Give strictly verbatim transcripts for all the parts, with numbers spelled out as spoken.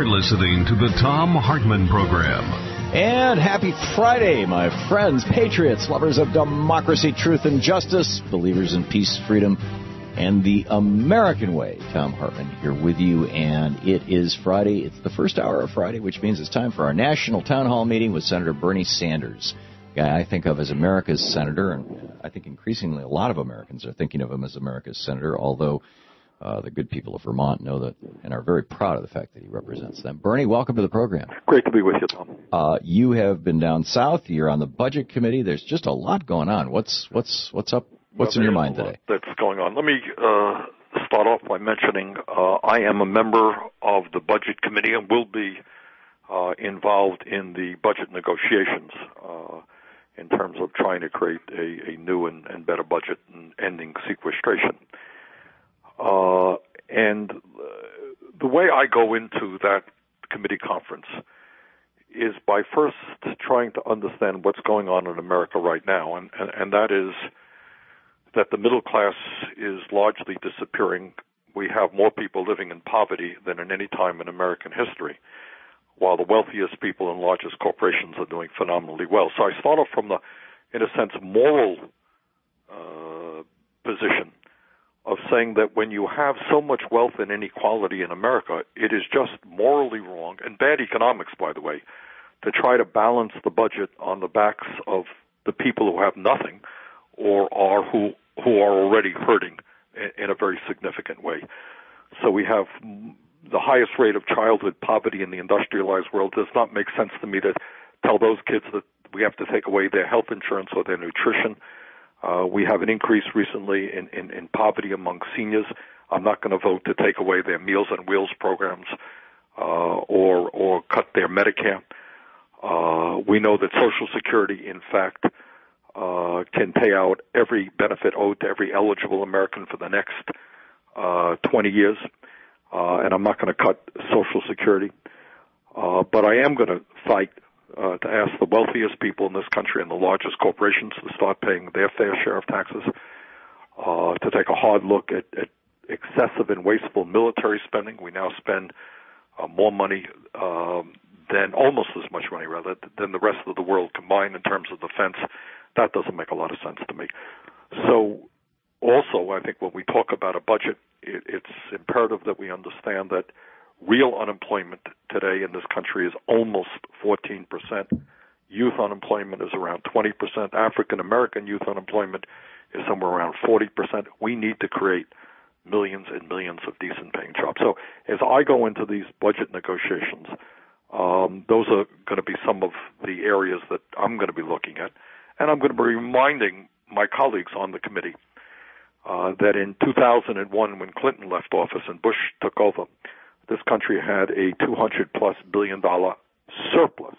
You're listening to the Thom Hartmann Program. And happy Friday, my friends, patriots, lovers of democracy, truth, and justice, believers in peace, freedom, and the American way. Thom Hartmann here with you, and it is Friday. It's the first hour of Friday, which means it's time for our national town hall meeting with Senator Bernie Sanders, a guy I think of as America's senator, and I think increasingly a lot of Americans are thinking of him as America's senator, although Uh, the good people of Vermont know that and are very proud of the fact that he represents them. Bernie, welcome to the program. Great to be with you, Tom. Uh, you have been down south. You're on the budget committee. There's just a lot going on. What's what's what's up? What's well, in your mind today? That's going on. Let me uh, start off by mentioning uh, I am a member of the budget committee and will be uh, involved in the budget negotiations uh, in terms of trying to create a, a new and, and better budget and ending sequestration. Uh, and uh, the way I go into that committee conference is by first trying to understand what's going on in America right now, and, and, and that is that the middle class is largely disappearing. We have more people living in poverty than in any time in American history, while the wealthiest people and largest corporations are doing phenomenally well. So I start off from the, in a sense, moral uh, position of saying that when you have so much wealth and inequality in America, it is just morally wrong, and bad economics, by the way, to try to balance the budget on the backs of the people who have nothing or are who who are already hurting in, in a very significant way. So we have the highest rate of childhood poverty in the industrialized world. It does not make sense to me to tell those kids that we have to take away their health insurance or their nutrition. Uh, we have an increase recently in, in, in poverty among seniors. I'm not going to vote to take away their Meals on Wheels programs uh, or or cut their Medicare. Uh, we know that Social Security, in fact, uh, can pay out every benefit owed to every eligible American for the next uh, twenty years, uh, and I'm not going to cut Social Security. Uh, but I am going to fight Uh, to ask the wealthiest people in this country and the largest corporations to start paying their fair share of taxes, uh, to take a hard look at, at excessive and wasteful military spending. We now spend uh, more money um, than, almost as much money, rather, than the rest of the world combined in terms of defense. That doesn't make a lot of sense to me. So also, I think when we talk about a budget, it, it's imperative that we understand that real unemployment today in this country is almost fourteen percent. Youth unemployment is around twenty percent. African American youth unemployment is somewhere around forty percent. We need to create millions and millions of decent paying jobs. So as I go into these budget negotiations, um, those are going to be some of the areas that I'm going to be looking at. And I'm going to be reminding my colleagues on the committee uh, that in two thousand one, when Clinton left office and Bush took over, this country had a two hundred plus billion dollar surplus,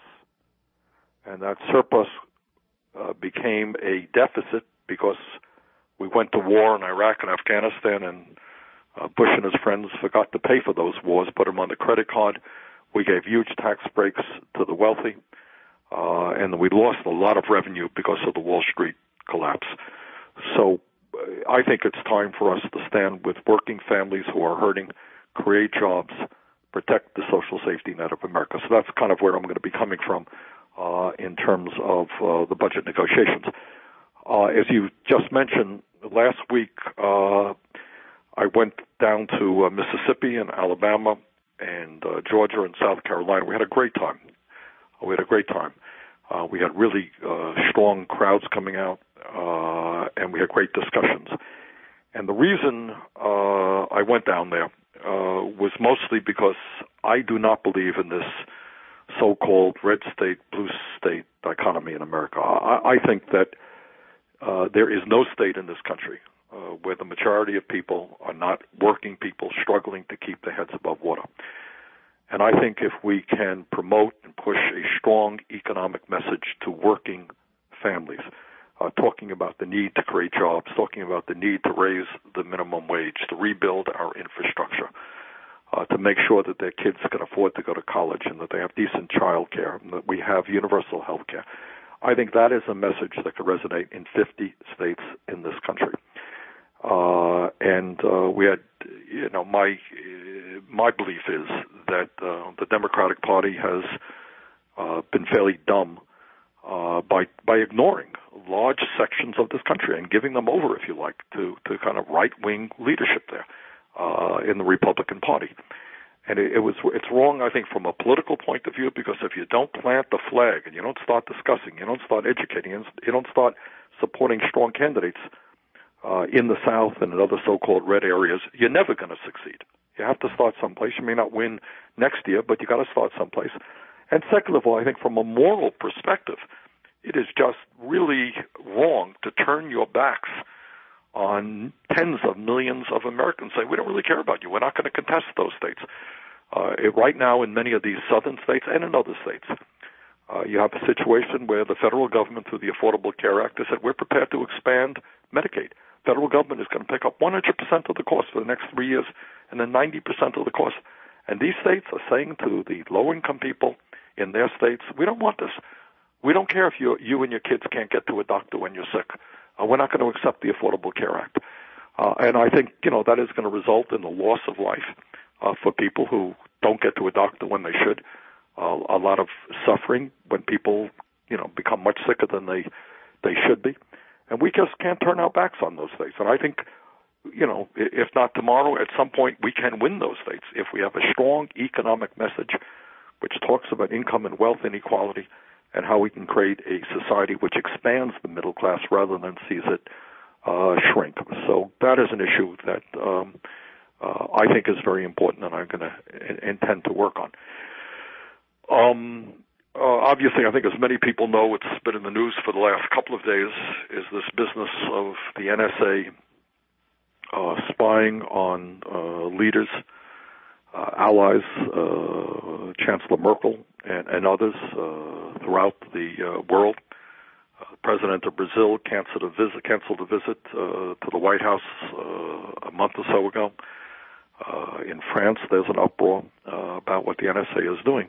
and that surplus uh, became a deficit because we went to war in Iraq and Afghanistan, and uh, Bush and his friends forgot to pay for those wars, put them on the credit card. We gave huge tax breaks to the wealthy, uh, and we lost a lot of revenue because of the Wall Street collapse. So uh, I think it's time for us to stand with working families who are hurting, create jobs, protect the social safety net of America. So that's kind of where I'm going to be coming from uh, in terms of uh, the budget negotiations. Uh, as you just mentioned, last week uh, I went down to uh, Mississippi and Alabama and uh, Georgia and South Carolina. We had a great time. We had a great time. Uh, we had really uh, strong crowds coming out, uh, and we had great discussions. And the reason uh, I went down there Uh, was mostly because I do not believe in this so-called red state, blue state dichotomy in America. I, I think that uh, there is no state in this country uh, where the majority of people are not working people struggling to keep their heads above water. And I think if we can promote and push a strong economic message to working families, Uh, talking about the need to create jobs, talking about the need to raise the minimum wage, to rebuild our infrastructure, uh, to make sure that their kids can afford to go to college and that they have decent child care and that we have universal health care. I think that is a message that could resonate in fifty states in this country. Uh, and uh, we had, you know, my my belief is that uh, the Democratic Party has uh, been fairly dumb uh, by by ignoring large sections of this country and giving them over, if you like, to, to kind of right-wing leadership there uh, in the Republican Party. And it, it was it's wrong, I think, from a political point of view, because if you don't plant the flag and you don't start discussing, you don't start educating, you don't start supporting strong candidates uh, in the South and in other so-called red areas, you're never going to succeed. You have to start someplace. You may not win next year, but you got to start someplace. And second of all, I think from a moral perspective, it is just really wrong to turn your backs on tens of millions of Americans. Say, we don't really care about you. We're not going to contest those states. Uh, it, right now, in many of these southern states and in other states, uh, you have a situation where the federal government, through the Affordable Care Act, has said we're prepared to expand Medicaid. Federal government is going to pick up one hundred percent of the cost for the next three years, and then ninety percent of the cost. And these states are saying to the low-income people in their states, we don't want this. We don't care if you, you and your kids can't get to a doctor when you're sick. Uh, we're not going to accept the Affordable Care Act. Uh, and I think, you know, that is going to result in the loss of life uh, for people who don't get to a doctor when they should. Uh, a lot of suffering when people, you know, become much sicker than they, they should be. And we just can't turn our backs on those states. And I think, you know, if not tomorrow, at some point we can win those states if we have a strong economic message which talks about income and wealth inequality and how we can create a society which expands the middle class rather than sees it uh, shrink. So that is an issue that um, uh, I think is very important, and I'm going to intend to work on. Um, uh, obviously, I think as many people know, it's been in the news for the last couple of days, is this business of the N S A uh, spying on uh, leaders, uh, allies, uh, Chancellor Merkel, and, and others uh, throughout the uh, world. Uh, the president of Brazil canceled a visit, canceled a visit uh, to the White House uh, a month or so ago. Uh, in France, there's an uproar uh, about what the N S A is doing.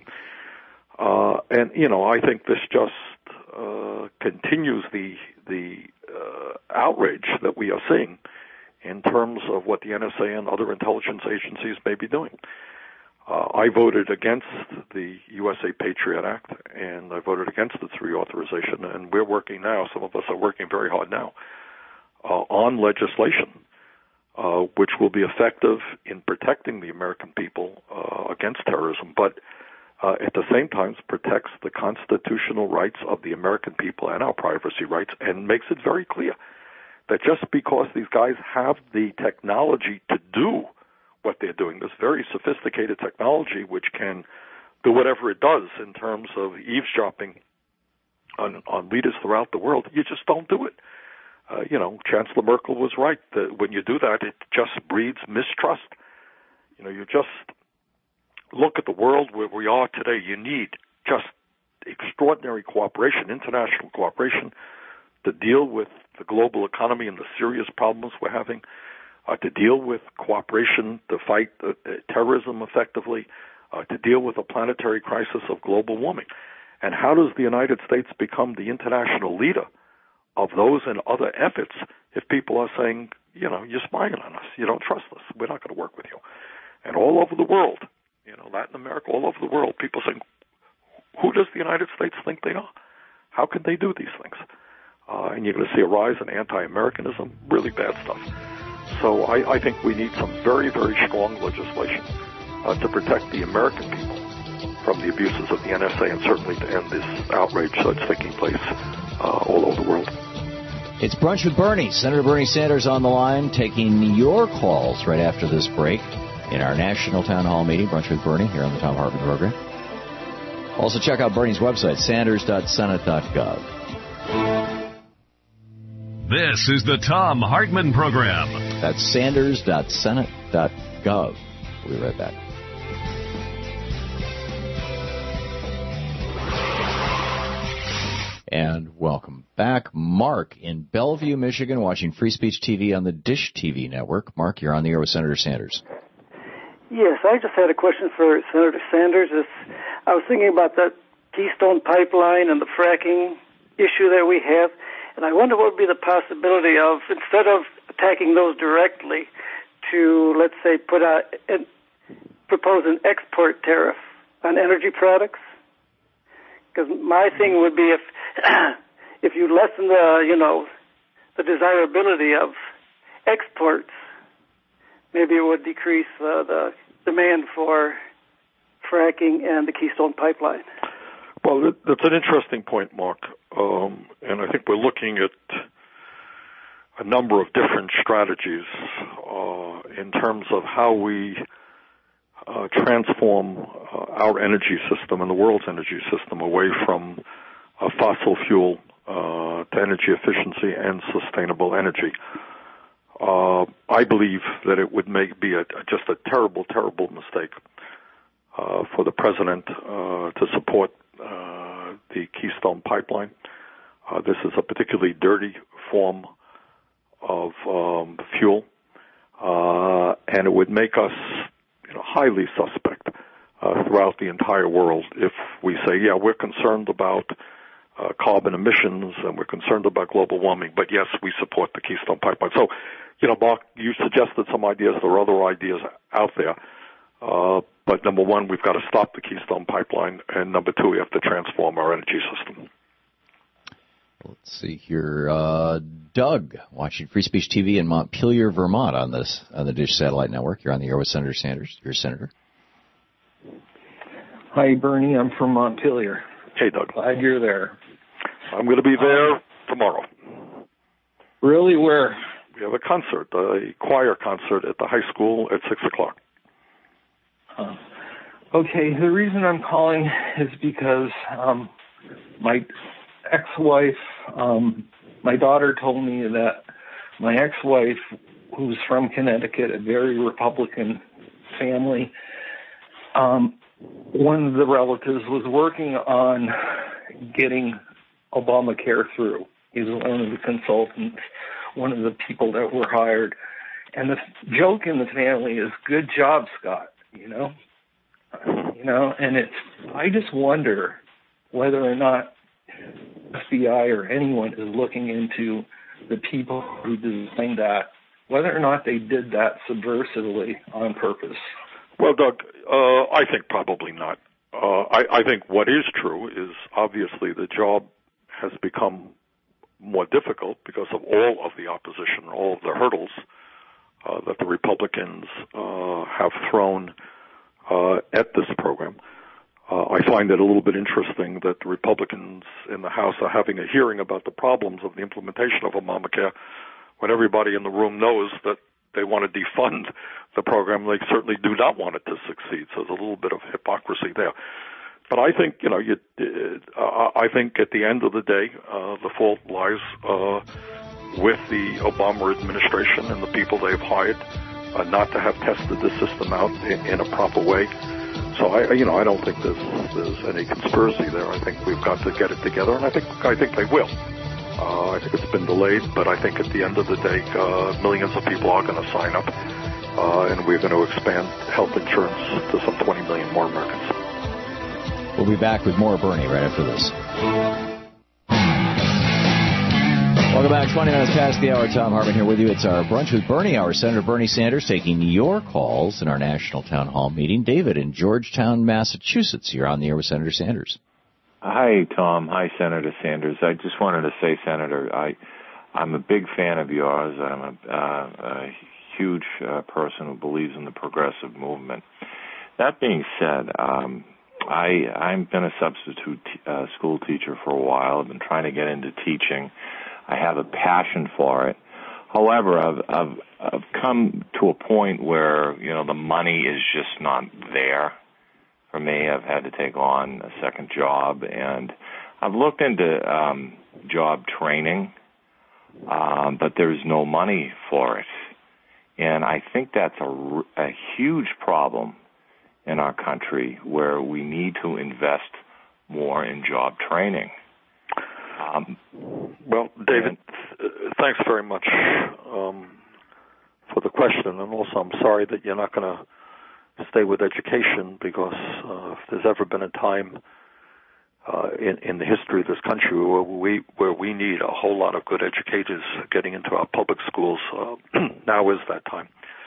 Uh, and, you know, I think this just uh, continues the the uh, outrage that we are seeing in terms of what the N S A and other intelligence agencies may be doing. Uh, I voted against the U S A Patriot Act, and I voted against its reauthorization, and we're working now, some of us are working very hard now, uh, on legislation uh, which will be effective in protecting the American people uh, against terrorism, but Uh, at the same time protects the constitutional rights of the American people and our privacy rights, and makes it very clear that just because these guys have the technology to do what they're doing, this very sophisticated technology which can do whatever it does in terms of eavesdropping on, on leaders throughout the world, you just don't do it. Uh, you know, Chancellor Merkel was right that when you do that, it just breeds mistrust. You know, you just look at the world where we are today. You need just extraordinary cooperation, international cooperation, to deal with the global economy and the serious problems we're having, uh, to deal with cooperation to fight uh, terrorism effectively, uh, to deal with the planetary crisis of global warming. And how does the United States become the international leader of those and other efforts if people are saying, you know, you're spying on us, you don't trust us, we're not going to work with you? And all over the world, you know, Latin America, all over the world, people saying, who does the United States think they are? How can they do these things? Uh, and you're going to see a rise in anti-Americanism, really bad stuff. So I, I think we need some very, very strong legislation uh, to protect the American people from the abuses of the N S A, and certainly to end this outrage that's taking place uh, all over the world. It's Brunch with Bernie. Senator Bernie Sanders on the line, taking your calls right after this break in our national town hall meeting, Brunch with Bernie, here on the Thom Hartmann program. Also, check out Bernie's website, sanders dot senate dot gov. This is the Thom Hartmann program. That's sanders dot senate dot gov. We'll be right back. And welcome back. Mark in Bellevue, Michigan, watching Free Speech T V on the Dish T V network. Mark, you're on the air with Senator Sanders. Yes, I just had a question for Senator Sanders. It's, I was thinking about the Keystone Pipeline and the fracking issue that we have, and I wonder what would be the possibility of, instead of attacking those directly, to, let's say, put out, propose an export tariff on energy products? Because my thing would be if if you lessen the, you know, the desirability of exports, maybe it would decrease uh, the demand for fracking and the Keystone Pipeline. Well, that's an interesting point, Mark. Um, and I think we're looking at a number of different strategies uh, in terms of how we uh, transform uh, our energy system and the world's energy system away from uh, fossil fuel uh, to energy efficiency and sustainable energy. Uh, I believe that it would make be a, just a terrible, terrible mistake uh, for the president uh, to support uh, the Keystone Pipeline. Uh, this is a particularly dirty form of um, fuel, uh, and it would make us, you know, highly suspect uh, throughout the entire world if we say, yeah, we're concerned about uh, carbon emissions and we're concerned about global warming, but yes, we support the Keystone Pipeline. So, you know, Mark, you suggested some ideas. There are other ideas out there. Uh, but number one, we've got to stop the Keystone Pipeline, and number two, we have to transform our energy system. Let's see here. Uh, Doug, watching Free Speech T V in Montpelier, Vermont on this on the Dish Satellite Network. You're on the air with Senator Sanders. You're a senator. Hi, Bernie. I'm from Montpelier. Hey, Doug. Glad you're there. I'm going to be there um, tomorrow. Really? Where? We have a concert, a choir concert at the high school at six o'clock. Uh, okay, the reason I'm calling is because um, my ex-wife, um, my daughter told me that my ex-wife, who's from Connecticut, a very Republican family, um, one of the relatives was working on getting Obamacare through. He was one of the consultants, one of the people that were hired. And the joke in the family is, good job, Scott, you know? You know, and it's, I just wonder whether or not F B I or anyone is looking into the people who designed that, whether or not they did that subversively on purpose. Well, Doug, uh, I think probably not. Uh, I, I think what is true is obviously the job has become more difficult because of all of the opposition, all of the hurdles uh, that the Republicans uh, have thrown uh, at this program. Uh, I find it a little bit interesting that the Republicans in the House are having a hearing about the problems of the implementation of Obamacare when everybody in the room knows that they want to defund the program. They certainly do not want it to succeed. So there's a little bit of hypocrisy there. But I think, you know, you, uh, I think at the end of the day, uh, the fault lies uh, with the Obama administration and the people they've hired uh, not to have tested the system out in, in a proper way. So I, you know, I don't think there's, there's any conspiracy there. I think we've got to get it together, and I think I think they will. Uh, I think it's been delayed, but I think at the end of the day, uh, millions of people are going to sign up, uh, and we're going to expand health insurance to some twenty million more Americans. We'll be back with more Bernie right after this. Welcome back. twenty minutes past the hour. Tom Hartman here with you. It's our Brunch with Bernie hour. Senator Bernie Sanders taking your calls in our national town hall meeting. David in Georgetown, Massachusetts. You're on the air with Senator Sanders. Hi, Tom. Hi, Senator Sanders. I just wanted to say, Senator, I, I'm a big fan of yours. I'm a, uh, a huge uh, person who believes in the progressive movement. That being said, um, I, I've been a substitute t- uh, school teacher for a while. I've been trying to get into teaching. I have a passion for it. However, I've, I've, I've come to a point where, you know, the money is just not there for me. I've had to take on a second job, and I've looked into um, job training, um, but there's no money for it. And I think that's a, a huge problem in our country where we need to invest more in job training. Um, well, David, th- thanks very much um, for the question, and also I'm sorry that you're not going to stay with education, because uh, if there's ever been a time uh, in, in the history of this country where we where we need a whole lot of good educators getting into our public schools, uh, now is that time.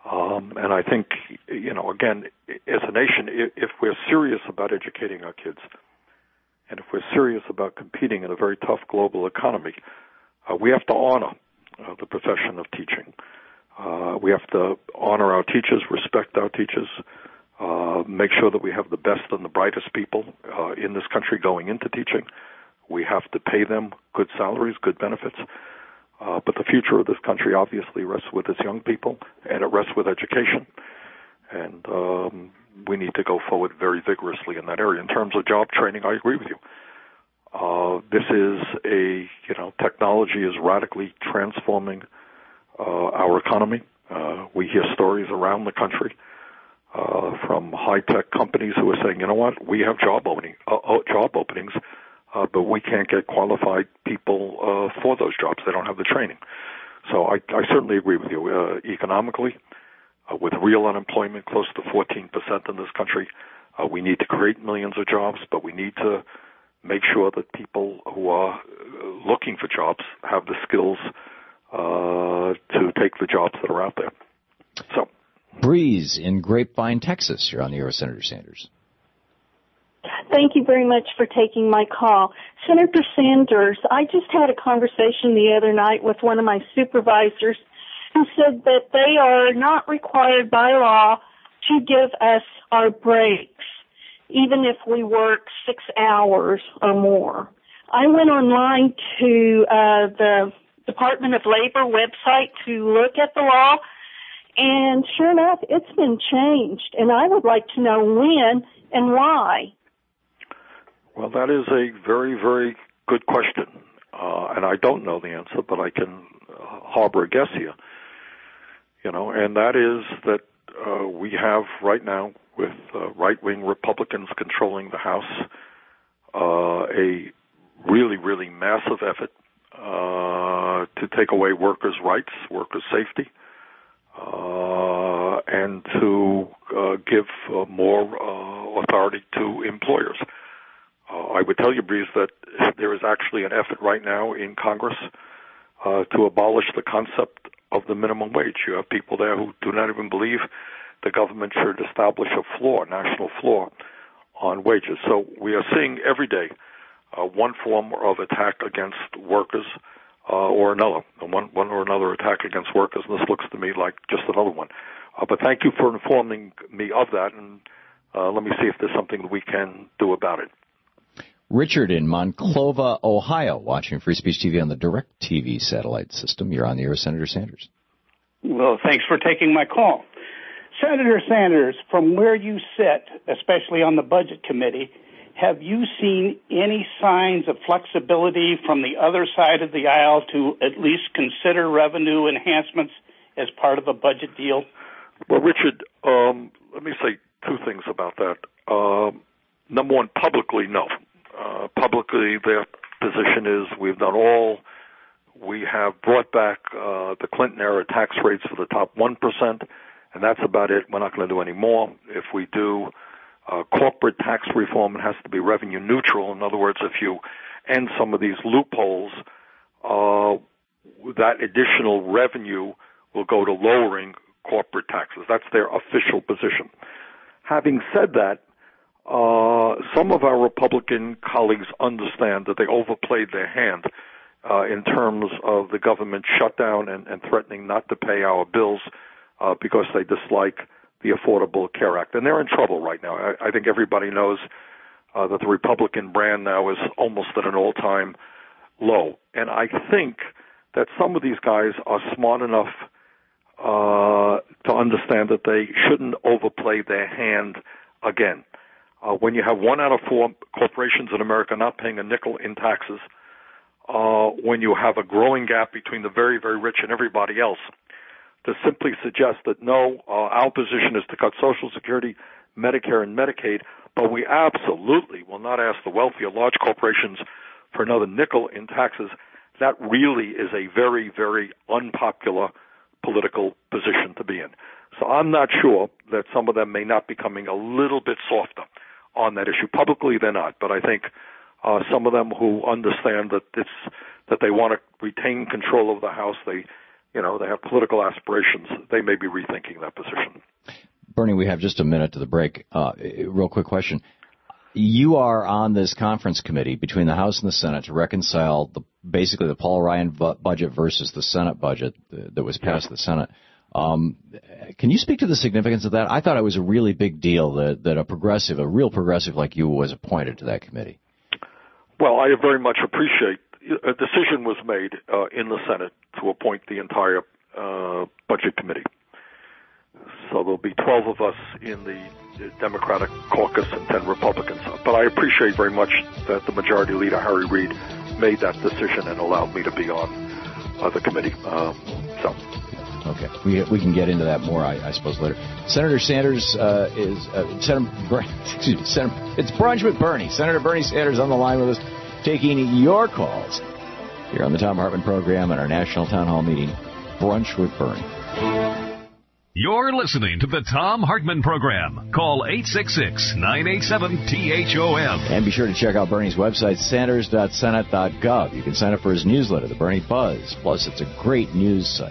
Um, and I think, you know, again, as a nation, if we're serious about educating our kids, and if we're serious about competing in a very tough global economy, uh, we have to honor uh, the profession of teaching. Uh, we have to honor our teachers, respect our teachers, uh, make sure that we have the best and the brightest people uh, in this country going into teaching. We have to pay them good salaries, good benefits. Uh, but the future of this country obviously rests with its young people, and it rests with education. And um, we need to go forward very vigorously in that area. In terms of job training, I agree with you. Uh, this is a, you know, technology is radically transforming uh, our economy. Uh, we hear stories around the country uh, from high-tech companies who are saying, you know what, we have job opening, uh, job openings, uh, but we can't get qualified people uh, for those jobs. They don't have the training. So I, I certainly agree with you. Uh, economically, uh, with real unemployment close to fourteen percent in this country, uh, we need to create millions of jobs, but we need to make sure that people who are looking for jobs have the skills uh, to take the jobs that are out there. So, Breeze in Grapevine, Texas. You're on the air with Senator Sanders. Thank you very much for taking my call. Senator Sanders, I just had a conversation the other night with one of my supervisors who said that they are not required by law to give us our breaks, even if we work six hours or more. I went online to uh, the Department of Labor website to look at the law, and sure enough, it's been changed, and I would like to know when and why. Well, that is a very, very good question, uh, and I don't know the answer, but I can uh, harbor a guess here. You know, and that is that uh, we have right now, with uh, right-wing Republicans controlling the House, uh, a really, really massive effort uh, to take away workers' rights, workers' safety, uh, and to uh, give uh, more uh, authority to employers. Uh, I would tell you, Breeze, that there is actually an effort right now in Congress uh, to abolish the concept of the minimum wage. You have people there who do not even believe the government should establish a floor, national floor, on wages. So we are seeing every day uh, one form of attack against workers uh, or another, one, one or another attack against workers, and this looks to me like just another one. Uh, but thank you for informing me of that, and uh, let me see if there's something that we can do about it. Richard in Monclova, Ohio, watching Free Speech T V on the DirecTV satellite system. You're on the air with Senator Sanders. Well, thanks for taking my call. Senator Sanders, from where you sit, especially on the Budget Committee, have you seen any signs of flexibility from the other side of the aisle to at least consider revenue enhancements as part of a budget deal? Well, Richard, um, let me say two things about that. Um, number one, publicly, no. Uh, publicly, their position is we've done all. We have brought back uh, the Clinton-era tax rates for the top one percent, and that's about it. We're not going to do any more. If we do uh, corporate tax reform, it has to be revenue neutral. In other words, if you end some of these loopholes, uh, that additional revenue will go to lowering corporate taxes. That's their official position. Having said that, Uh, some of our Republican colleagues understand that they overplayed their hand uh, in terms of the government shutdown and, and threatening not to pay our bills uh, because they dislike the Affordable Care Act. And they're in trouble right now. I, I think everybody knows uh, that the Republican brand now is almost at an all-time low. And I think that some of these guys are smart enough uh, to understand that they shouldn't overplay their hand again. Uh, when you have one out of four corporations in America not paying a nickel in taxes, uh, when you have a growing gap between the very, very rich and everybody else, to simply suggest that, no, uh, our position is to cut Social Security, Medicare, and Medicaid, but we absolutely will not ask the wealthy or large corporations for another nickel in taxes, that really is a very, very unpopular political position to be in. So I'm not sure that some of them may not be coming a little bit softer on that issue. Publicly, they're not, but I think uh, some of them who understand that it's that they want to retain control of the House, they you know, they have political aspirations. They may be rethinking that position. Bernie, we have just a minute to the break. Uh, real quick question. You are on this conference committee between the House and the Senate to reconcile the, basically the Paul Ryan bu- budget versus the Senate budget that was passed in the Senate. Um, can you speak to the significance of that? I thought it was a really big deal that, that a progressive, a real progressive like you was appointed to that committee. Well, I very much appreciate a decision was made uh, in the Senate to appoint the entire uh, budget committee. So there'll be twelve of us in the Democratic caucus and ten Republicans. But I appreciate very much that the Majority Leader, Harry Reid, made that decision and allowed me to be on uh, the committee. Um, so. Okay, we we can get into that more, I, I suppose, later. Senator Sanders uh, is uh, Senator, excuse me, Senator. It's Brunch with Bernie. Senator Bernie Sanders on the line with us, taking your calls here on the Thom Hartmann program and our national town hall meeting, Brunch with Bernie. You're listening to the Thom Hartmann program. Call eight six six, nine eight seven, T H O M. And be sure to check out Bernie's website, sanders dot senate dot gov. You can sign up for his newsletter, the Bernie Buzz. Plus, it's a great news site.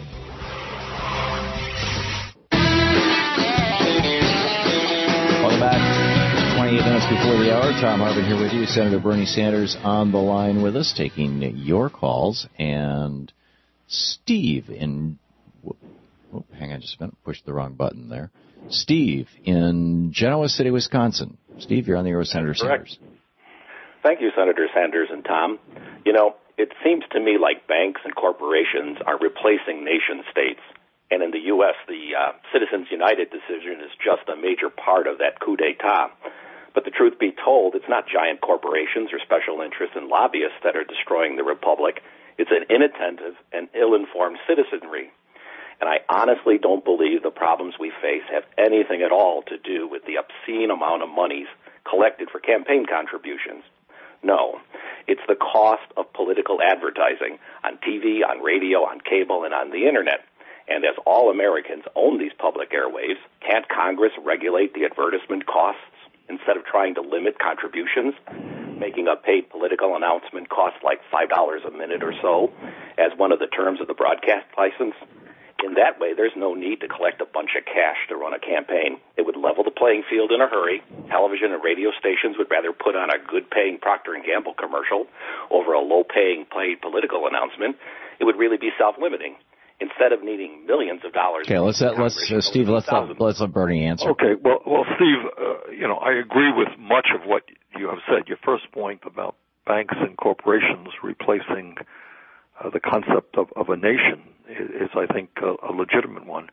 Welcome back. twenty-eight minutes before the hour. Thom Hartmann here with you. Senator Bernie Sanders on the line with us, taking your calls. And Steve in... Oh, hang on just a minute. Pushed the wrong button there. Steve in Genoa City, Wisconsin. Steve, you're on the air with Senator Correct. Sanders. Thank you, Senator Sanders and Tom. You know, it seems to me like banks and corporations are replacing nation states. And in the U S, the uh, Citizens United decision is just a major part of that coup d'etat. But the truth be told, it's not giant corporations or special interests and lobbyists that are destroying the republic. It's an inattentive and ill-informed citizenry. And I honestly don't believe the problems we face have anything at all to do with the obscene amount of monies collected for campaign contributions. No, it's the cost of political advertising on T V, on radio, on cable, and on the Internet. And as all Americans own these public airwaves, can't Congress regulate the advertisement costs instead of trying to limit contributions, making a paid political announcement cost like five dollars a minute or so as one of the terms of the broadcast license? In that way, there's no need to collect a bunch of cash to run a campaign. It would level the playing field in a hurry. Television and radio stations would rather put on a good-paying Procter and Gamble commercial over a low-paying paid political announcement. It would really be self-limiting. Instead of needing millions of dollars. Okay, let's let, let's uh, Steve. Let's let, let's let Bernie answer. Okay, well, well, Steve, uh, you know, I agree with much of what you have said. Your first point about banks and corporations replacing uh, the concept of, of a nation is, is I think, a, a legitimate one.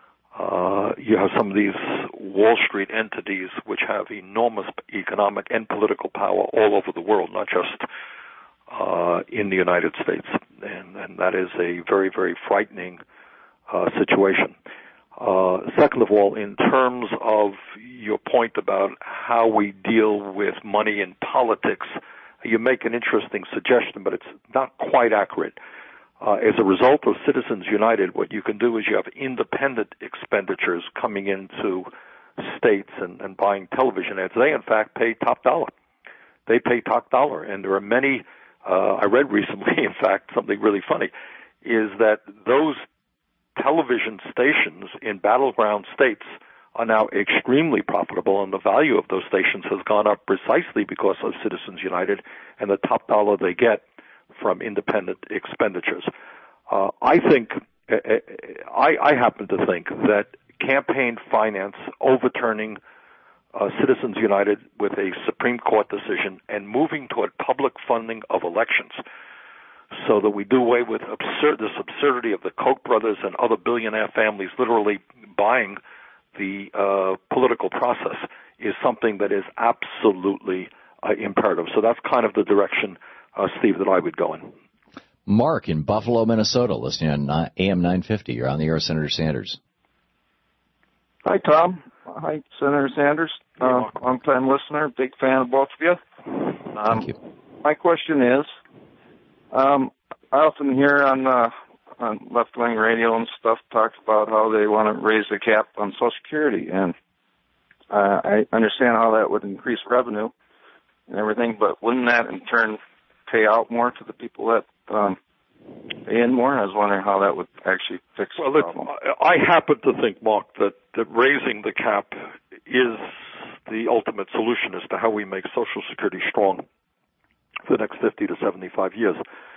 Uh, you have some of these Wall Street entities which have enormous economic and political power all over the world, not just uh, in the United States. And, and that is a very, very frightening uh, situation. Uh, second of all, in terms of your point about how we deal with money in politics, you make an interesting suggestion, but it's not quite accurate. Uh, as a result of Citizens United, what you can do is you have independent expenditures coming into states and, and buying television ads. They, in fact, pay top dollar. They pay top dollar, and there are many. Uh, I read recently, in fact, something really funny, is that those television stations in battleground states are now extremely profitable, and the value of those stations has gone up precisely because of Citizens United and the top dollar they get from independent expenditures. Uh, I think, I, I happen to think that campaign finance overturning Uh, Citizens United with a Supreme Court decision and moving toward public funding of elections so that we do away with absurd, this absurdity of the Koch brothers and other billionaire families literally buying the uh, political process is something that is absolutely uh, imperative. So that's kind of the direction, uh, Steve, that I would go in. Mark in Buffalo, Minnesota, listening on A M nine fifty. You're on the air with Senator Sanders. Hi, Tom. Hi, Senator Sanders. Uh, long-time listener, big fan of both of you. Um, Thank you. My question is, um, I often hear on, uh, on left-wing radio and stuff talks about how they want to raise the cap on Social Security, and uh, I understand how that would increase revenue and everything, but wouldn't that in turn pay out more to the people that um, in more. I was wondering how that would actually fix well, the problem. I happen to think, Mark, that, that raising the cap is the ultimate solution as to how we make Social Security strong for the next fifty to seventy-five years.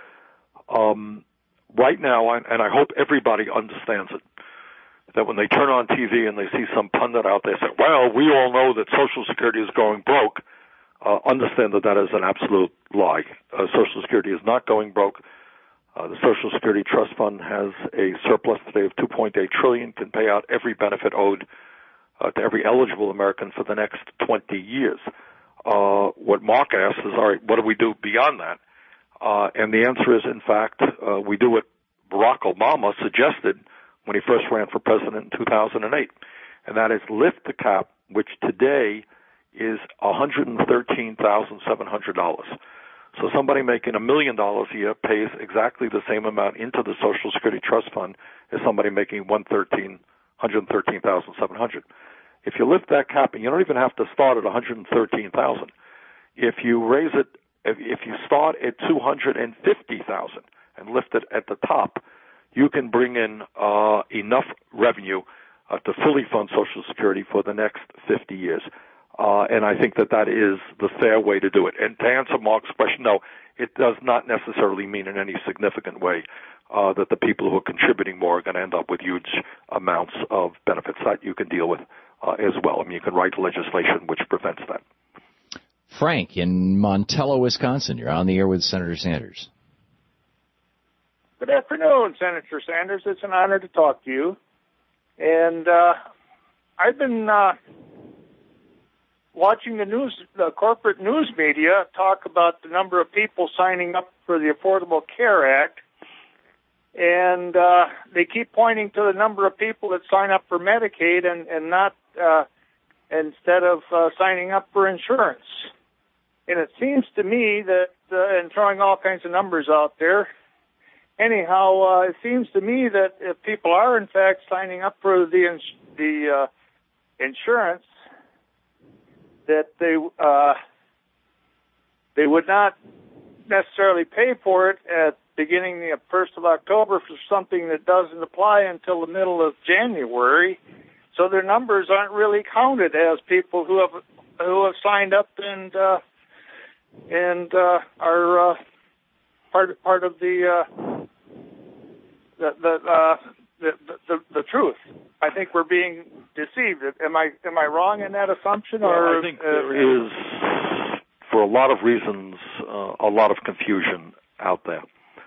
Um, right now, and I hope everybody understands it, that when they turn on T V and they see some pundit out there say, well, we all know that Social Security is going broke, uh, understand that that is an absolute lie. Uh, Social Security is not going broke. Uh, the Social Security Trust Fund has a surplus today of two point eight trillion dollars, can pay out every benefit owed uh, to every eligible American for the next twenty years. Uh, what Mark asks is, all right, what do we do beyond that? Uh, and the answer is, in fact, uh, we do what Barack Obama suggested when he first ran for president in two thousand eight, and that is lift the cap, which today is one hundred thirteen thousand seven hundred dollars. So somebody making a million dollars a year pays exactly the same amount into the Social Security Trust Fund as somebody making one hundred thirteen thousand seven hundred dollars. If you lift that cap, and you don't even have to start at one hundred thirteen thousand dollars, if you raise it, if, if you start at two hundred fifty thousand dollars and lift it at the top, you can bring in uh, enough revenue uh, to fully fund Social Security for the next fifty years. Uh, and I think that that is the fair way to do it. And to answer Mark's question, no, it does not necessarily mean in any significant way uh, that the people who are contributing more are going to end up with huge amounts of benefits. That you can deal with uh, as well. I mean, you can write legislation which prevents that. Frank in Montello, Wisconsin. You're on the air with Senator Sanders. Good afternoon, Senator Sanders. It's an honor to talk to you. And uh, I've been uh, watching the news, the corporate news media talk about the number of people signing up for the Affordable Care Act. And uh, they keep pointing to the number of people that sign up for Medicaid and, and not uh, instead of uh, signing up for insurance. And it seems to me that, uh, and throwing all kinds of numbers out there, anyhow, uh, it seems to me that if people are in fact signing up for the ins- the uh, insurance, that they uh, they would not necessarily pay for it at beginning the first of October for something that doesn't apply until the middle of January. So their numbers aren't really counted as people who have who have signed up and uh, and uh, are uh, part part of the. Uh, The the, uh, the the the truth. I think we're being deceived. Am I am I wrong in that assumption? Or well, I think there is, for a lot of reasons, uh, a lot of confusion out there.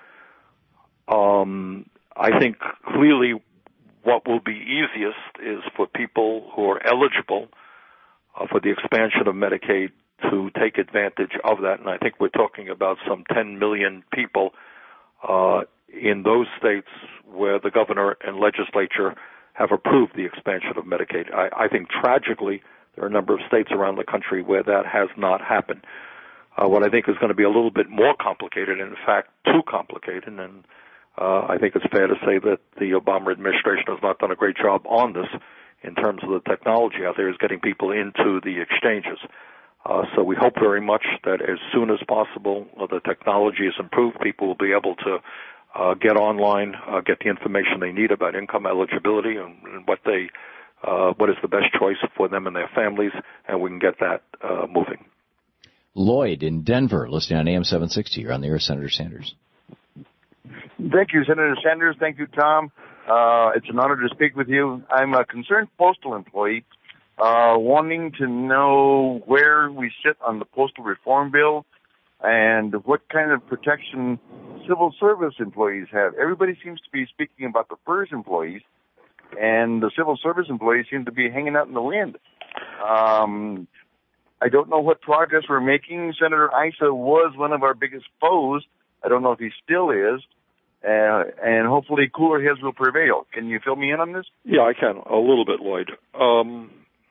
Um, I think clearly what will be easiest is for people who are eligible uh, for the expansion of Medicaid to take advantage of that, and I think we're talking about some ten million people. Uh, in those states where the governor and legislature have approved the expansion of Medicaid. I, I think tragically there are a number of states around the country where that has not happened. Uh, what I think is going to be a little bit more complicated, in fact, too complicated, and uh, I think it's fair to say that the Obama administration has not done a great job on this in terms of the technology out there, is getting people into the exchanges. Uh, so we hope very much that as soon as possible uh, the technology is improved, people will be able to Uh, get online, uh, get the information they need about income eligibility and, and what they, uh, what is the best choice for them and their families, and we can get that uh, moving. Lloyd in Denver, listening on A M seven sixty. You're on the air, Senator Sanders. Thank you, Senator Sanders. Thank you, Tom. Uh, it's an honor to speak with you. I'm a concerned postal employee, uh, wanting to know where we sit on the postal reform bill and what kind of protection civil service employees have. Everybody seems to be speaking about the FERS employees, and the civil service employees seem to be hanging out in the wind. Um, I don't know what progress we're making. Senator Issa was one of our biggest foes. I don't know if he still is. Uh, and hopefully cooler heads will prevail. Can you fill me in on this? Yeah, I can. A little bit, Lloyd. Um,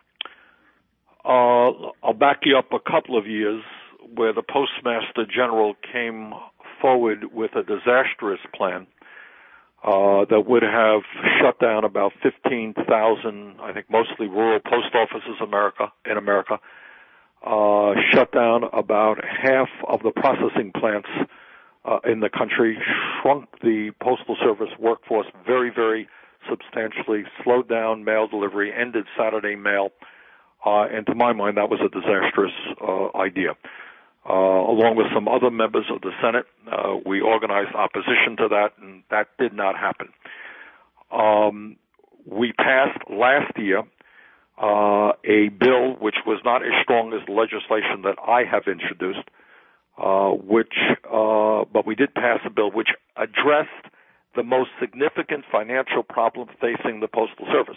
uh, I'll back you up a couple of years where the Postmaster General came forward with a disastrous plan uh, that would have shut down about fifteen thousand, I think mostly rural post offices America in America, uh, shut down about half of the processing plants uh, in the country, shrunk the Postal Service workforce very, very substantially, slowed down mail delivery, ended Saturday mail, uh, and to my mind, that was a disastrous uh, idea. Uh, along with some other members of the Senate, uh, we organized opposition to that, and that did not happen. Um, we passed last year uh, a bill which was not as strong as the legislation that I have introduced, uh, which, uh, but we did pass a bill which addressed the most significant financial problem facing the Postal Service.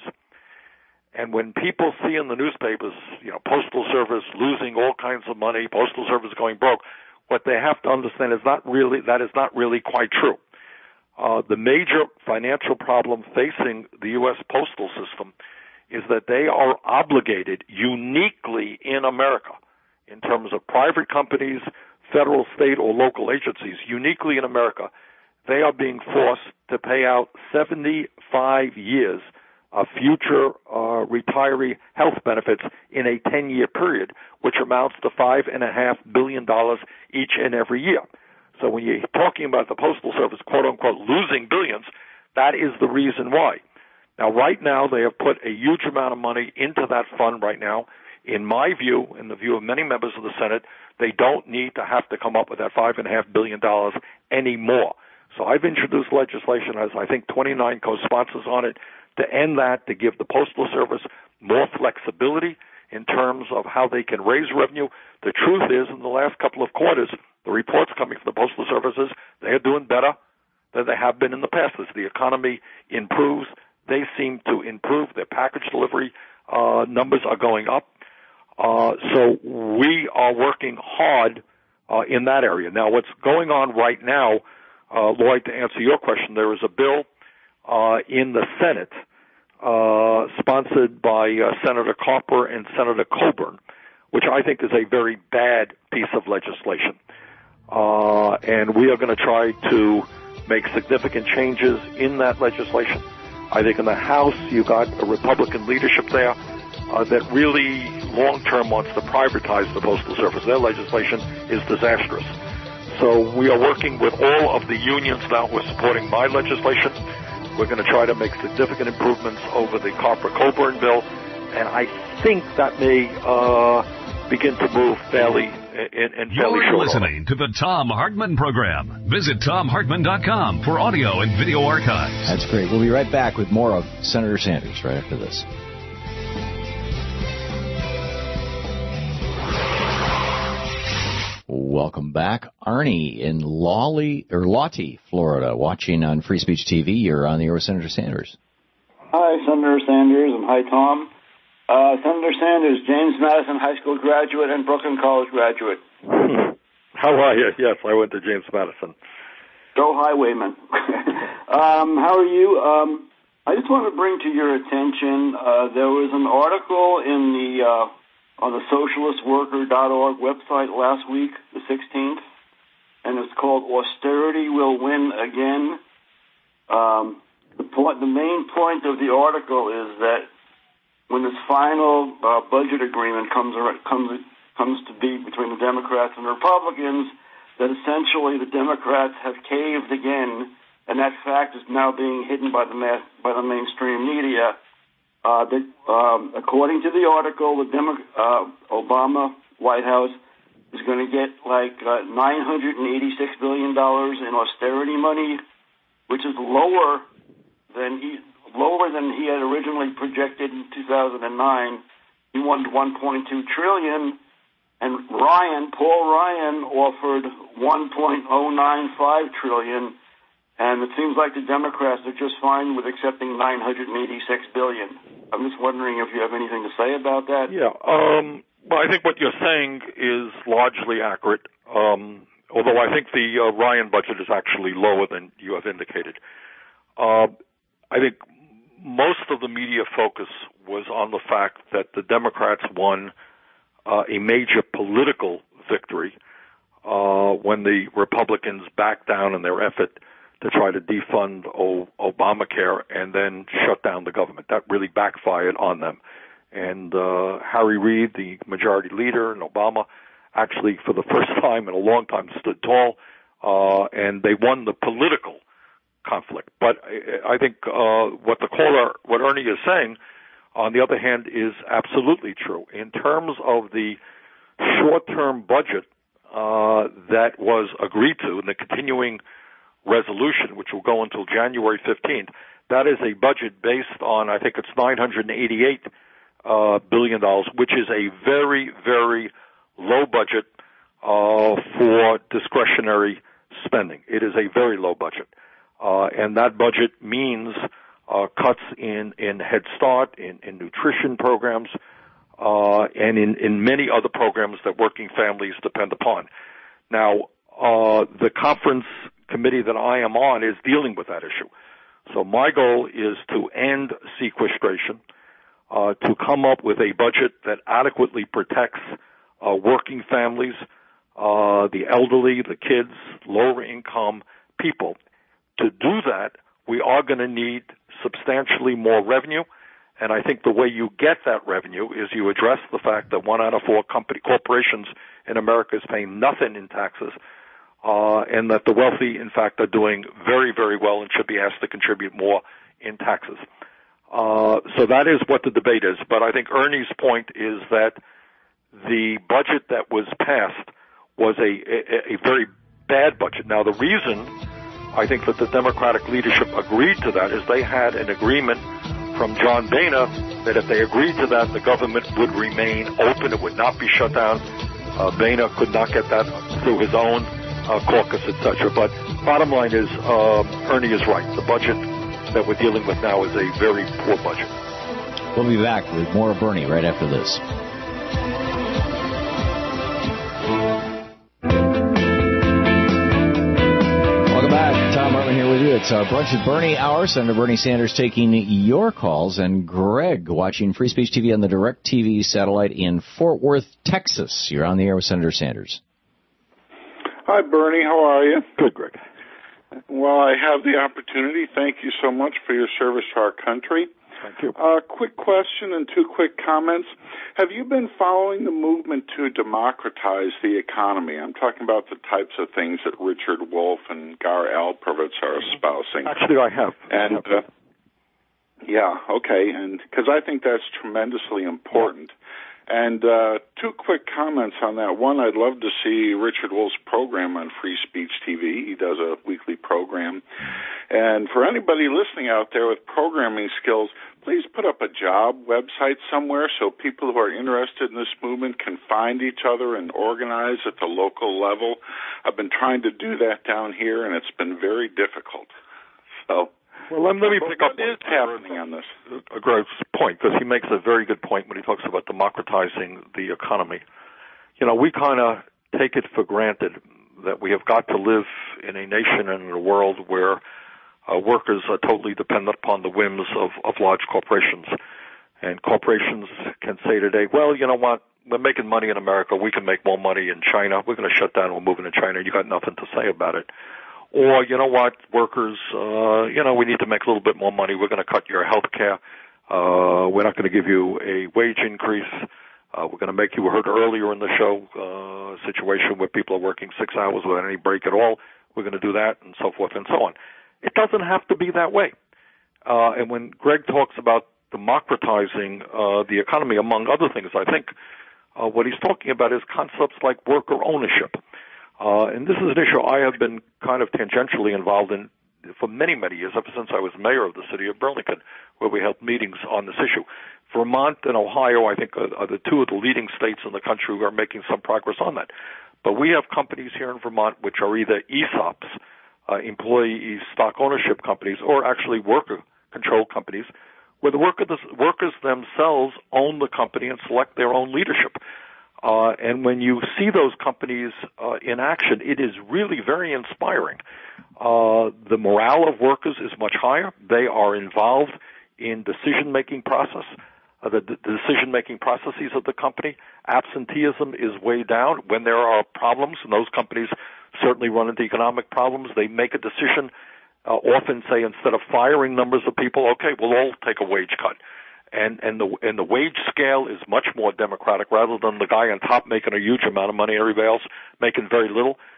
And when people see in the newspapers, you know, Postal Service losing all kinds of money, Postal Service going broke, what they have to understand is not really, that is not really quite true. Uh, the major financial problem facing the U S postal system is that they are obligated uniquely in America, in terms of private companies, federal, state, or local agencies, uniquely in America, they are being forced to pay out seventy-five years of future uh, retiree health benefits in a ten-year period, which amounts to five and a half billion dollars each and every year. So when you're talking about the Postal Service, quote unquote, losing billions, that is the reason why. Now, right now, they have put a huge amount of money into that fund right now. In my view, in the view of many members of the Senate, they don't need to have to come up with that five and a half billion dollars anymore. So I've introduced legislation, as I think twenty-nine co-sponsors on it, to end that, to give the Postal Service more flexibility in terms of how they can raise revenue. The truth is, in the last couple of quarters, the reports coming from the Postal Services, they are doing better than they have been in the past. As the economy improves, they seem to improve. Their package delivery uh, numbers are going up. Uh, so we are working hard uh, in that area. Now, what's going on right now, uh, Lloyd, to answer your question, there is a bill uh, in the Senate uh, sponsored by uh, Senator Carper and Senator Coburn, which I think is a very bad piece of legislation. Uh, and we are going to try to make significant changes in that legislation. I think in the House, you got a Republican leadership there uh, that really long-term wants to privatize the Postal Service. Their legislation is disastrous. So we are working with all of the unions now who are supporting my legislation. We're going to try to make significant improvements over the Carper-Coburn bill, and I think that may uh, begin to move fairly in, in fairly You're short listening order. to the Tom Hartman Program. Visit tom hartman dot com for audio and video archives. That's great. We'll be right back with more of Senator Sanders right after this. Welcome back. Arnie in Lawley, or Lottie, Florida, watching on Free Speech T V. You're on the air with Senator Sanders. Hi, Senator Sanders, and hi, Tom. Uh, Senator Sanders, James Madison High School graduate and Brooklyn College graduate. How are you? Yes, I went to James Madison. Go Highwayman. um, how are you? Um, I just want to bring to your attention, uh, there was an article in the... Uh, on the socialist worker dot org website last week, the sixteenth, and it's called Austerity Will Win Again. Um, the, point, the main point of the article is that when this final uh, budget agreement comes, comes, comes to be between the Democrats and the Republicans, that essentially the Democrats have caved again, and that fact is now being hidden by the, mass, by the mainstream media. Uh, that, um, according to the article, the Demo- uh, Obama White House is going to get like uh, nine hundred eighty-six billion dollars in austerity money, which is lower than he lower than he had originally projected in two thousand nine. He wanted one point two trillion dollars, and Ryan, Paul Ryan, offered one point oh nine five trillion dollars. And it seems like the Democrats are just fine with accepting nine hundred eighty-six billion dollars. I'm just wondering if you have anything to say about that. Yeah. Um, well, I think what you're saying is largely accurate, um, although I think the uh, Ryan budget is actually lower than you have indicated. Uh, I think most of the media focus was on the fact that the Democrats won uh, a major political victory uh, when the Republicans backed down in their effort to try to defund o- Obamacare and then shut down the government. That really backfired on them. And uh, Harry Reid, the majority leader, and Obama actually, for the first time in a long time, stood tall. uh, and they won the political conflict. But I, I think uh, what the caller, what Ernie is saying, on the other hand, is absolutely true. In terms of the short-term budget uh, that was agreed to in the continuing resolution, which will go until January fifteenth, that is a budget based on, I think it's nine hundred eighty-eight uh, billion dollars, which is a very, very low budget uh, for discretionary spending. It is a very low budget. Uh, and that budget means uh, cuts in, in Head Start, in, in nutrition programs, uh, and in, in many other programs that working families depend upon. Now, uh, the conference committee that I am on is dealing with that issue. So my goal is to end sequestration, uh, to come up with a budget that adequately protects uh, working families, uh, the elderly, the kids, lower income people. To do that, we are going to need substantially more revenue, and I think the way you get that revenue is you address the fact that one out of four company corporations in America is paying nothing in taxes, uh, and that the wealthy, in fact, are doing very, very well and should be asked to contribute more in taxes. Uh, so that is what the debate is. But I think Ernie's point is that the budget that was passed was a, a, a very bad budget. Now, the reason I think that the Democratic leadership agreed to that is they had an agreement from John Boehner that if they agreed to that, the government would remain open. It would not be shut down. Uh, Boehner could not get that through his own uh, caucus, et cetera. But bottom line is, um, Ernie is right. The budget that we're dealing with now is a very poor budget. We'll be back with more of Bernie right after this. Welcome back. Tom Hartman here with you. It's our Brunch with Bernie hour. Senator Bernie Sanders taking your calls, and Greg watching Free Speech T V on the DirecTV satellite in Fort Worth, Texas. You're on the air with Senator Sanders. Hi, Bernie. How are you? Good, Greg. Well, I have the opportunity. Thank you so much for your service to our country. Thank you. Uh, quick question and two quick comments. Have you been following the movement to democratize the economy? I'm talking about the types of things that Richard Wolff and Gar Alperovitz are espousing. Actually, I have. And uh, yeah, okay, and because I think that's tremendously important. And uh, two quick comments on that. One, I'd love to see Richard Wolff's program on Free Speech T V. He does a weekly program. And for anybody listening out there with programming skills, please put up a job website somewhere so people who are interested in this movement can find each other and organize at the local level. I've been trying to do that down here, and it's been very difficult. So... Well, let, let me pick up what is happening on this. Greg's point, because he makes a very good point when he talks about democratizing the economy. You know, we kind of take it for granted that we have got to live in a nation and in a world where uh, workers are totally dependent upon the whims of, of large corporations. And corporations can say today, well, you know what, we're making money in America, we can make more money in China, we're going to shut down, we're moving to China, you got nothing to say about it. Or, you know what, workers, uh, you know, we need to make a little bit more money. We're going to cut your health care. Uh, we're not going to give you a wage increase. Uh, we're going to make you, we heard earlier in the show, uh, situation where people are working six hours without any break at all. We're going to do that, and so forth and so on. It doesn't have to be that way. Uh, and when Greg talks about democratizing, uh, the economy, among other things, I think, uh, what he's talking about is concepts like worker ownership. Uh, and this is an issue I have been kind of tangentially involved in for many, many years, ever since I was mayor of the city of Burlington, where we held meetings on this issue. Vermont and Ohio, I think, are, are the two of the leading states in the country who are making some progress on that. But we have companies here in Vermont which are either E S O Ps, uh, employee stock ownership companies, or actually worker-controlled companies, where the worker, workers themselves own the company and select their own leadership. Uh, and when you see those companies uh, in action, it is really very inspiring. Uh, the morale of workers is much higher. They are involved in decision-making process, uh, the, the decision-making processes of the company. Absenteeism is way down. When there are problems, and those companies certainly run into economic problems, they make a decision, uh, often say instead of firing numbers of people, okay, we'll all take a wage cut. And, and the, and the wage scale is much more democratic rather than the guy on top making a huge amount of money and everybody else making very little.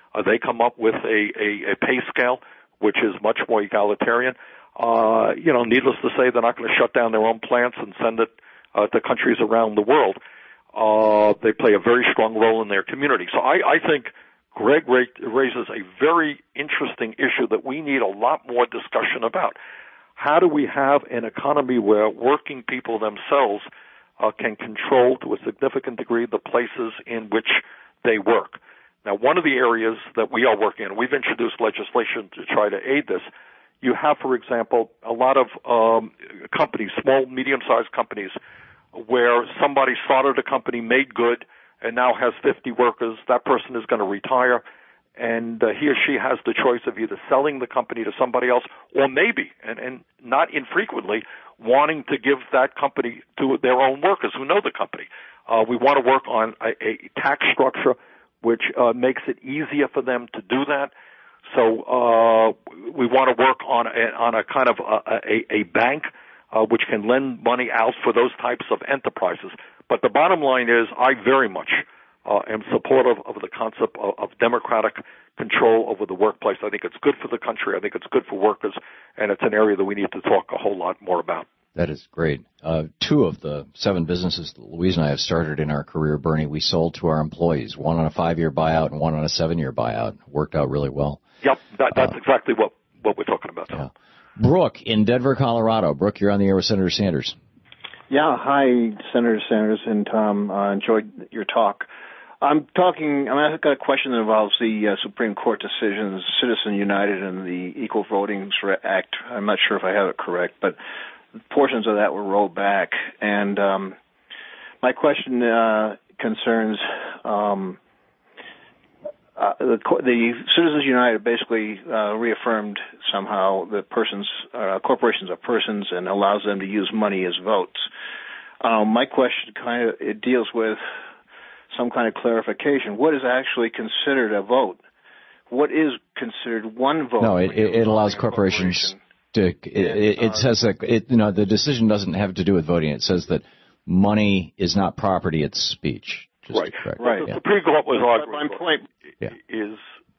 Uh, they come up with a, a, a pay scale which is much more egalitarian. Uh, you know, needless to say, they're not going to shut down their own plants and send it uh, to countries around the world. Uh, they play a very strong role in their community. So I, I think Greg raises a very interesting issue that we need a lot more discussion about. How do we have an economy where working people themselves uh, can control to a significant degree the places in which they work? Now, one of the areas that we are working on, we've introduced legislation to try to aid this. You have, for example, a lot of um, companies, small, medium-sized companies, where somebody started a company, made good, and now has fifty workers. That person is going to retire, and uh, he or she has the choice of either selling the company to somebody else or maybe, and, and not infrequently, wanting to give that company to their own workers who know the company. Uh, we want to work on a, a tax structure which uh, makes it easier for them to do that. So uh, we want to work on a, on a kind of a, a, a bank uh, which can lend money out for those types of enterprises. But the bottom line is I very much uh, am supportive of the concept of, of democratic control over the workplace. I think it's good for the country. I think it's good for workers, and it's an area that we need to talk a whole lot more about. That is great. Uh, two of the seven businesses that Louise and I have started in our career, Bernie, we sold to our employees, one on a five-year buyout and one on a seven-year buyout. Worked out really well. Yep, that, that's uh, exactly what, what we're talking about. Yeah. Brooke in Denver, Colorado. Brooke, you're on the air with Senator Sanders. Yeah, hi, Senator Sanders and Tom. I uh, enjoyed your talk. I'm talking, I've got a question that involves the uh, Supreme Court decisions, Citizen United and the Equal Voting Act. I'm not sure if I have it correct, but portions of that were rolled back. And um, my question uh, concerns um, uh, the, the Citizens United basically uh, reaffirmed somehow that persons, uh, corporations are persons and allows them to use money as votes. Um, my question kind of it deals with some kind of clarification. What is actually considered a vote? What is considered one vote? No, it, it, it allows corporations to. It, it, it says that it, you know the decision doesn't have to do with voting. It says that money is not property; it's speech. Just right, correct. right. Yeah. The Supreme Court was arguing my point yeah. is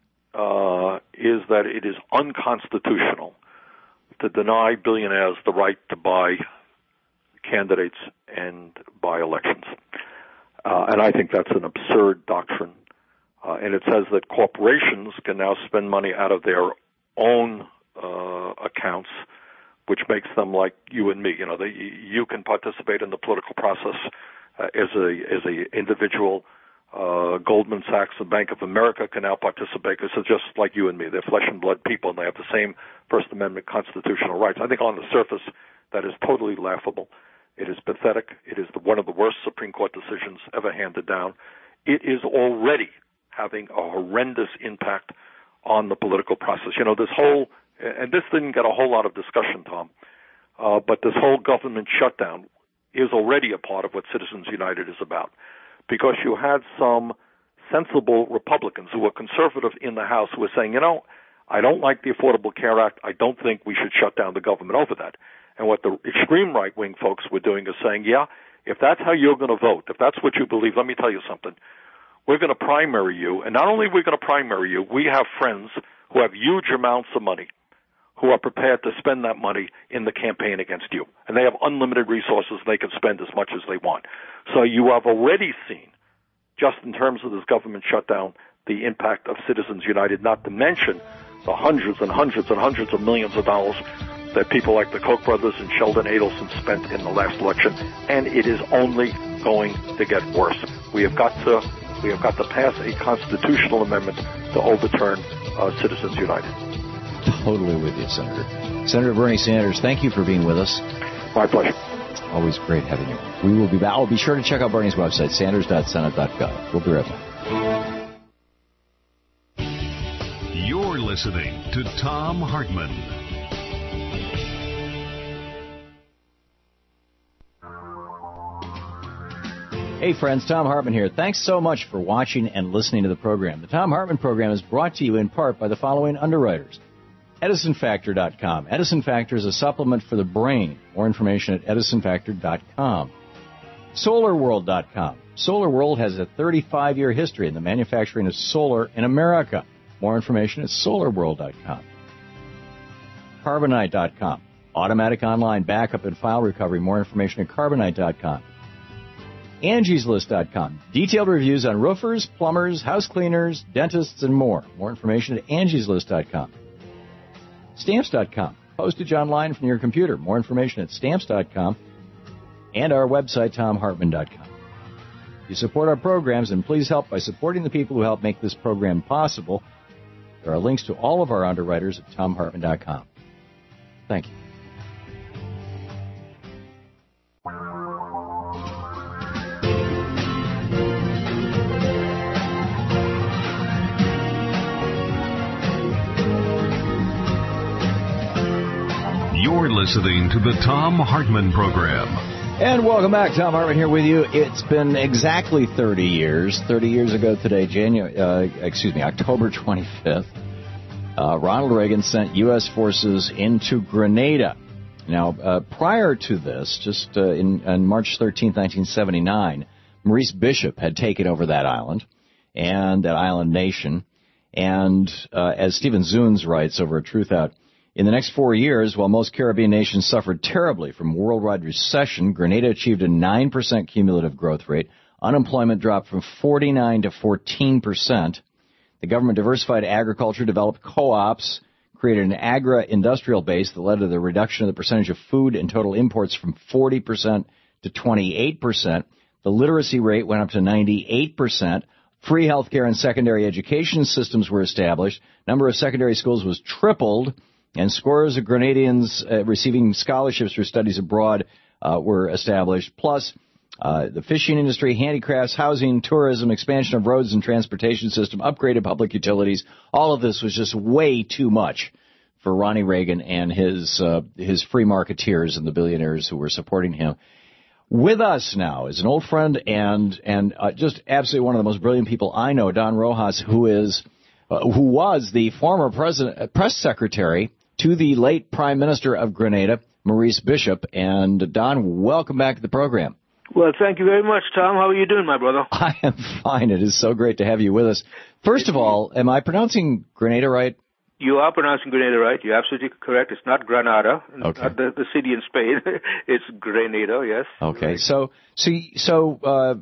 uh, is that it is unconstitutional to deny billionaires the right to buy candidates and buy elections. Uh, and I think that's an absurd doctrine. Uh, and it says that corporations can now spend money out of their own uh, accounts, which makes them like you and me. You know, they, you can participate in the political process uh, as a as a individual. Uh, Goldman Sachs and Bank of America can now participate because they're just like you and me. They're flesh and blood people, and they have the same First Amendment constitutional rights. I think on the surface that is totally laughable. It is pathetic. It is the, one of the worst Supreme Court decisions ever handed down. It is already having a horrendous impact on the political process. You know, this whole, and this didn't get a whole lot of discussion, Tom, uh, but this whole government shutdown is already a part of what Citizens United is about. Because you had some sensible Republicans who were conservative in the House who were saying, you know, I don't like the Affordable Care Act. I don't think we should shut down the government over that. And what the extreme right-wing folks were doing is saying, yeah, if that's how you're going to vote, if that's what you believe, let me tell you something. We're going to primary you, and not only are we going to primary you, we have friends who have huge amounts of money who are prepared to spend that money in the campaign against you. And they have unlimited resources. They can spend as much as they want. So you have already seen, just in terms of this government shutdown, the impact of Citizens United, not to mention the hundreds and hundreds and hundreds of millions of dollars that people like the Koch brothers and Sheldon Adelson spent in the last election, and it is only going to get worse. We have got to we have got to pass a constitutional amendment to overturn uh, Citizens United. Totally with you, Senator. Senator Bernie Sanders, thank you for being with us. My pleasure. Always great having you. We will be back. I'll be sure to check out Bernie's website, sanders dot senate dot gov. We'll be right back. You're listening to Thom Hartmann. Hey friends, Thom Hartmann here. Thanks so much for watching and listening to the program. The Thom Hartmann program is brought to you in part by the following underwriters. Edison Factor dot com. Edison Factor is a supplement for the brain. More information at Edison Factor dot com. Solar World dot com. Solar World has a thirty-five year history in the manufacturing of solar in America. More information at solar world dot com. Carbonite dot com. Automatic online backup and file recovery. More information at Carbonite dot com. Angie's List dot com. Detailed reviews on roofers, plumbers, house cleaners, dentists, and more. More information at Angie's List dot com. Stamps dot com. Postage online from your computer. More information at Stamps dot com. And our website, Tom Hartman dot com. You support our programs, and please help by supporting the people who help make this program possible. There are links to all of our underwriters at Tom Hartman dot com. Thank you. You're listening to the Tom Hartman Program. And welcome back. Tom Hartman here with you. It's been exactly thirty years. thirty years ago today, January, uh, excuse me, October twenty-fifth, uh, Ronald Reagan sent U S forces into Grenada. Now, uh, prior to this, just uh, in, on March thirteenth, nineteen seventy-nine, Maurice Bishop had taken over that island and that island nation. And uh, as Stephen Zunes writes over at Truthout, in the next four years, while most Caribbean nations suffered terribly from worldwide recession, Grenada achieved a nine percent cumulative growth rate. Unemployment dropped from forty-nine to fourteen percent. The government diversified agriculture, developed co-ops, created an agri-industrial base that led to the reduction of the percentage of food and total imports from forty percent to twenty-eight percent. The literacy rate went up to ninety-eight percent. Free health care and secondary education systems were established. Number of secondary schools was tripled. And scores of Grenadians uh, receiving scholarships for studies abroad uh, were established. Plus, uh, the fishing industry, handicrafts, housing, tourism, expansion of roads and transportation system, upgraded public utilities. All of this was just way too much for Ronnie Reagan and his uh, his free marketeers and the billionaires who were supporting him. With us now is an old friend and and uh, just absolutely one of the most brilliant people I know, Don Rojas, who is uh, who was the former president, uh, press secretary to the late Prime Minister of Grenada, Maurice Bishop. And, Don, welcome back to the program. Well, thank you very much, Tom. How are you doing, my brother? I am fine. It is so great to have you with us. First of all, am I pronouncing Grenada right? You are pronouncing Grenada right. You're absolutely correct. It's not Granada, okay. Not the, the city in Spain. It's Grenada, yes. Okay. Right. So, so, so uh,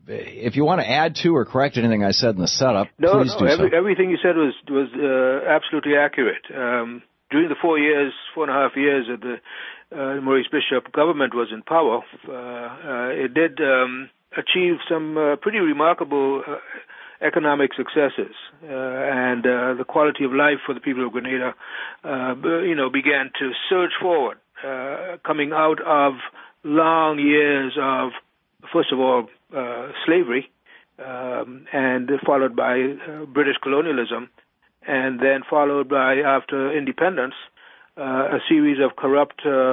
if you want to add to or correct anything I said in the setup, no, please no, do every, so. Everything you said was, was uh, absolutely accurate. Um, During the four years, four and a half years that the uh, Maurice Bishop government was in power, uh, uh, it did um, achieve some uh, pretty remarkable uh, economic successes, uh, and uh, the quality of life for the people of Grenada, uh, you know, began to surge forward, uh, coming out of long years of, first of all, uh, slavery, um, and followed by uh, British colonialism. And then followed by, after independence, uh, a series of corrupt uh,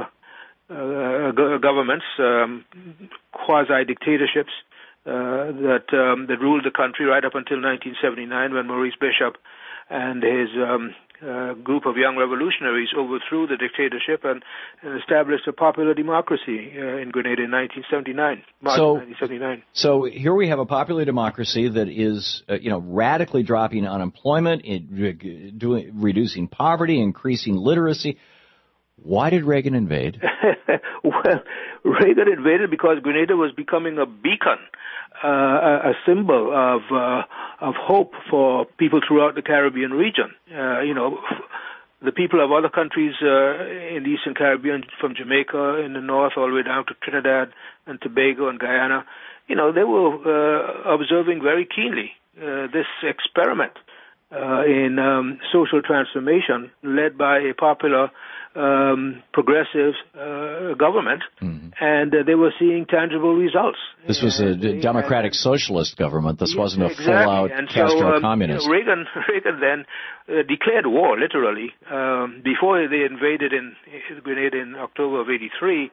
uh, go- governments, um, quasi-dictatorships uh, that um, that ruled the country right up until nineteen seventy-nine, when Maurice Bishop and his um, uh, group of young revolutionaries overthrew the dictatorship and, and established a popular democracy uh, in Grenada in nineteen seventy-nine, March so, nineteen seventy-nine. So here we have a popular democracy that is, uh, you know, radically dropping unemployment, it, re- doing, reducing poverty, increasing literacy. Why did Reagan invade? Well, Reagan invaded because Grenada was becoming a beacon, uh, a, a symbol of uh, of hope for people throughout the Caribbean region. Uh, you know, the people of other countries uh, in the Eastern Caribbean, from Jamaica in the north all the way down to Trinidad and Tobago and Guyana, you know, they were uh, observing very keenly uh, this experiment uh, in um, social transformation led by a popular Um, progressive uh, government, mm-hmm. and uh, they were seeing tangible results. This was a d- democratic and, socialist government. This yeah, wasn't a exactly. full-out and Castro so, um, communist. You know, Reagan, Reagan then uh, declared war, literally, um, before they invaded in Grenada in October of eighty-three.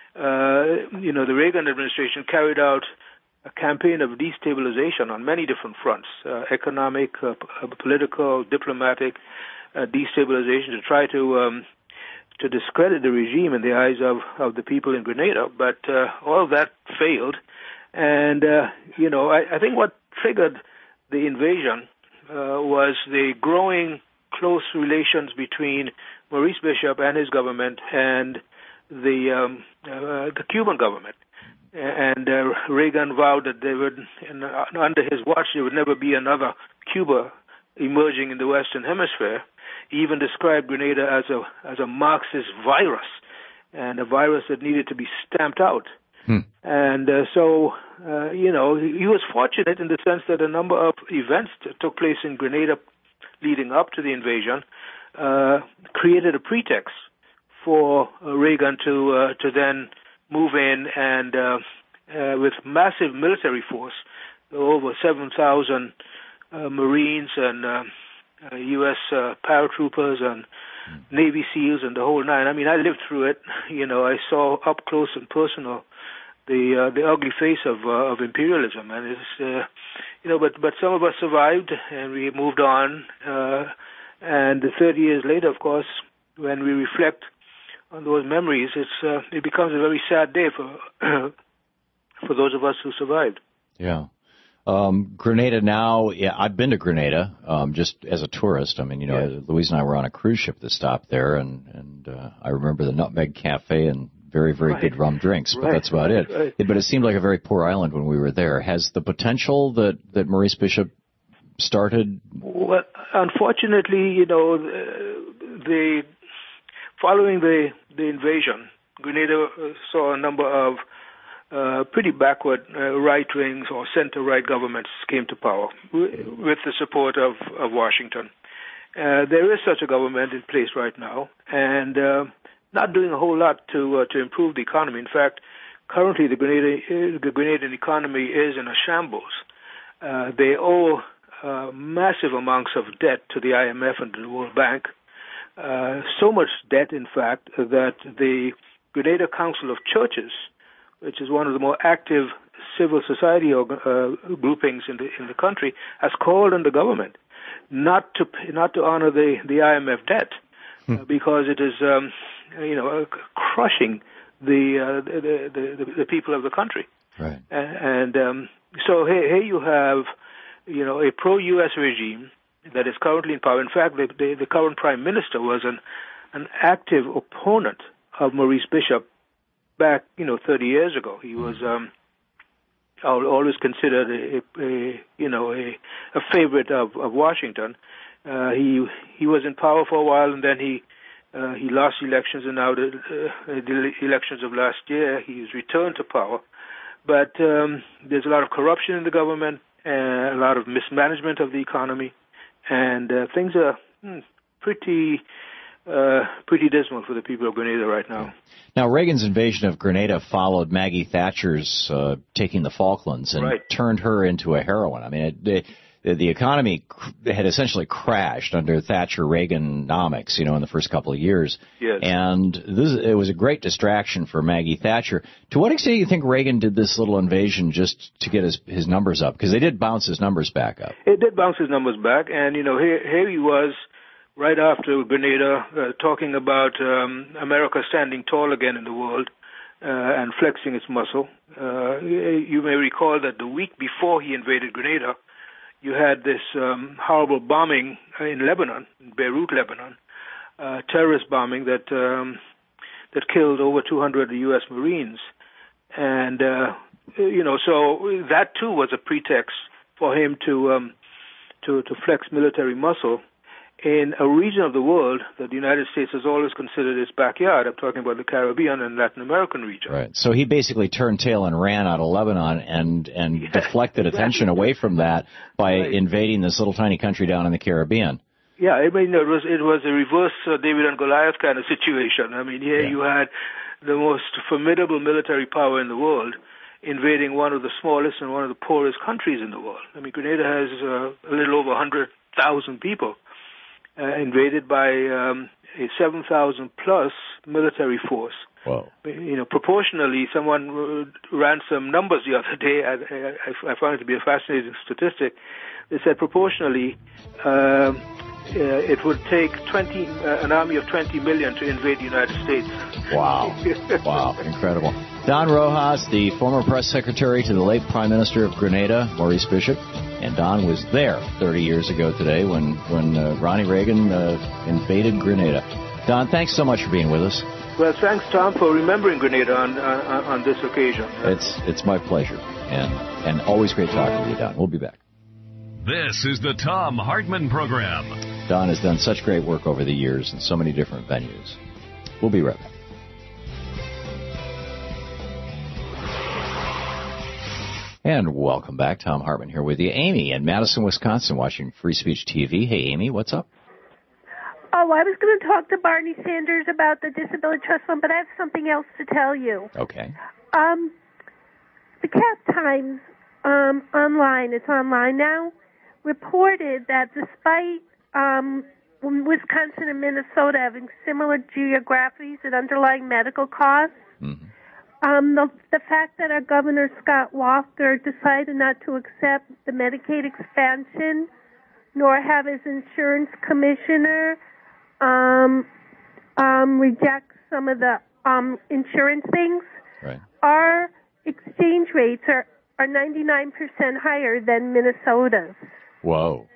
Uh, you know, the Reagan administration carried out a campaign of destabilization on many different fronts: uh, economic, uh, p- political, diplomatic uh, destabilization to try to um, to discredit the regime in the eyes of, of the people in Grenada, but uh, all of that failed. And, uh, you know, I, I think what triggered the invasion uh, was the growing close relations between Maurice Bishop and his government and the um, uh, the Cuban government. And uh, Reagan vowed that there would, in, uh, under his watch, there would never be another Cuba emerging in the Western Hemisphere. He even described Grenada as a as a Marxist virus, and a virus that needed to be stamped out. Hmm. And uh, so, uh, you know, he, he was fortunate in the sense that a number of events that took place in Grenada leading up to the invasion uh, created a pretext for uh, Reagan to uh, to then move in and uh, uh, with massive military force, over seven thousand uh, Marines and uh, uh, U S uh, paratroopers and Navy SEALs and the whole nine. I mean, I lived through it. You know, I saw up close and personal the uh, the ugly face of uh, of imperialism, and it's uh, you know, but but some of us survived and we moved on. Uh, and thirty years later, of course, when we reflect on those memories, it's uh, it becomes a very sad day for for those of us who survived. Yeah. Um, Grenada now, yeah, I've been to Grenada, um, just as a tourist. I mean, you know, yeah. Louise and I were on a cruise ship that stopped there, and, and, uh, I remember the Nutmeg Cafe and very, very right. good rum drinks, but right. that's about it. Right. But it seemed like a very poor island when we were there. Has the potential that, that Maurice Bishop started? Well, unfortunately, you know, the, following the, the invasion, Grenada saw a number of Uh, pretty backward uh, right wings or center right governments came to power w- with the support of, of Washington. Uh, there is such a government in place right now, and uh, not doing a whole lot to uh, to improve the economy. In fact, currently the Grenada, the Grenadian economy is in a shambles. Uh, they owe uh, massive amounts of debt to the I M F and the World Bank. Uh, so much debt, in fact, that the Grenada Council of Churches, which is one of the more active civil society organ, uh, groupings in the in the country, has called on the government not to not to honor the, the I M F debt hmm. uh, because it is um, you know uh, crushing the, uh, the, the the the people of the country. Right. And, and um, so here, here you have you know a pro-U S regime that is currently in power. In fact, the the, the current prime minister was an an active opponent of Maurice Bishop. Back, you know, thirty years ago, he was um, always considered a, a you know a, a favorite of, of Washington. Uh, he he was in power for a while, and then he uh, he lost elections, and now the, uh, the elections of last year, he's returned to power. But um, there's a lot of corruption in the government, uh, a lot of mismanagement of the economy, and uh, things are hmm, pretty. Uh, pretty dismal for the people of Grenada right now. Now, Reagan's invasion of Grenada followed Maggie Thatcher's uh, taking the Falklands and right. turned her into a heroine. I mean, it, it, the economy had essentially crashed under Thatcher Reaganomics, you know, in the first couple of years. Yes. And this, it was a great distraction for Maggie Thatcher. To what extent do you think Reagan did this little invasion just to get his, his numbers up? Because they did bounce his numbers back up. It did bounce his numbers back, and, you know, here, here he was, right after Grenada, uh, talking about um, America standing tall again in the world uh, and flexing its muscle. Uh, you may recall that the week before he invaded Grenada, you had this um, horrible bombing in Lebanon, in Beirut, Lebanon, uh, terrorist bombing that um, that killed over two hundred U S Marines. And, uh, you know, so that too was a pretext for him to um, to, to flex military muscle in a region of the world that the United States has always considered its backyard. I'm talking about the Caribbean and Latin American region. Right. So he basically turned tail and ran out of Lebanon and, and yes, deflected exactly. attention away from that by right. invading this little tiny country down in the Caribbean. Yeah, I mean, it was it was a reverse uh, David and Goliath kind of situation. I mean, here yeah. you had the most formidable military power in the world invading one of the smallest and one of the poorest countries in the world. I mean, Grenada has uh, a little over one hundred thousand people. Uh, invaded by um, a seven thousand plus military force. Wow. You know, proportionally, someone uh, ran some numbers the other day. I, I, I found it to be a fascinating statistic. They said proportionally, uh, uh, it would take twenty uh, an army of twenty million to invade the United States. Wow. Wow. Incredible. Don Rojas, the former press secretary to the late Prime Minister of Grenada, Maurice Bishop. And Don was there thirty years ago today when, when uh, Ronnie Reagan uh, invaded Grenada. Don, thanks so much for being with us. Well, thanks, Tom, for remembering Grenada on, on, on this occasion. It's it's my pleasure, and, and always great talking to you, Don. We'll be back. This is the Tom Hartman Program. Don has done such great work over the years in so many different venues. We'll be right back. And welcome back. Tom Hartman here with you. Amy in Madison, Wisconsin, watching Free Speech T V. Hey, Amy, what's up? Oh, I was going to talk to Barney Sanders about the Disability Trust Fund, but I have something else to tell you. Okay. Um, the Cap Times um, online, it's online now, reported that despite um, Wisconsin and Minnesota having similar geographies and underlying medical costs, mm-hmm. um, the, the fact that our Governor Scott Walker decided not to accept the Medicaid expansion, nor have his insurance commissioner um, um, reject some of the um, insurance things, right. Our exchange rates are, are ninety-nine percent higher than Minnesota's. Whoa.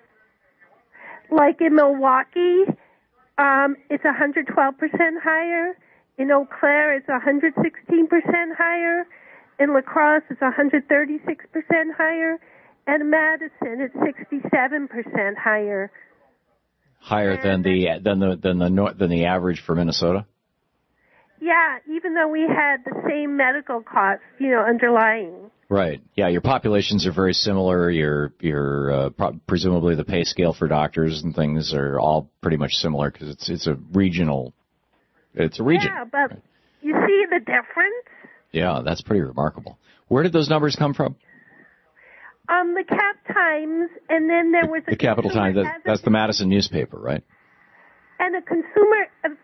Like in Milwaukee, um, it's one hundred twelve percent higher. In Eau Claire, it's one hundred sixteen percent higher. In La Crosse, it's one hundred thirty-six percent higher. And in Madison, it's sixty-seven percent higher. Higher than the than the than the than the average for Minnesota? Yeah, even though we had the same medical costs, you know, underlying. Right. Yeah, your populations are very similar. Your your uh, pro- presumably the pay scale for doctors and things are all pretty much similar because it's it's a regional. It's a region. Yeah, but right. You see the difference? Yeah, that's pretty remarkable. Where did those numbers come from? Um, the Cap Times, and then there was a the Capital Times. That, that's the Madison newspaper, right? And a consumer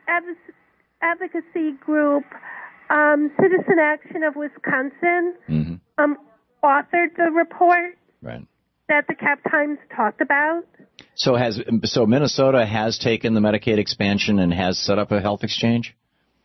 advocacy group, um, Citizen Action of Wisconsin, mm-hmm. um, authored the report right. that the Cap Times talked about. So has so Minnesota has taken the Medicaid expansion and has set up a health exchange?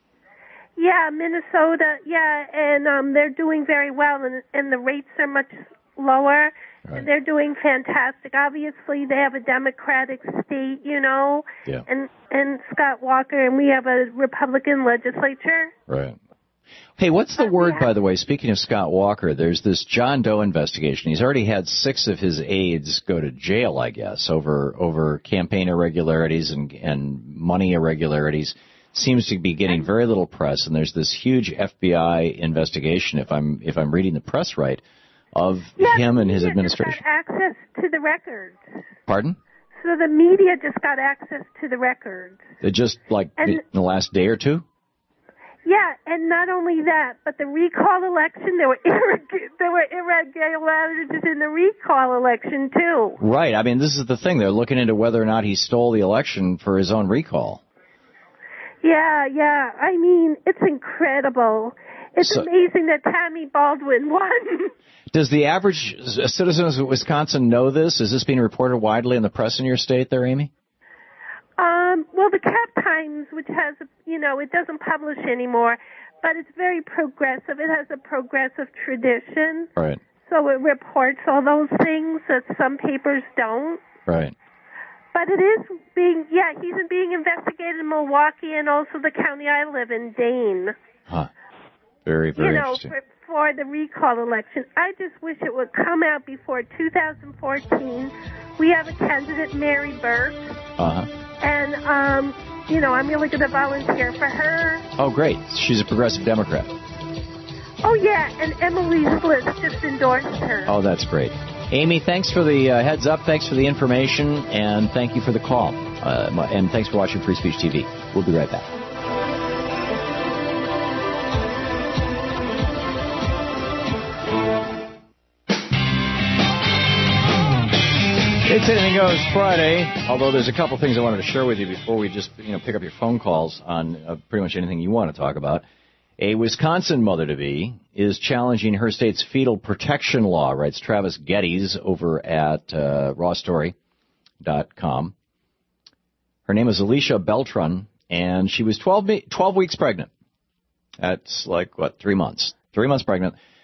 Yeah, Minnesota. Yeah, and um, they're doing very well, and, and the rates are much lower, right. And they're doing fantastic. Obviously, they have a Democratic state, you know, yeah. and and Scott Walker, and we have a Republican legislature. Right. Hey, what's the word, by the way, speaking of Scott Walker, there's this John Doe investigation. He's already had six of his aides go to jail, I guess, over over campaign irregularities and, and money irregularities. Seems to be getting very little press, and there's this huge F B I investigation, if I'm if I'm reading the press right, of yeah, him and his media administration. Just got access to the records. Pardon? So the media just got access to the records. It just like and, in the last day or two? Yeah, and not only that, but the recall election, there were irreg- there were irregularities in the recall election too. Right. I mean, this is the thing. They're looking into whether or not he stole the election for his own recall. Yeah, yeah. I mean, it's incredible. It's so, amazing that Tammy Baldwin won. Does the average citizen of Wisconsin know this? Is this being reported widely in the press in your state there, Amy? Um, well, the Cap Times, which has, you know, it doesn't publish anymore, but it's very progressive. It has a progressive tradition. Right. So it reports all those things that some papers don't. Right. But it is being, yeah, he's being investigated in Milwaukee and also the county I live in, Dane. Huh. Very, very you know, interesting. For, for the recall election. I just wish it would come out before two thousand fourteen. We have a candidate, Mary Burke. Uh-huh. And, um, you know, I'm really going to volunteer for her. Oh, great. She's a progressive Democrat. Oh, yeah, and Emily Splitt just endorsed her. Oh, that's great. Amy, thanks for the uh, heads up, thanks for the information, and thank you for the call. Uh, and thanks for watching Free Speech T V. We'll be right back. It's Anything Goes Friday, although there's a couple things I wanted to share with you before we just you know pick up your phone calls on uh, pretty much anything you want to talk about. A Wisconsin mother-to-be is challenging her state's fetal protection law, writes Travis Geddes over at uh, raw story dot com. Her name is Alicia Beltran, and she was twelve, twelve weeks pregnant. That's like, what, three months. Three months pregnant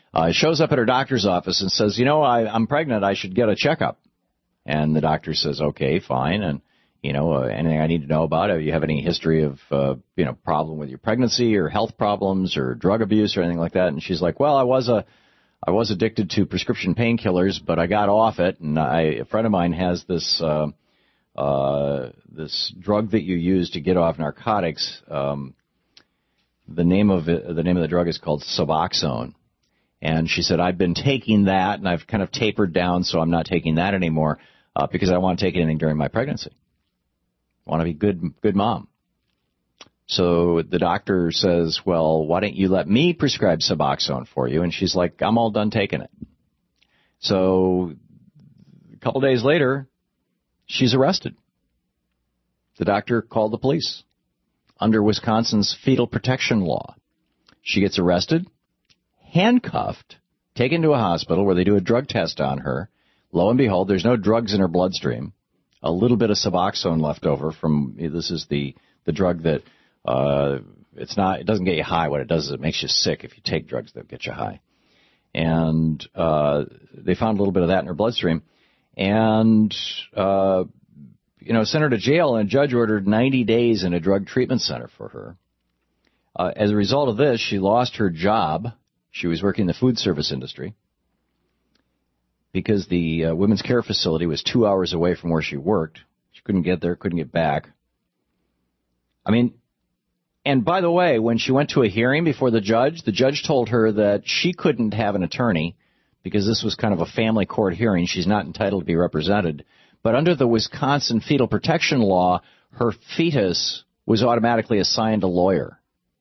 uh, shows up at her doctor's office and says, you know, I, I'm pregnant. I should get a checkup. And the doctor says, okay, fine. And, you know, uh, anything I need to know about it? Do you have any history of, uh, you know, problem with your pregnancy or health problems or drug abuse or anything like that? And she's like, well, I was a, I was addicted to prescription painkillers, but I got off it. And I, a friend of mine has this, uh, uh, this drug that you use to get off narcotics. Um, the name of it, the name of the drug is called Suboxone. And she said, I've been taking that and I've kind of tapered down, so I'm not taking that anymore. Uh, because I don't want to take anything during my pregnancy. I want to be good, good mom. So the doctor says, well, why don't you let me prescribe Suboxone for you? And she's like, I'm all done taking it. So a couple days later, she's arrested. The doctor called the police under Wisconsin's fetal protection law. She gets arrested, handcuffed, taken to a hospital where they do a drug test on her. Lo and behold, there's no drugs in her bloodstream. A little bit of Suboxone left over from, this is the, the drug that, uh, it's not, it doesn't get you high. What it does is it makes you sick. If you take drugs, they'll get you high. And, uh, they found a little bit of that in her bloodstream. And, uh, you know, sent her to jail, and a judge ordered ninety days in a drug treatment center for her. Uh, as a result of this, she lost her job. She was working in the food service industry, because the uh, women's care facility was two hours away from where she worked. She couldn't get there, couldn't get back. I mean, and by the way, when she went to a hearing before the judge, the judge told her that she couldn't have an attorney because this was kind of a family court hearing. She's not entitled to be represented. But under the Wisconsin fetal protection law, her fetus was automatically assigned a lawyer.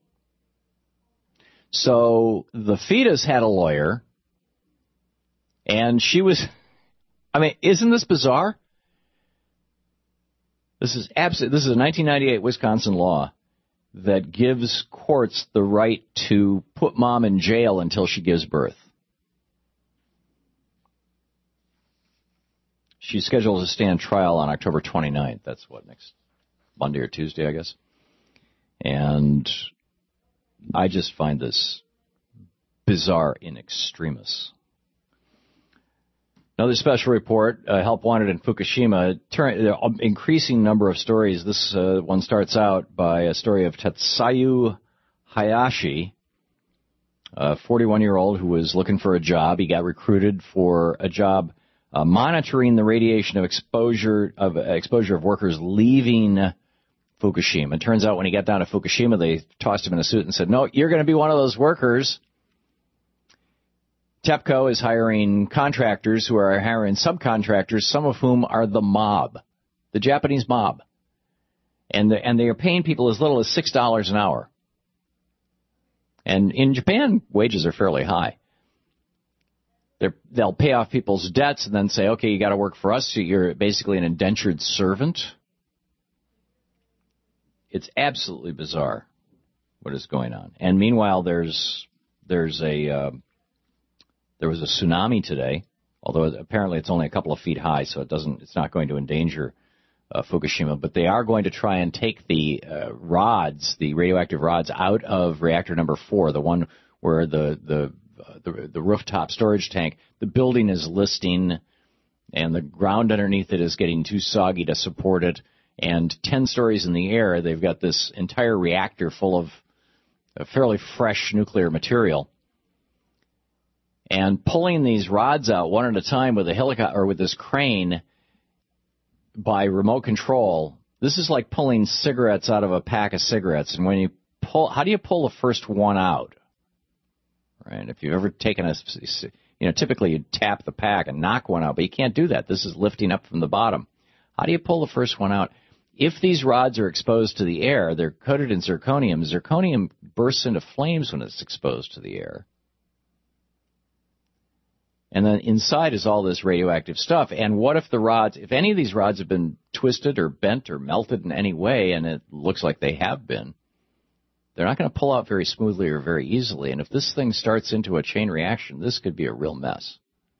So the fetus had a lawyer. And she was, I mean, isn't this bizarre? This is absolutely, this is a nineteen ninety-eight Wisconsin law that gives courts the right to put mom in jail until she gives birth. She's scheduled to stand trial on October twenty-ninth. That's what, next Monday or Tuesday, I guess. And I just find this bizarre in extremis. Another special report, uh, help wanted in Fukushima. Turn, uh, increasing number of stories. This uh, one starts out by a story of Tetsuya Hayashi, a forty-one-year-old who was looking for a job. He got recruited for a job uh, monitoring the radiation of exposure of uh, exposure of workers leaving Fukushima. It turns out when he got down to Fukushima, they tossed him in a suit and said, "No, you're going to be one of those workers." TEPCO is hiring contractors who are hiring subcontractors, some of whom are the mob, the Japanese mob. And, the, and they are paying people as little as six dollars an hour. And in Japan, wages are fairly high. They're, they'll pay off people's debts and then say, okay, you got to work for us. So you're basically an indentured servant. It's absolutely bizarre what is going on. And meanwhile, there's there's a... Uh, There was a tsunami today, although apparently it's only a couple of feet high, so it doesn't. It's not going to endanger uh, Fukushima. But they are going to try and take the uh, rods, the radioactive rods, out of reactor number four, the one where the the uh, the, the rooftop storage tank. The building is listing, and the ground underneath it is getting too soggy to support it. And ten stories in the air, they've got this entire reactor full of uh, fairly fresh nuclear material. And pulling these rods out one at a time with a helicopter or with this crane by remote control, this is like pulling cigarettes out of a pack of cigarettes. And when you pull, how do you pull the first one out? Right? If you've ever taken a, you know, typically you tap the pack and knock one out, but you can't do that. This is lifting up from the bottom. How do you pull the first one out? If these rods are exposed to the air, they're coated in zirconium. Zirconium bursts into flames when it's exposed to the air. And then inside is all this radioactive stuff. And what if the rods, if any of these rods have been twisted or bent or melted in any way, and it looks like they have been, they're not going to pull out very smoothly or very easily. And if this thing starts into a chain reaction, this could be a real mess.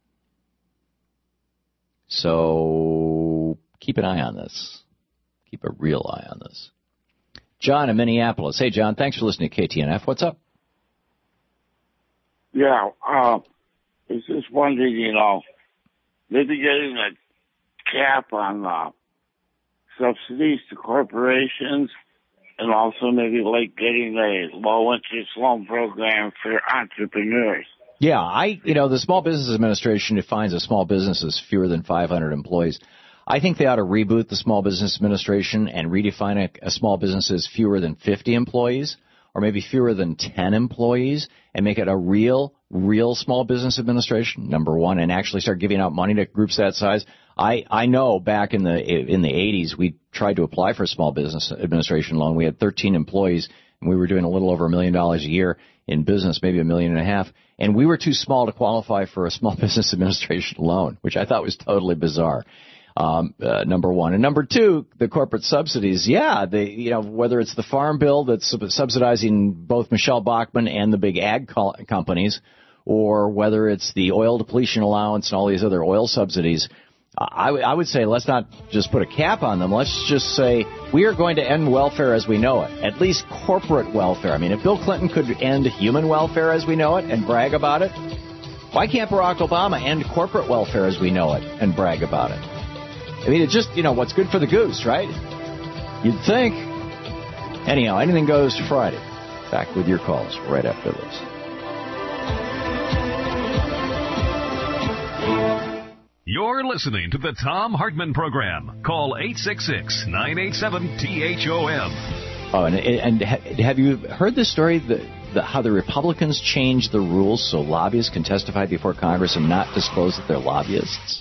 So keep an eye on this. Keep a real eye on this. John in Minneapolis. Hey, John, thanks for listening to K T N F. What's up? Yeah, uh, it's just wondering, you know, maybe getting a cap on uh, subsidies to corporations, and also maybe like getting a low-interest loan program for entrepreneurs. Yeah, I, you know, the Small Business Administration defines a small business as fewer than five hundred employees. I think they ought to reboot the Small Business Administration and redefine a, a small business as fewer than fifty employees, or maybe fewer than ten employees, and make it a real, real Small Business Administration, number one, and actually start giving out money to groups that size. I, I know back in the in the eighties, we tried to apply for a Small Business Administration loan. We had thirteen employees, and we were doing a little over a million dollars a year in business, maybe a million and a half, and we were too small to qualify for a Small Business Administration loan, which I thought was totally bizarre. Um, uh, number one. And number two, the corporate subsidies. Yeah, they, you know, whether it's the farm bill that's subsidizing both Michelle Bachmann and the big ag co- companies, or whether it's the oil depletion allowance and all these other oil subsidies, I, w- I would say let's not just put a cap on them. Let's just say we are going to end welfare as we know it, at least corporate welfare. I mean, if Bill Clinton could end human welfare as we know it and brag about it, why can't Barack Obama end corporate welfare as we know it and brag about it? I mean, it's just, you know, what's good for the goose, right? You'd think. Anyhow, anything goes Friday. Back with your calls right after this. You're listening to the Thom Hartmann Program. Call eight six six, nine eight seven, T H O M. Oh, and, and have you heard this story, the, the, how the Republicans changed the rules so lobbyists can testify before Congress and not disclose that they're lobbyists?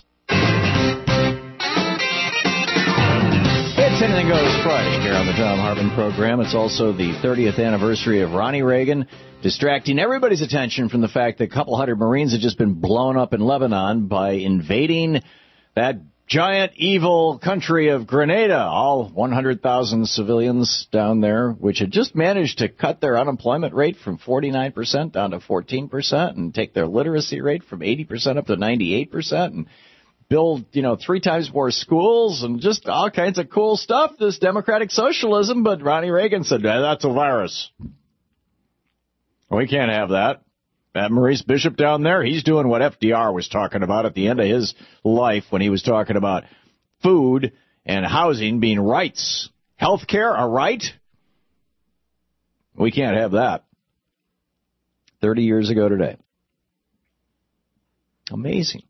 It's Anything Goes Friday here on the Thom Hartmann Program. It's also the thirtieth anniversary of Ronnie Reagan, distracting everybody's attention from the fact that a couple hundred Marines had just been blown up in Lebanon by invading that giant evil country of Grenada. All one hundred thousand civilians down there, which had just managed to cut their unemployment rate from forty-nine percent down to fourteen percent and take their literacy rate from eighty percent up to ninety-eight percent and build, you know, three times more schools and just all kinds of cool stuff, this democratic socialism. But Ronnie Reagan said, that's a virus. We can't have that. That Maurice Bishop down there, he's doing what F D R was talking about at the end of his life when he was talking about food and housing being rights. Health care, a right? We can't have that. Thirty years ago today. Amazing.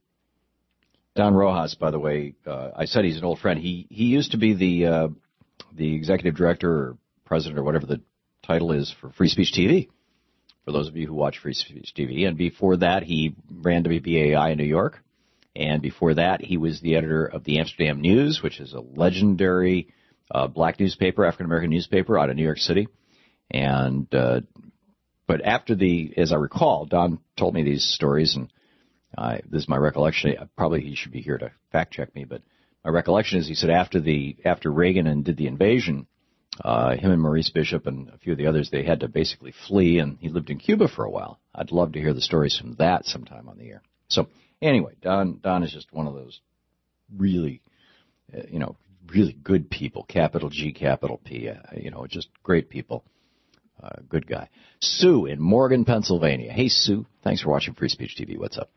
Don Rojas, by the way, uh, I said he's an old friend. He he used to be the uh, the executive director or president or whatever the title is for Free Speech T V, for those of you who watch Free Speech T V. And before that, he ran W B A I in New York. And before that, he was the editor of the Amsterdam News, which is a legendary uh, black newspaper, African-American newspaper out of New York City. And uh, but after the, as I recall, Don told me these stories, and Uh, this is my recollection. Probably he should be here to fact check me, but my recollection is he said after the after Reagan and did the invasion, uh, him and Maurice Bishop and a few of the others, they had to basically flee, and he lived in Cuba for a while. I'd love to hear the stories from that sometime on the air. So anyway, Don Don is just one of those really, uh, you know, really good people. Capital G, capital P. Uh, you know, just great people. Uh, good guy. Sue in Morgan, Pennsylvania. Hey, Sue. Thanks for watching Free Speech T V. What's up?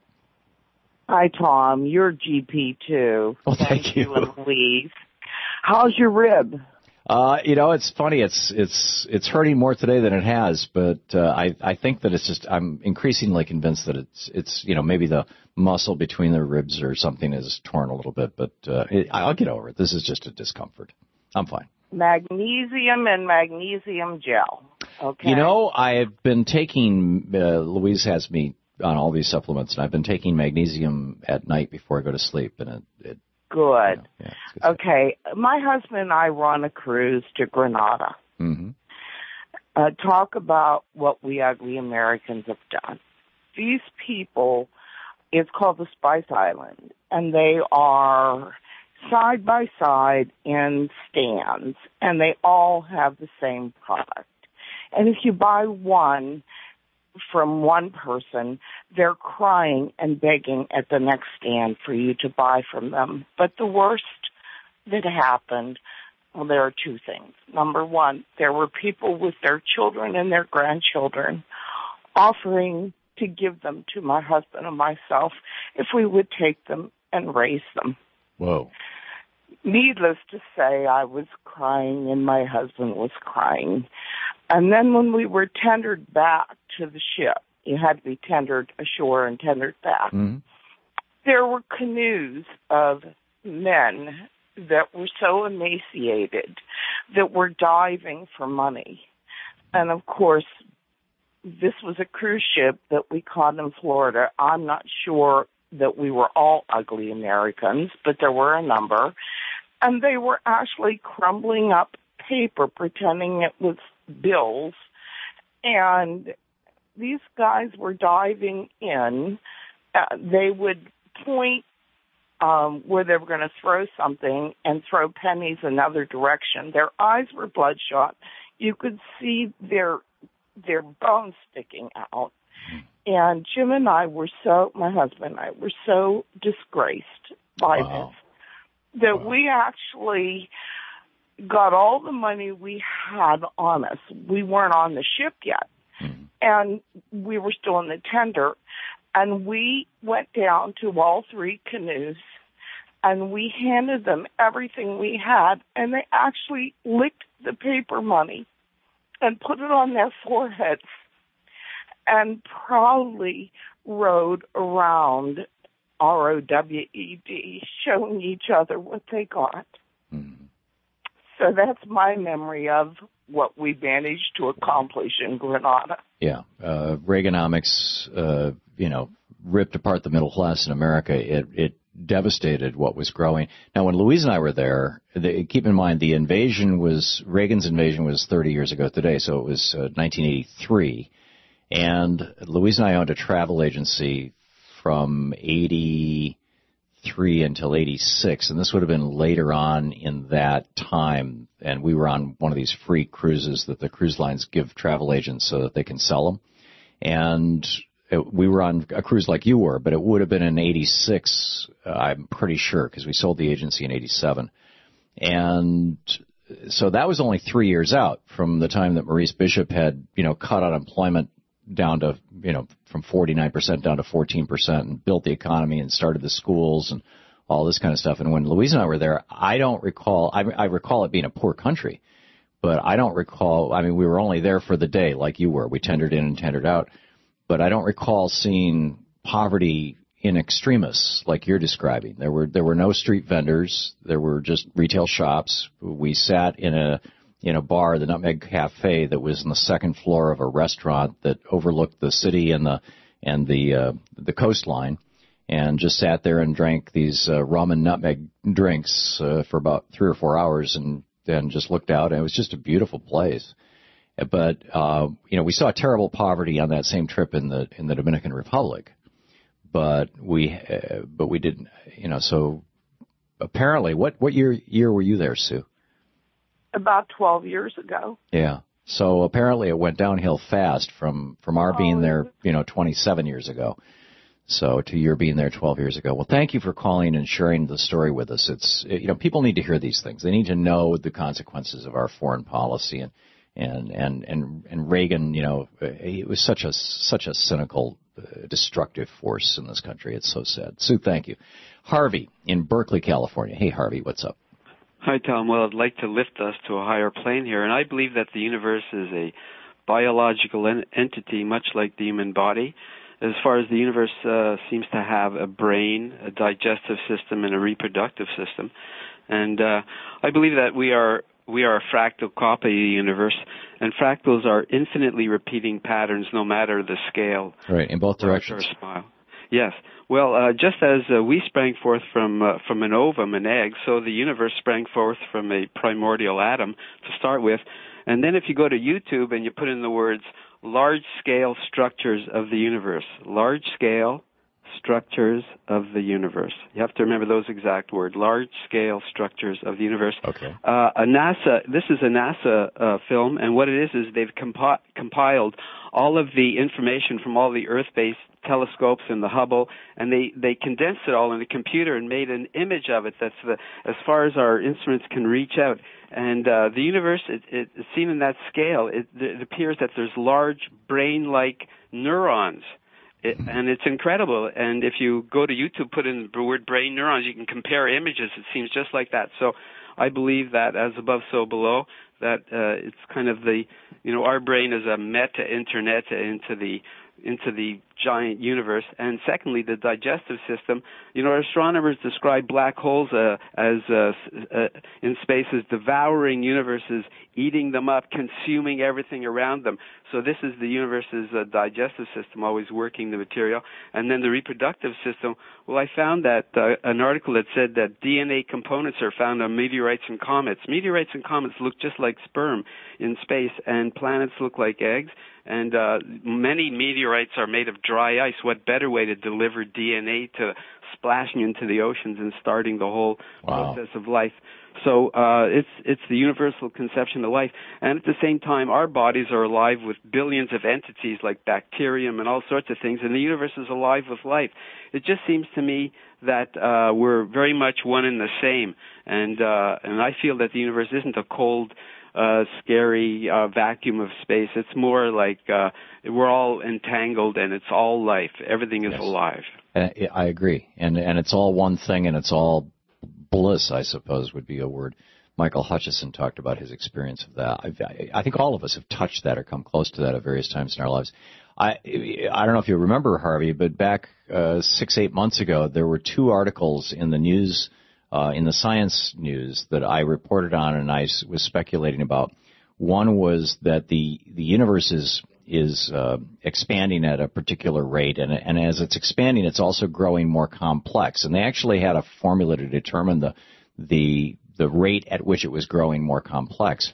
Hi, Tom. You're G P, too. Well, thank, thank you. you. Louise. How's your rib? Uh, you know, it's funny. It's it's it's hurting more today than it has, but uh, I I think that it's just I'm increasingly convinced that it's it's you know maybe the muscle between the ribs or something is torn a little bit, but uh, it, I'll get over it. This is just a discomfort. I'm fine. Magnesium and magnesium gel. Okay. You know, I've been taking. Uh, Louise has me on all these supplements, and I've been taking magnesium at night before I go to sleep, and it, it good. You know, yeah, okay, my husband and I were on a cruise to Grenada. Mm-hmm. Uh, talk about what we ugly Americans have done. These people, it's called the Spice Island, and they are side by side in stands, and they all have the same product. And if you buy one from one person, they're crying and begging at the next stand for you to buy from them. But the worst that happened, well, there are two things. Number one, there were people with their children and their grandchildren offering to give them to my husband and myself if we would take them and raise them. Whoa. Needless to say, I was crying and my husband was crying. And then when we were tendered back to the ship, you had to be tendered ashore and tendered back, mm-hmm. there were canoes of men that were so emaciated that were diving for money. And of course, this was a cruise ship that we caught in Florida. I'm not sure that we were all ugly Americans, but there were a number. And they were actually crumbling up paper, pretending it was bills. And these guys were diving in. Uh, they would point um, where they were going to throw something and throw pennies another direction. Their eyes were bloodshot. You could see their their bones sticking out. And Jim and I were so, my husband and I were so disgraced by wow. this that wow. we actually got all the money we had on us. We weren't on the ship yet. Mm-hmm. And we were still in the tender. And we went down to all three canoes and we handed them everything we had. And they actually licked the paper money and put it on their foreheads and proudly rode around, R O W E D, showing each other what they got. Mm-hmm. So that's my memory of what we managed to accomplish in Grenada. Yeah. Uh, Reaganomics, uh, you know, ripped apart the middle class in America. It, it devastated what was growing. Now, when Louise and I were there, the, keep in mind the invasion was, Reagan's invasion was thirty years ago today, so it was uh, nineteen eighty-three. And Louise and I owned a travel agency from eighty-three until eighty-six, and this would have been later on in that time. And we were on one of these free cruises that the cruise lines give travel agents so that they can sell them. And it, we were on a cruise like you were, but it would have been in eighty-six, uh, I'm pretty sure, because we sold the agency in eighty-seven. And so that was only three years out from the time that Maurice Bishop had, you know, cut unemployment down to, you know, from forty-nine percent down to fourteen percent and built the economy and started the schools and all this kind of stuff. And when Louise and I were there, I don't recall, I, I recall it being a poor country, but I don't recall, I mean, we were only there for the day like you were. We tendered in and tendered out, but I don't recall seeing poverty in extremis like you're describing. There were, there were no street vendors. There were just retail shops. We sat in a, in a bar, the Nutmeg Cafe, that was in the second floor of a restaurant that overlooked the city and the and the uh, the coastline, and just sat there and drank these uh, rum and nutmeg drinks uh, for about three or four hours, and then just looked out. And it was just a beautiful place. But uh, you know, we saw terrible poverty on that same trip in the in the Dominican Republic, but we uh, but we didn't, you know. So apparently, what what year year were you there, Sue? About twelve years ago. Yeah. So apparently it went downhill fast from, from our oh, being there, you know, twenty-seven years ago. So to your being there twelve years ago. Well, thank you for calling and sharing the story with us. It's, you know, people need to hear these things. They need to know the consequences of our foreign policy. And, and, and, and, and Reagan, you know, he was such a, such a cynical, uh, destructive force in this country. It's so sad. Sue, thank you. Harvey in Berkeley, California. Hey, Harvey, what's up? Hi, Tom. Well, I'd like to lift us to a higher plane here, and I believe that the universe is a biological en- entity, much like the human body. As far as the universe uh, seems to have a brain, a digestive system, and a reproductive system, and uh, I believe that we are we are a fractal copy of the universe, and fractals are infinitely repeating patterns, no matter the scale. Right, in both directions. Or smile. Yes. Well, uh, just as uh, we sprang forth from uh, from an ovum, an egg, so the universe sprang forth from a primordial atom to start with. And then if you go to YouTube and you put in the words large-scale structures of the universe, large-scale structures of the universe. You have to remember those exact words, large-scale structures of the universe. Okay. Uh, a NASA, this is a NASA uh, film, and what it is is they've compi- compiled all of the information from all the Earth-based telescopes and the Hubble, and they, they condensed it all in a computer and made an image of it that's the, as far as our instruments can reach out. And uh, the universe, it, it, it's seen in that scale, it, it appears that there's large brain-like neurons it, and it's incredible. And if you go to YouTube, put in the word brain neurons, you can compare images. It seems just like that. So I believe that as above, so below, that uh, it's kind of the, you know, our brain is a meta-internet into the into the giant universe. And secondly, the digestive system. You know, astronomers describe black holes uh, as uh, uh, in space as devouring universes, eating them up, consuming everything around them. So this is the universe's uh, digestive system, always working the material. And then the reproductive system. Well, I found that uh, an article that said that D N A components are found on meteorites and comets. Meteorites and comets look just like sperm in space, and planets look like eggs. And uh, many meteorites are made of dry ice. What better way to deliver D N A to splashing into the oceans and starting the whole wow. process of life? So uh, it's it's the universal conception of life. And at the same time, our bodies are alive with billions of entities like bacterium and all sorts of things, and the universe is alive with life. It just seems to me that uh, we're very much one and the same. And uh, and I feel that the universe isn't a cold, Uh, scary uh, vacuum of space. It's more like uh, we're all entangled, and it's all life. Everything is yes. alive. Uh, I agree, and and it's all one thing, and it's all bliss, I suppose, would be a word. Michael Hutchison talked about his experience of that. I, I think all of us have touched that or come close to that at various times in our lives. I I don't know if you remember, Harvey, but back uh, six, eight months ago, there were two articles in the news. Uh, in the science news that I reported on and I was speculating about. One was that the the universe is is uh, expanding at a particular rate, and and as it's expanding, it's also growing more complex. And they actually had a formula to determine the the the rate at which it was growing more complex.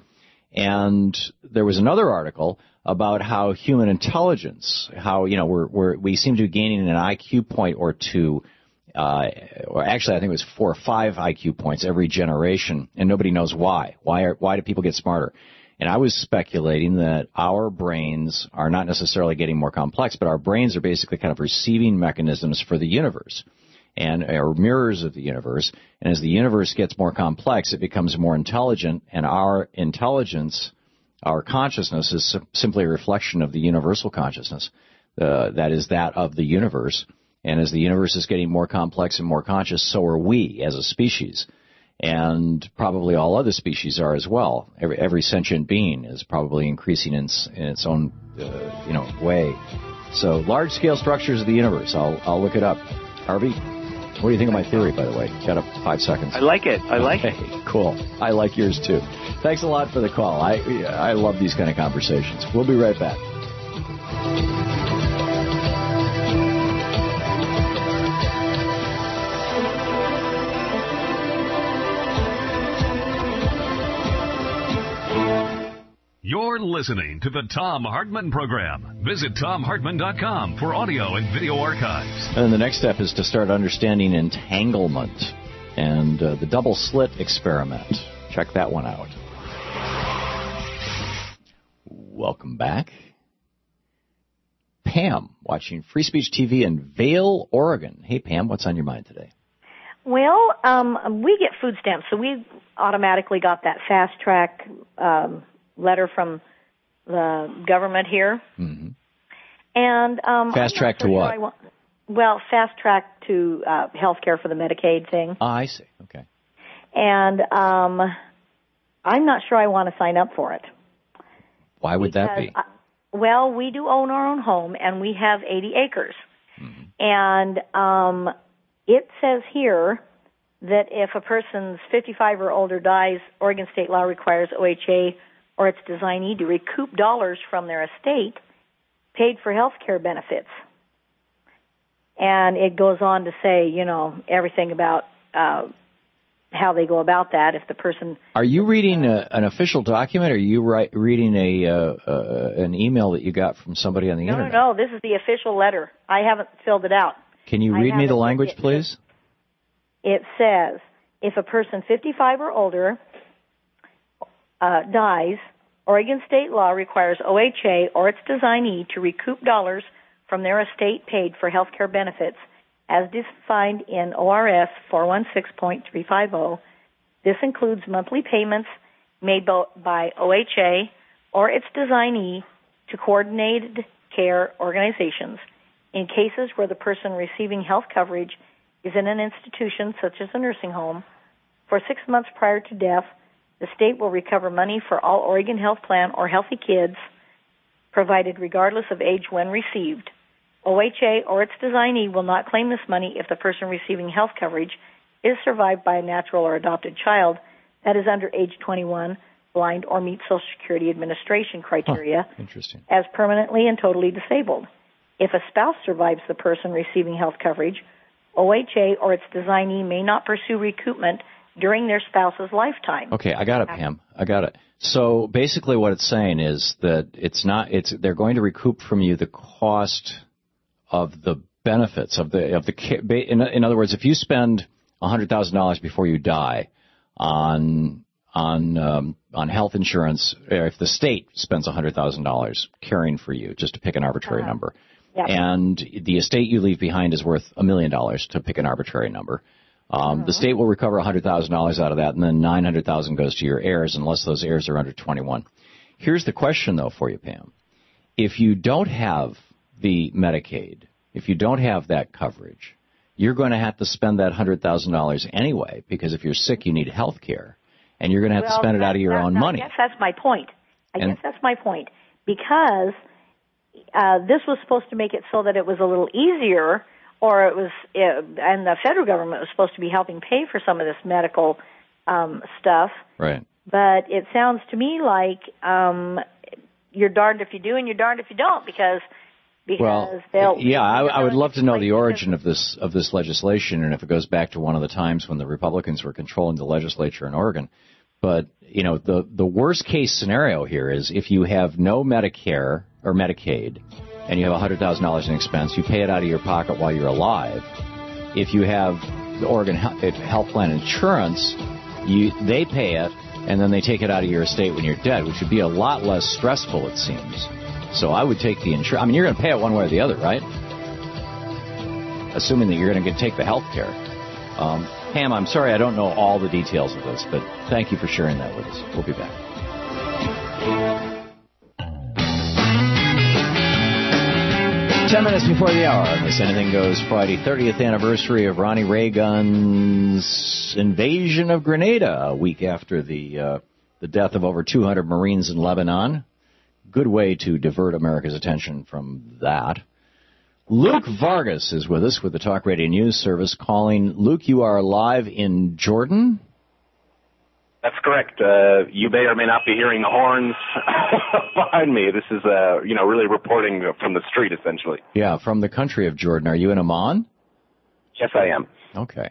And there was another article about how human intelligence, how you know we're we're we seem to be gaining an I Q point or two. Uh, or actually, I think it was four or five I Q points every generation, and nobody knows why. Why are, why do people get smarter? And I was speculating that our brains are not necessarily getting more complex, but our brains are basically kind of receiving mechanisms for the universe and are mirrors of the universe. And as the universe gets more complex, it becomes more intelligent, and our intelligence, our consciousness, is simply a reflection of the universal consciousness. Uh, that is that of the universe. And as the universe is getting more complex and more conscious, so are we as a species. And probably all other species are as well. Every, every sentient being is probably increasing in, in its own, uh, you know, way. So large-scale structures of the universe. I'll, I'll look it up. Harvey, what do you think of my theory, by the way? Got up five seconds. I like it. I like okay, it. Cool. I like yours, too. Thanks a lot for the call. I, I love these kind of conversations. We'll be right back. You're listening to the Thom Hartmann Program. Visit Thom Hartmann dot com for audio and video archives. And the next step is to start understanding entanglement and uh, the double slit experiment. Check that one out. Welcome back. Pam, watching Free Speech T V in Vail, Oregon. Hey, Pam, what's on your mind today? Well, um, we get food stamps, so we automatically got that fast track um letter from the government here. Mm-hmm. And um, fast track to sure what? Want, well, fast track to uh, health care for the Medicaid thing. Ah, I see. Okay. And um, I'm not sure I want to sign up for it. Why would that be? I, well, we do own our own home, and we have eighty acres. Mm-hmm. And um, it says here that if a person's fifty-five or older dies, Oregon state law requires O H A or its designee to recoup dollars from their estate paid for health care benefits. And it goes on to say, you know, everything about uh, how they go about that. If the person... Are you reading a, an official document, or are you write, reading a uh, uh, an email that you got from somebody on the no, Internet? No, no, this is the official letter. I haven't filled it out. Can you read me the language, please? It says, if a person fifty-five or older uh, dies, Oregon state law requires O H A or its designee to recoup dollars from their estate paid for health care benefits as defined in O R S four one six point three five zero. This includes monthly payments made by O H A or its designee to coordinated care organizations In cases where the person receiving health coverage is in an institution such as a nursing home, for six months prior to death, the state will recover money for all Oregon Health Plan or Healthy Kids provided regardless of age when received. O H A or its designee will not claim this money if the person receiving health coverage is survived by a natural or adopted child that is under age twenty-one, blind, or meets Social Security Administration criteria huh, interesting. as permanently and totally disabled. If a spouse survives the person receiving health coverage, O H A or its designee may not pursue recoupment during their spouse's lifetime. Okay, I got it, Pam. I got it. So basically what it's saying is that it's not, it's, they're going to recoup from you the cost of the benefits of the, of the, in, in other words, if you spend one hundred thousand dollars before you die on, on, um, on health insurance, or if the state spends one hundred thousand dollars caring for you, just to pick an arbitrary uh-huh. number, yep. and the estate you leave behind is worth a million dollars, to pick an arbitrary number, Um, uh-huh. the state will recover one hundred thousand dollars out of that, and then nine hundred thousand dollars goes to your heirs unless those heirs are under twenty-one. Here's the question, though, for you, Pam. If you don't have the Medicaid, if you don't have that coverage, you're going to have to spend that one hundred thousand dollars anyway, because if you're sick, you need health care, and you're going to have well, to spend it that, out of your that, own that, money. I guess that's my point. I and, guess that's my point. Because uh, this was supposed to make it so that it was a little easier, or it was, uh, and the federal government was supposed to be helping pay for some of this medical um, stuff. Right. But it sounds to me like um, you're darned if you do and you're darned if you don't, because because well, they'll. Yeah, I, I would love to know the origin of this of this legislation, and if it goes back to one of the times when the Republicans were controlling the legislature in Oregon. But you know, the the worst case scenario here is if you have no Medicare or Medicaid, and you have one hundred thousand dollars in expense, you pay it out of your pocket while you're alive. If you have the Oregon Health Plan insurance, you they pay it, and then they take it out of your estate when you're dead, which would be a lot less stressful, it seems. So I would take the insurance. I mean, you're going to pay it one way or the other, right? Assuming that you're going to take the health care. Um, Pam, I'm sorry I don't know all the details of this, but thank you for sharing that with us. We'll be back. Ten minutes before the hour on this Anything Goes Friday, thirtieth anniversary of Ronnie Reagan's invasion of Grenada, a week after the uh, the death of over two hundred Marines in Lebanon. Good way to divert America's attention from that. Luke Vargas is with us with the Talk Radio News Service calling. Luke, you are live in Jordan? That's correct. Uh, you may or may not be hearing the horns behind me. This is, uh, you know, really reporting from the street, essentially. Yeah, from the country of Jordan. Are you in Amman? Yes, I am. Okay.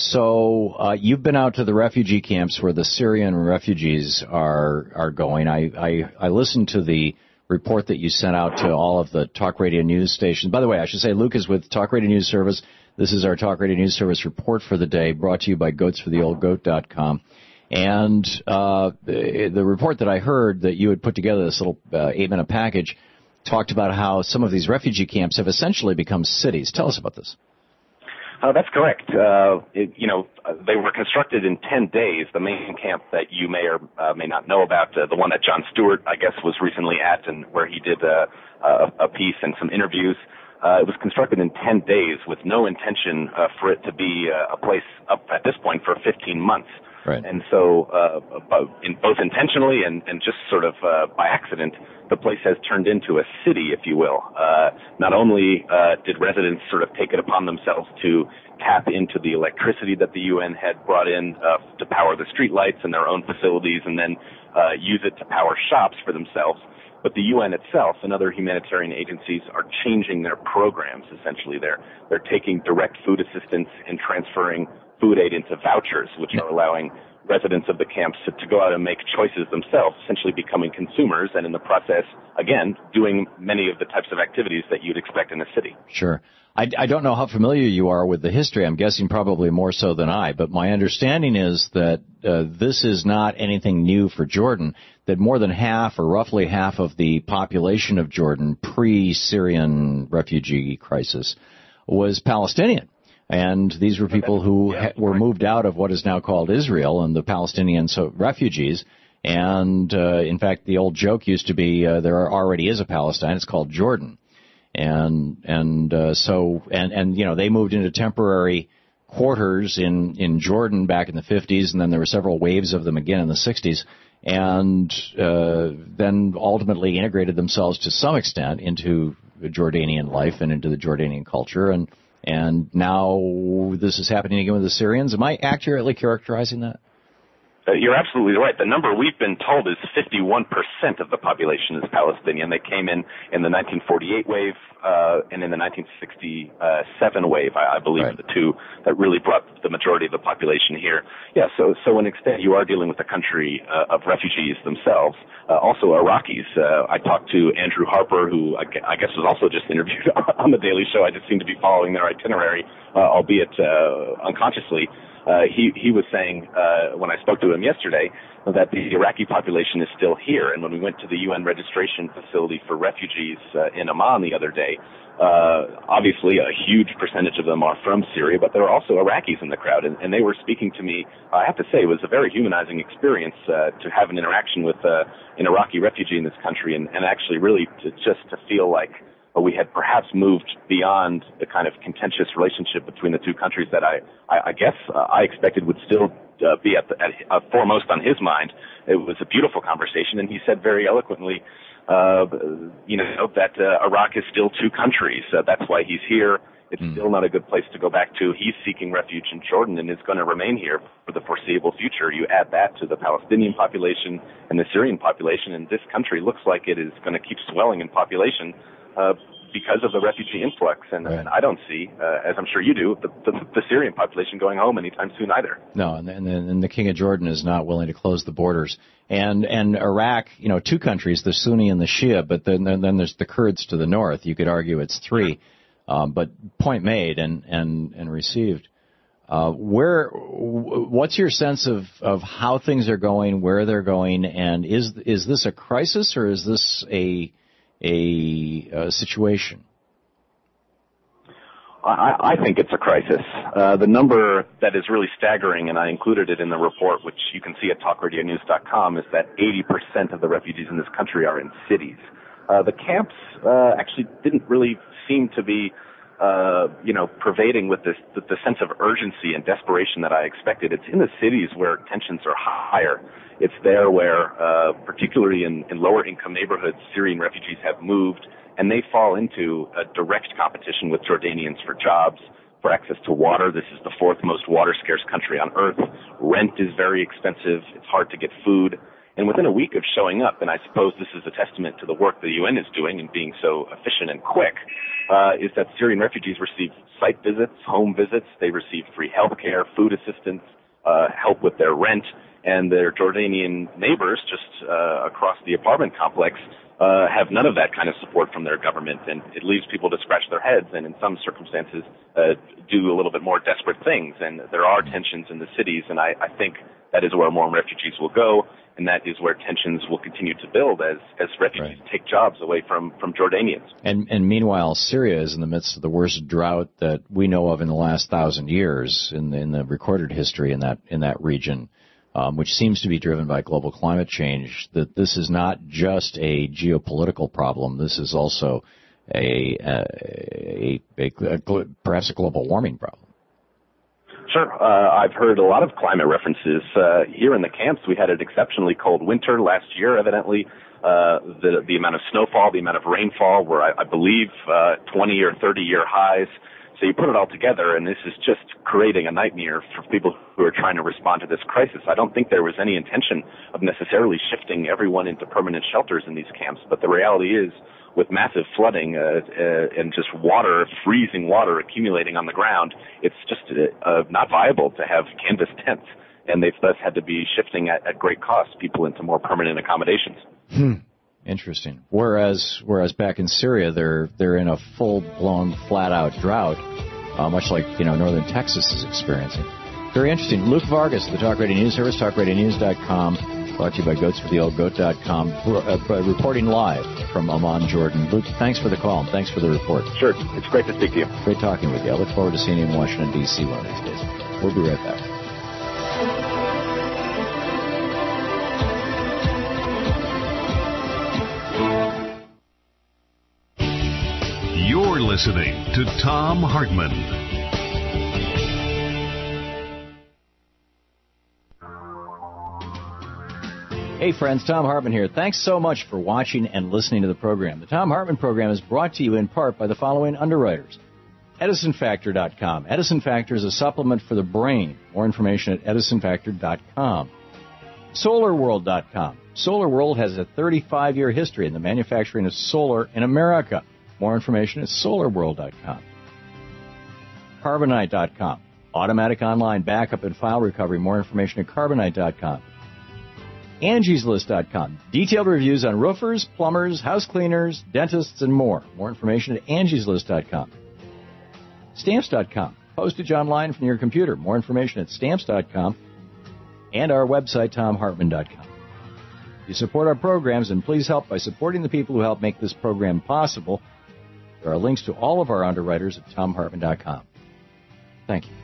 So uh, you've been out to the refugee camps where the Syrian refugees are are going. I, I, I listened to the report that you sent out to all of the Talk Radio News stations. By the way, I should say Luke is with Talk Radio News Service. This is our Talk Radio News Service report for the day, brought to you by goats for the old goat dot com. And uh, the, the report that I heard that you had put together, this little uh, eight-minute package, talked about how some of these refugee camps have essentially become cities. Tell us about this. Uh, that's correct. Uh, it, you know, they were constructed in ten days. The main camp that you may or uh, may not know about, uh, the one that Jon Stewart, I guess, was recently at and where he did uh, a, a piece and some interviews. Uh, it was constructed in ten days with no intention uh, for it to be uh, a place up at this point for fifteen months. Right. And so, uh, in both intentionally and, and just sort of uh, by accident, the place has turned into a city, if you will. Uh, not only uh, did residents sort of take it upon themselves to tap into the electricity that the U N had brought in uh, to power the streetlights and their own facilities, and then uh, use it to power shops for themselves, but the U N itself and other humanitarian agencies are changing their programs. Essentially, they're they're taking direct food assistance and transferring food aid into vouchers, which are allowing residents of the camps to, to go out and make choices themselves, essentially becoming consumers, and in the process, again, doing many of the types of activities that you'd expect in a city. Sure. I, I don't know how familiar you are with the history. I'm guessing probably more so than I, but my understanding is that uh, this is not anything new for Jordan, that more than half or roughly half of the population of Jordan pre-Syrian refugee crisis was Palestinian. And these were people who ha- were moved out of what is now called Israel and the Palestinian so refugees. And, uh, in fact, the old joke used to be uh, there already is a Palestine. It's called Jordan. and and uh, so and and you know they moved into temporary quarters in in Jordan back in the fifties, and then there were several waves of them again in the sixties, and uh, then ultimately integrated themselves to some extent into Jordanian life and into the Jordanian culture, and and now this is happening again with the Syrians. Am I accurately characterizing that? Uh, you're absolutely right. The number we've been told is fifty-one percent of the population is Palestinian. They came in in the nineteen forty-eight wave uh, and in the nineteen sixty-seven wave, I, I believe, right. the two that really brought the majority of the population here. Yeah, so so in extent, you are dealing with a country uh, of refugees themselves, uh, also Iraqis. Uh, I talked to Andrew Harper, who I guess was also just interviewed on the Daily Show. I just seem to be following their itinerary, uh, albeit uh, unconsciously. Uh, he, he was saying, uh, when I spoke to him yesterday, that the Iraqi population is still here. And when we went to the U N registration facility for refugees uh, in Amman the other day, uh, obviously a huge percentage of them are from Syria, but there are also Iraqis in the crowd. And, and they were speaking to me, I have to say, it was a very humanizing experience uh, to have an interaction with uh, an Iraqi refugee in this country and, and actually really to just to feel like we had perhaps moved beyond the kind of contentious relationship between the two countries that I, I, I guess uh, I expected would still uh, be at, the, at uh, foremost on his mind. It was a beautiful conversation, and he said very eloquently, uh, you know, that uh, Iraq is still two countries. Uh, that's why he's here. It's mm. still not a good place to go back to. He's seeking refuge in Jordan and is going to remain here for the foreseeable future. You add that to the Palestinian population and the Syrian population, and this country looks like it is going to keep swelling in population Uh, because of the refugee influx, and, right. and I don't see, uh, as I'm sure you do, the, the, the Syrian population going home anytime soon either. No, and, and, and the King of Jordan is not willing to close the borders. And and Iraq, you know, two countries, the Sunni and the Shia, but then then, then there's the Kurds to the north. You could argue it's three, um, but point made and and and received. Uh, where, what's your sense of, of how things are going, where they're going, and is is this a crisis or is this a A, a situation? I, I think it's a crisis. Uh, the number that is really staggering, and I included it in the report, which you can see at talk radio news dot com, is that eighty percent of the refugees in this country are in cities. Uh, the camps uh, actually didn't really seem to be, uh, you know, pervading with this the, the sense of urgency and desperation that I expected. It's in the cities where tensions are higher. It's there where, uh, particularly in, in lower income neighborhoods, Syrian refugees have moved, and they fall into a direct competition with Jordanians for jobs, for access to water. This is the fourth most water scarce country on earth. Rent is very expensive. It's hard to get food. And within a week of showing up, and I suppose this is a testament to the work the U N is doing in being so efficient and quick, uh, is that Syrian refugees receive site visits, home visits. They receive free health care, food assistance, uh, help with their rent. And their Jordanian neighbors just uh, across the apartment complex uh, have none of that kind of support from their government, and it leaves people to scratch their heads and in some circumstances uh, do a little bit more desperate things. And there are tensions in the cities, and I, I think that is where more refugees will go, and that is where tensions will continue to build as, as refugees right. take jobs away from, from Jordanians. And, and meanwhile, Syria is in the midst of the worst drought that we know of in the last thousand years in the, in the recorded history in that in that region. Um, which seems to be driven by global climate change, that this is not just a geopolitical problem. This is also a, a, a, a, a perhaps a global warming problem. Sure. Uh, I've heard a lot of climate references. Uh, here in the camps, we had an exceptionally cold winter last year, evidently. Uh, the, the amount of snowfall, the amount of rainfall were, I, I believe, uh, twenty or thirty year highs. So you put it all together, and this is just creating a nightmare for people who are trying to respond to this crisis. I don't think there was any intention of necessarily shifting everyone into permanent shelters in these camps, but the reality is, with massive flooding uh, uh, and just water, freezing water accumulating on the ground, it's just uh, not viable to have canvas tents, and they've thus had to be shifting at, at great cost people into more permanent accommodations. Hmm. Interesting. Whereas, whereas back in Syria, they're they're in a full-blown, flat-out drought, uh, much like you know northern Texas is experiencing. Very interesting. Luke Vargas, the Talk Radio News Service, talk radio news dot com, brought to you by goats for the old goat dot com, uh, reporting live from Amman, Jordan. Luke, thanks for the call and thanks for the report. Sure, it's great to speak to you. Great talking with you. I look forward to seeing you in Washington D C one of these days. We'll be right back. You're listening to Thom Hartmann. Hey friends, Thom Hartmann here. Thanks so much for watching and listening to the program. The Thom Hartmann program is brought to you in part by the following underwriters. Edison Factor dot com. Edison Factor is a supplement for the brain. More information at Edison Factor dot com. Solar World dot com. SolarWorld has a thirty-five year history in the manufacturing of solar in America. More information at Solar World dot com. Carbonite dot com. Automatic online backup and file recovery. More information at Carbonite dot com. Angie's List dot com. Detailed reviews on roofers, plumbers, house cleaners, dentists, and more. More information at Angie's List dot com. Stamps dot com. Postage online from your computer. More information at Stamps dot com. And our website, Thom Hartmann dot com. You support our programs, and please help by supporting the people who help make this program possible. There are links to all of our underwriters at Thom Hartmann dot com. Thank you.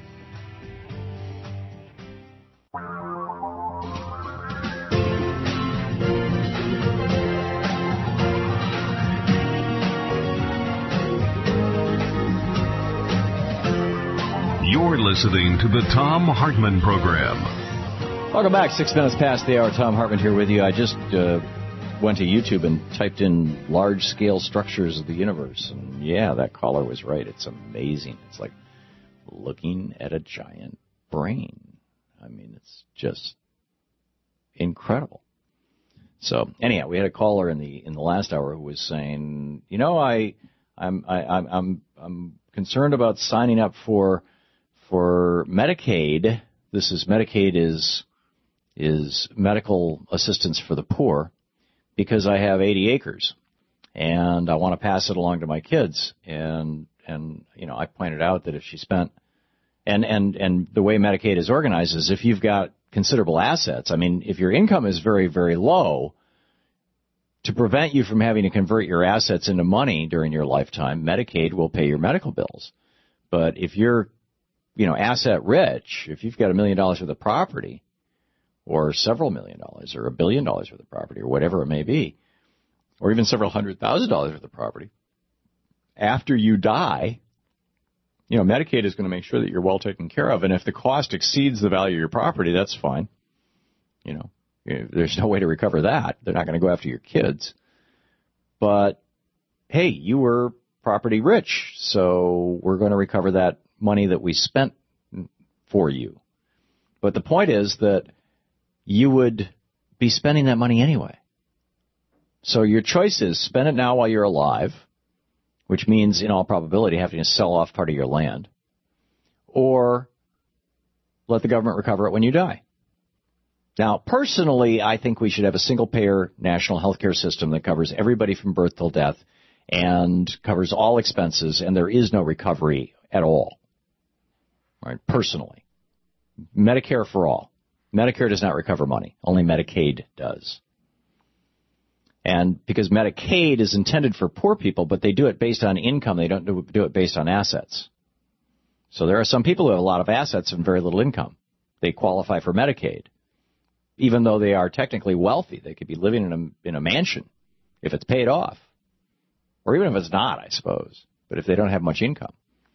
You're listening to the Thom Hartmann Program. Welcome back. Six minutes past the hour. Thom Hartmann here with you. I just uh, went to YouTube and typed in large-scale structures of the universe. And yeah, that caller was right. It's amazing. It's like looking at a giant brain. I mean, it's just incredible. So anyhow, we had a caller in the in the last hour who was saying, you know, I I'm I, I'm I'm I'm concerned about signing up for for Medicaid. This is Medicaid is is medical assistance for the poor, because I have eighty acres and I want to pass it along to my kids. And, and, you know, I pointed out that if she spent, and, and, and the way Medicaid is organized is if you've got considerable assets, I mean, if your income is very, very low, to prevent you from having to convert your assets into money during your lifetime, Medicaid will pay your medical bills. But if you're, you know, asset rich, if you've got a million dollars worth of property, or several million dollars, or a billion dollars worth of property, or whatever it may be, or even several hundred thousand dollars worth of property, after you die, you know, Medicaid is going to make sure that you're well taken care of. And if the cost exceeds the value of your property, that's fine. You know, there's no way to recover that. They're not going to go after your kids. But, hey, you were property rich, so we're going to recover that money that we spent for you. But the point is that you would be spending that money anyway. So your choice is spend it now while you're alive, which means in all probability having to sell off part of your land, or let the government recover it when you die. Now, personally, I think we should have a single-payer national health care system that covers everybody from birth till death and covers all expenses, and there is no recovery at all. All right, personally. Medicare for all. Medicare does not recover money. Only Medicaid does. And because Medicaid is intended for poor people, but they do it based on income. They don't do, do it based on assets. So there are some people who have a lot of assets and very little income. They qualify for Medicaid. Even though they are technically wealthy, they could be living in a, in a mansion if it's paid off. Or even if it's not, I suppose. But if they don't have much income.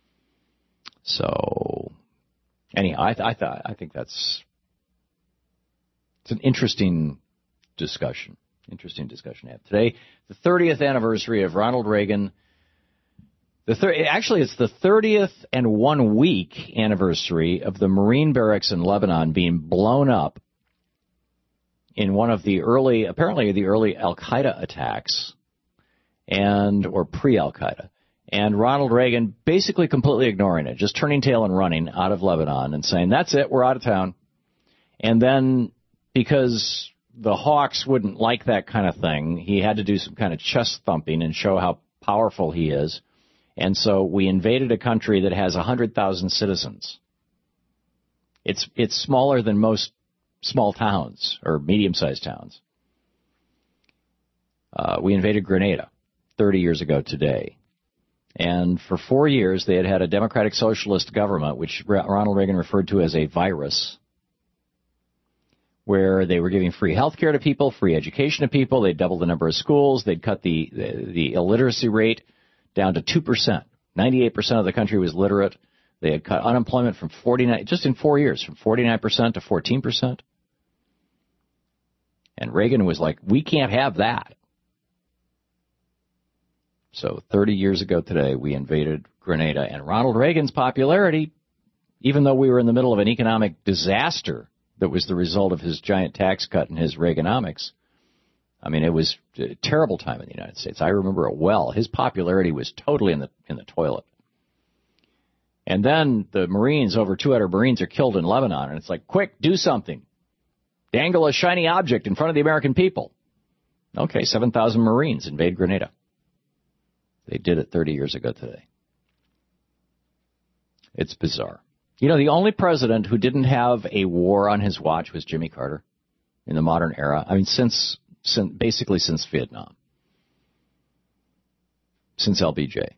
So, anyhow, I, th- I, th- I think that's it's an interesting discussion. Interesting discussion to have. Today, the thirtieth anniversary of Ronald Reagan. The thir- Actually, it's the thirtieth and one week anniversary of the Marine barracks in Lebanon being blown up in one of the early, apparently the early Al-Qaeda attacks, and or pre-Al-Qaeda. And Ronald Reagan basically completely ignoring it, just turning tail and running out of Lebanon and saying, that's it, we're out of town. And then because the Hawks wouldn't like that kind of thing, he had to do some kind of chest thumping and show how powerful he is. And so we invaded a country that has one hundred thousand citizens. It's it's smaller than most small towns or medium-sized towns. Uh, we invaded Grenada thirty years ago today. And for four years, they had had a democratic socialist government, which Ronald Reagan referred to as a virus, where they were giving free health care to people, free education to people. They'd doubled the number of schools. They'd cut the, the, the illiteracy rate down to two percent ninety-eight percent of the country was literate. They had cut unemployment from forty-nine, just in four years, from forty-nine percent to fourteen percent. And Reagan was like, we can't have that. So thirty years ago today, we invaded Grenada, and Ronald Reagan's popularity, even though we were in the middle of an economic disaster that was the result of his giant tax cut and his Reaganomics, I mean, it was a terrible time in the United States. I remember it well. His popularity was totally in the in the toilet. And then the Marines, over two hundred Marines, are killed in Lebanon, and it's like, quick, do something. Dangle a shiny object in front of the American people. Okay, seven thousand Marines invade Grenada. They did it thirty years ago today. It's bizarre. You know, the only president who didn't have a war on his watch was Jimmy Carter in the modern era. I mean, since, since basically since Vietnam. Since L B J.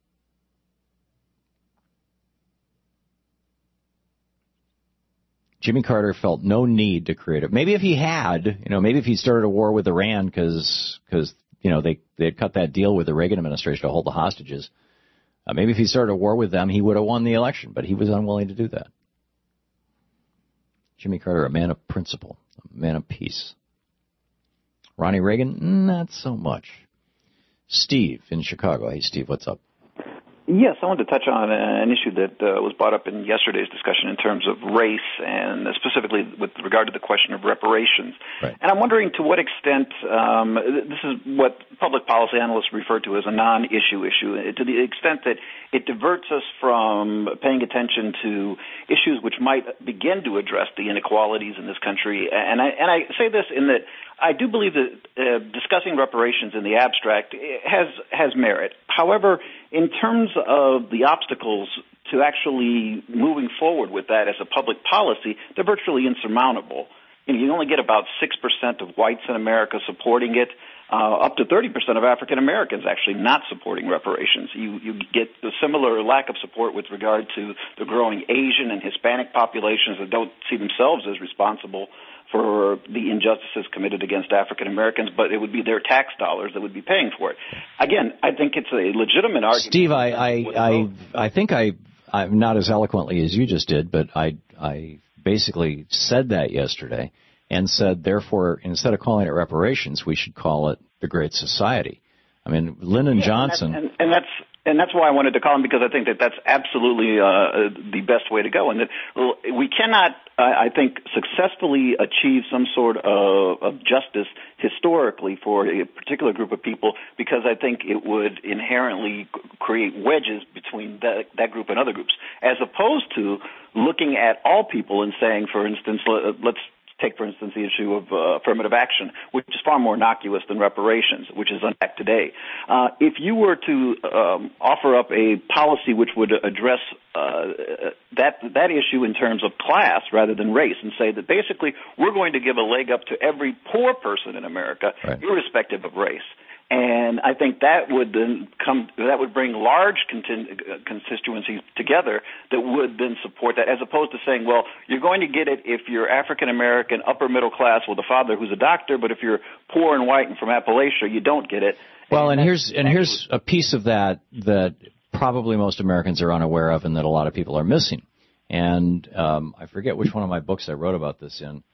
Jimmy Carter felt no need to create it. Maybe if he had, you know, maybe if he started a war with Iran because, because you know, they, they had cut that deal with the Reagan administration to hold the hostages. Uh, maybe if he started a war with them, he would have won the election, but he was unwilling to do that. Jimmy Carter, a man of principle, a man of peace. Ronnie Reagan, not so much. Steve in Chicago. Hey, Steve, what's up? Yes, I wanted to touch on an issue that uh, was brought up in yesterday's discussion in terms of race, and specifically with regard to the question of reparations. Right. And I'm wondering to what extent, um, this is what public policy analysts refer to as a non-issue issue, to the extent that it diverts us from paying attention to issues which might begin to address the inequalities in this country. And I, and I say this in that I do believe that uh, discussing reparations in the abstract has has merit. However, in terms of the obstacles to actually moving forward with that as a public policy, they're virtually insurmountable. You know, you only get about six percent of whites in America supporting it, uh, up to thirty percent of African Americans actually not supporting reparations. You, you get a similar lack of support with regard to the growing Asian and Hispanic populations that don't see themselves as responsible for the injustices committed against African Americans, but it would be their tax dollars that would be paying for it. Again, I think it's a legitimate argument. Steve, I I I, I think I I'm not as eloquently as you just did, but I I basically said that yesterday and said, therefore, instead of calling it reparations, we should call it the Great Society. I mean, Lyndon yeah, Johnson, and, and, and that's. And that's why I wanted to call him, because I think that that's absolutely uh, the best way to go. And that we cannot, I think, successfully achieve some sort of, of justice historically for a particular group of people, because I think it would inherently create wedges between that, that group and other groups, as opposed to looking at all people and saying, for instance, let's take, for instance, the issue of uh, affirmative action, which is far more innocuous than reparations, which is unpacked today. Uh, if you were to um, offer up a policy which would address uh, that that issue in terms of class rather than race, and say that basically we're going to give a leg up to every poor person in America, right, irrespective of race. And I think that would then come, that would bring large constituencies together that would then support that, as opposed to saying, well, you're going to get it if you're African American, upper middle class with a father who's a doctor, but if you're poor and white and from Appalachia, you don't get it. Well, and, and here's and here's a piece of that that probably most Americans are unaware of, and that a lot of people are missing. And um, I forget which one of my books I wrote about this in.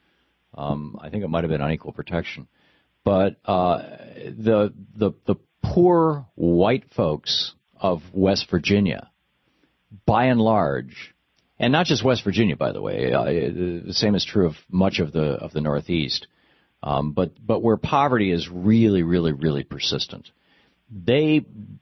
Um, I think it might have been on equal protection. But uh, the the the poor white folks of West Virginia, by and large, and not just West Virginia, by the way, uh, the same is true of much of the of the Northeast, um, but but where poverty is really, really, really persistent, they,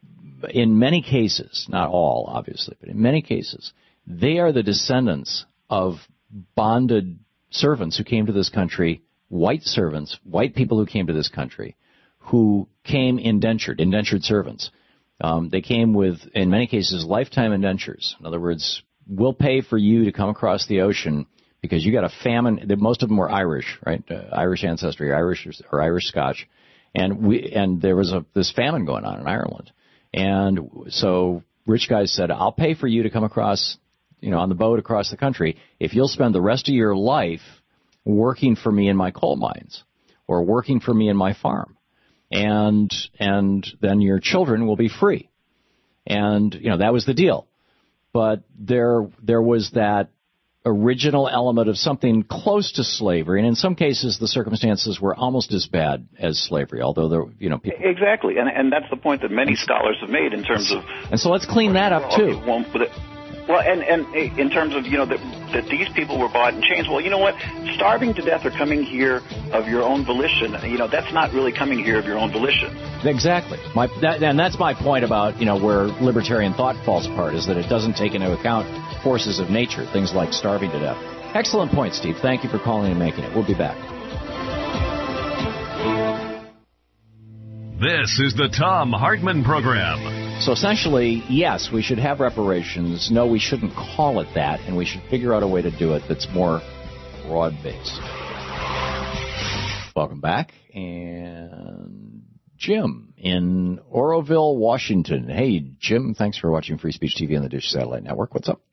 in many cases, not all, obviously, but in many cases, they are the descendants of bonded servants who came to this country. White servants, white people who came to this country, who came indentured, indentured servants. Um, they came with, in many cases, lifetime indentures. In other words, we'll pay for you to come across the ocean because you got a famine. Most of them were Irish, right? Uh, Irish ancestry, Irish or Irish Scotch, and we and there was a this famine going on in Ireland, and so rich guys said, "I'll pay for you to come across, you know, on the boat across the country if you'll spend the rest of your life working for me in my coal mines or working for me in my farm. And and then your children will be free." And, you know, that was the deal. But there there was that original element of something close to slavery, and in some cases the circumstances were almost as bad as slavery, although there, you know, people... Exactly, and and that's the point that many scholars have made in terms of... And so let's clean that up, too. Well, and, and in terms of, you know, that, that these people were bought and changed, well, you know what? Starving to death or coming here of your own volition, you know, that's not really coming here of your own volition. Exactly. My, that, and that's my point about, you know, where libertarian thought falls apart, is that it doesn't take into account forces of nature, things like starving to death. Excellent point, Steve. Thank you for calling and making it. We'll be back. This is the Thom Hartmann Program. So essentially, yes, we should have reparations. No, we shouldn't call it that, and we should figure out a way to do it that's more broad-based. Welcome back. And Jim in Oroville, Washington. Hey, Jim, thanks for watching Free Speech T V on the Dish Satellite Network. What's up?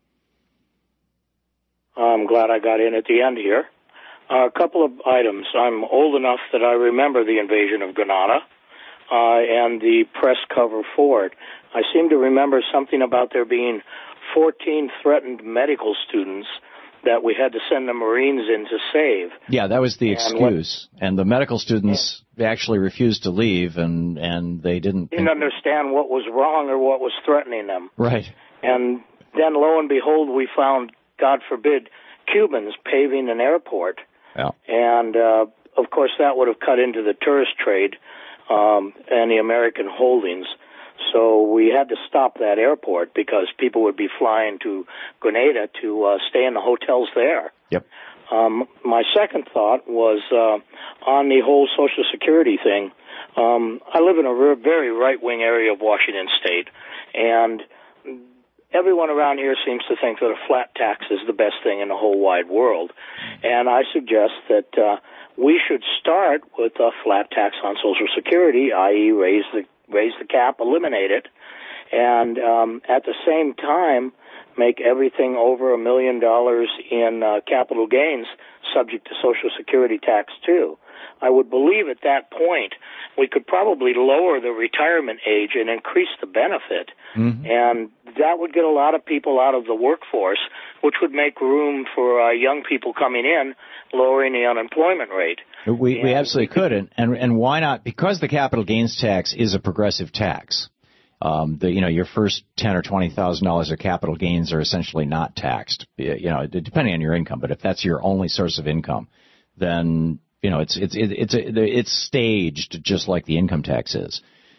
I'm glad I got in at the end here. Uh, a couple of items. I'm old enough that I remember the invasion of Grenada uh, and the press cover for it. I seem to remember something about there being fourteen threatened medical students that we had to send the Marines in to save. Yeah, that was the And excuse. What, and the medical students yeah. actually refused to leave, and, and they didn't... Didn't understand what was wrong or what was threatening them. Right. And then, lo and behold, we found, God forbid, Cubans paving an airport. Yeah. And, uh, of course, that would have cut into the tourist trade um, and the American holdings. So we had to stop that airport because people would be flying to Grenada to uh, stay in the hotels there. Yep. Um, my second thought was uh, on the whole Social Security thing. Um, I live in a re- very right-wing area of Washington State, and everyone around here seems to think that a flat tax is the best thing in the whole wide world. And I suggest that uh, we should start with a flat tax on Social Security, that is raise the raise the cap, eliminate it, and um, at the same time make everything over a million dollars in uh, capital gains subject to Social Security tax too. I would believe at that point we could probably lower the retirement age and increase the benefit, mm-hmm. and that would get a lot of people out of the workforce, which would make room for uh, young people coming in, lowering the unemployment rate. We, and we absolutely could, and, and and why not? Because the capital gains tax is a progressive tax. Um, the, you know, your first ten or twenty thousand dollars of capital gains are essentially not taxed. You know, depending on your income, but if that's your only source of income, then you know it's it's it's it's, it's staged just like the income tax is.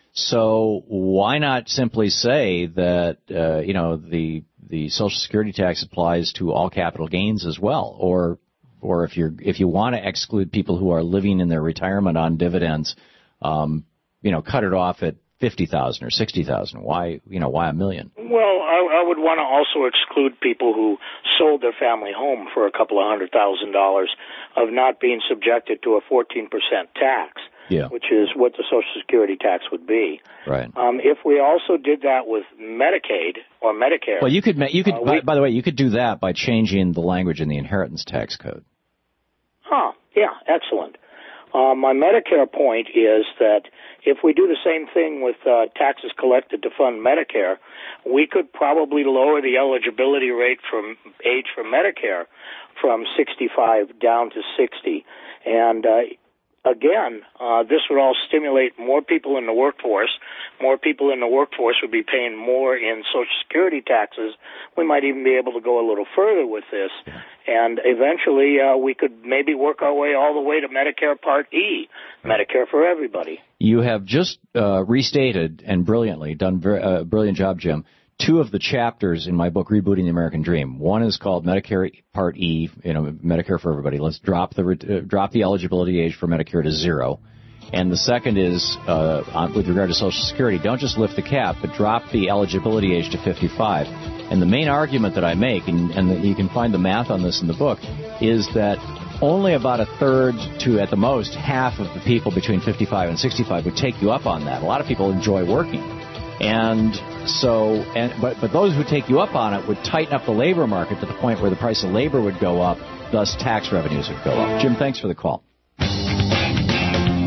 So why not simply say that uh, you know the the Social Security tax applies to all capital gains as well, or or if you're if you want to exclude people who are living in their retirement on dividends, um, you know, cut it off at fifty thousand or sixty thousand. Why you know why a million? Well, I, I would want to also exclude people who sold their family home for a couple of hundred thousand dollars of not being subjected to a fourteen percent tax. Yeah. Which is what the Social Security tax would be. Right. Um, if we also did that with Medicaid or Medicare. Well, you could you could uh, by, we, by the way, you could do that by changing the language in the inheritance tax code. Huh. Yeah. Excellent. Uh, my Medicare point is that if we do the same thing with uh, taxes collected to fund Medicare, we could probably lower the eligibility rate from age for Medicare from sixty-five down to sixty, and uh, Again, uh, this would all stimulate more people in the workforce. More people in the workforce would be paying more in Social Security taxes. We might even be able to go a little further with this. And eventually, uh, we could maybe work our way all the way to Medicare Part E, Medicare for everybody. You have just uh, restated, and brilliantly, done a uh, brilliant job, Jim, two of the chapters in my book, Rebooting the American Dream. One is called Medicare Part E, you know, Medicare for everybody. Let's drop the uh, drop the eligibility age for Medicare to zero. And the second is, uh, on, with regard to Social Security, don't just lift the cap, but drop the eligibility age to fifty-five. And the main argument that I make, and, and the, you can find the math on this in the book, is that only about a third to, at the most, half of the people between fifty-five and sixty-five would take you up on that. A lot of people enjoy working. And so, and, but, but those who take you up on it would tighten up the labor market to the point where the price of labor would go up, thus tax revenues would go up. Jim, thanks for the call.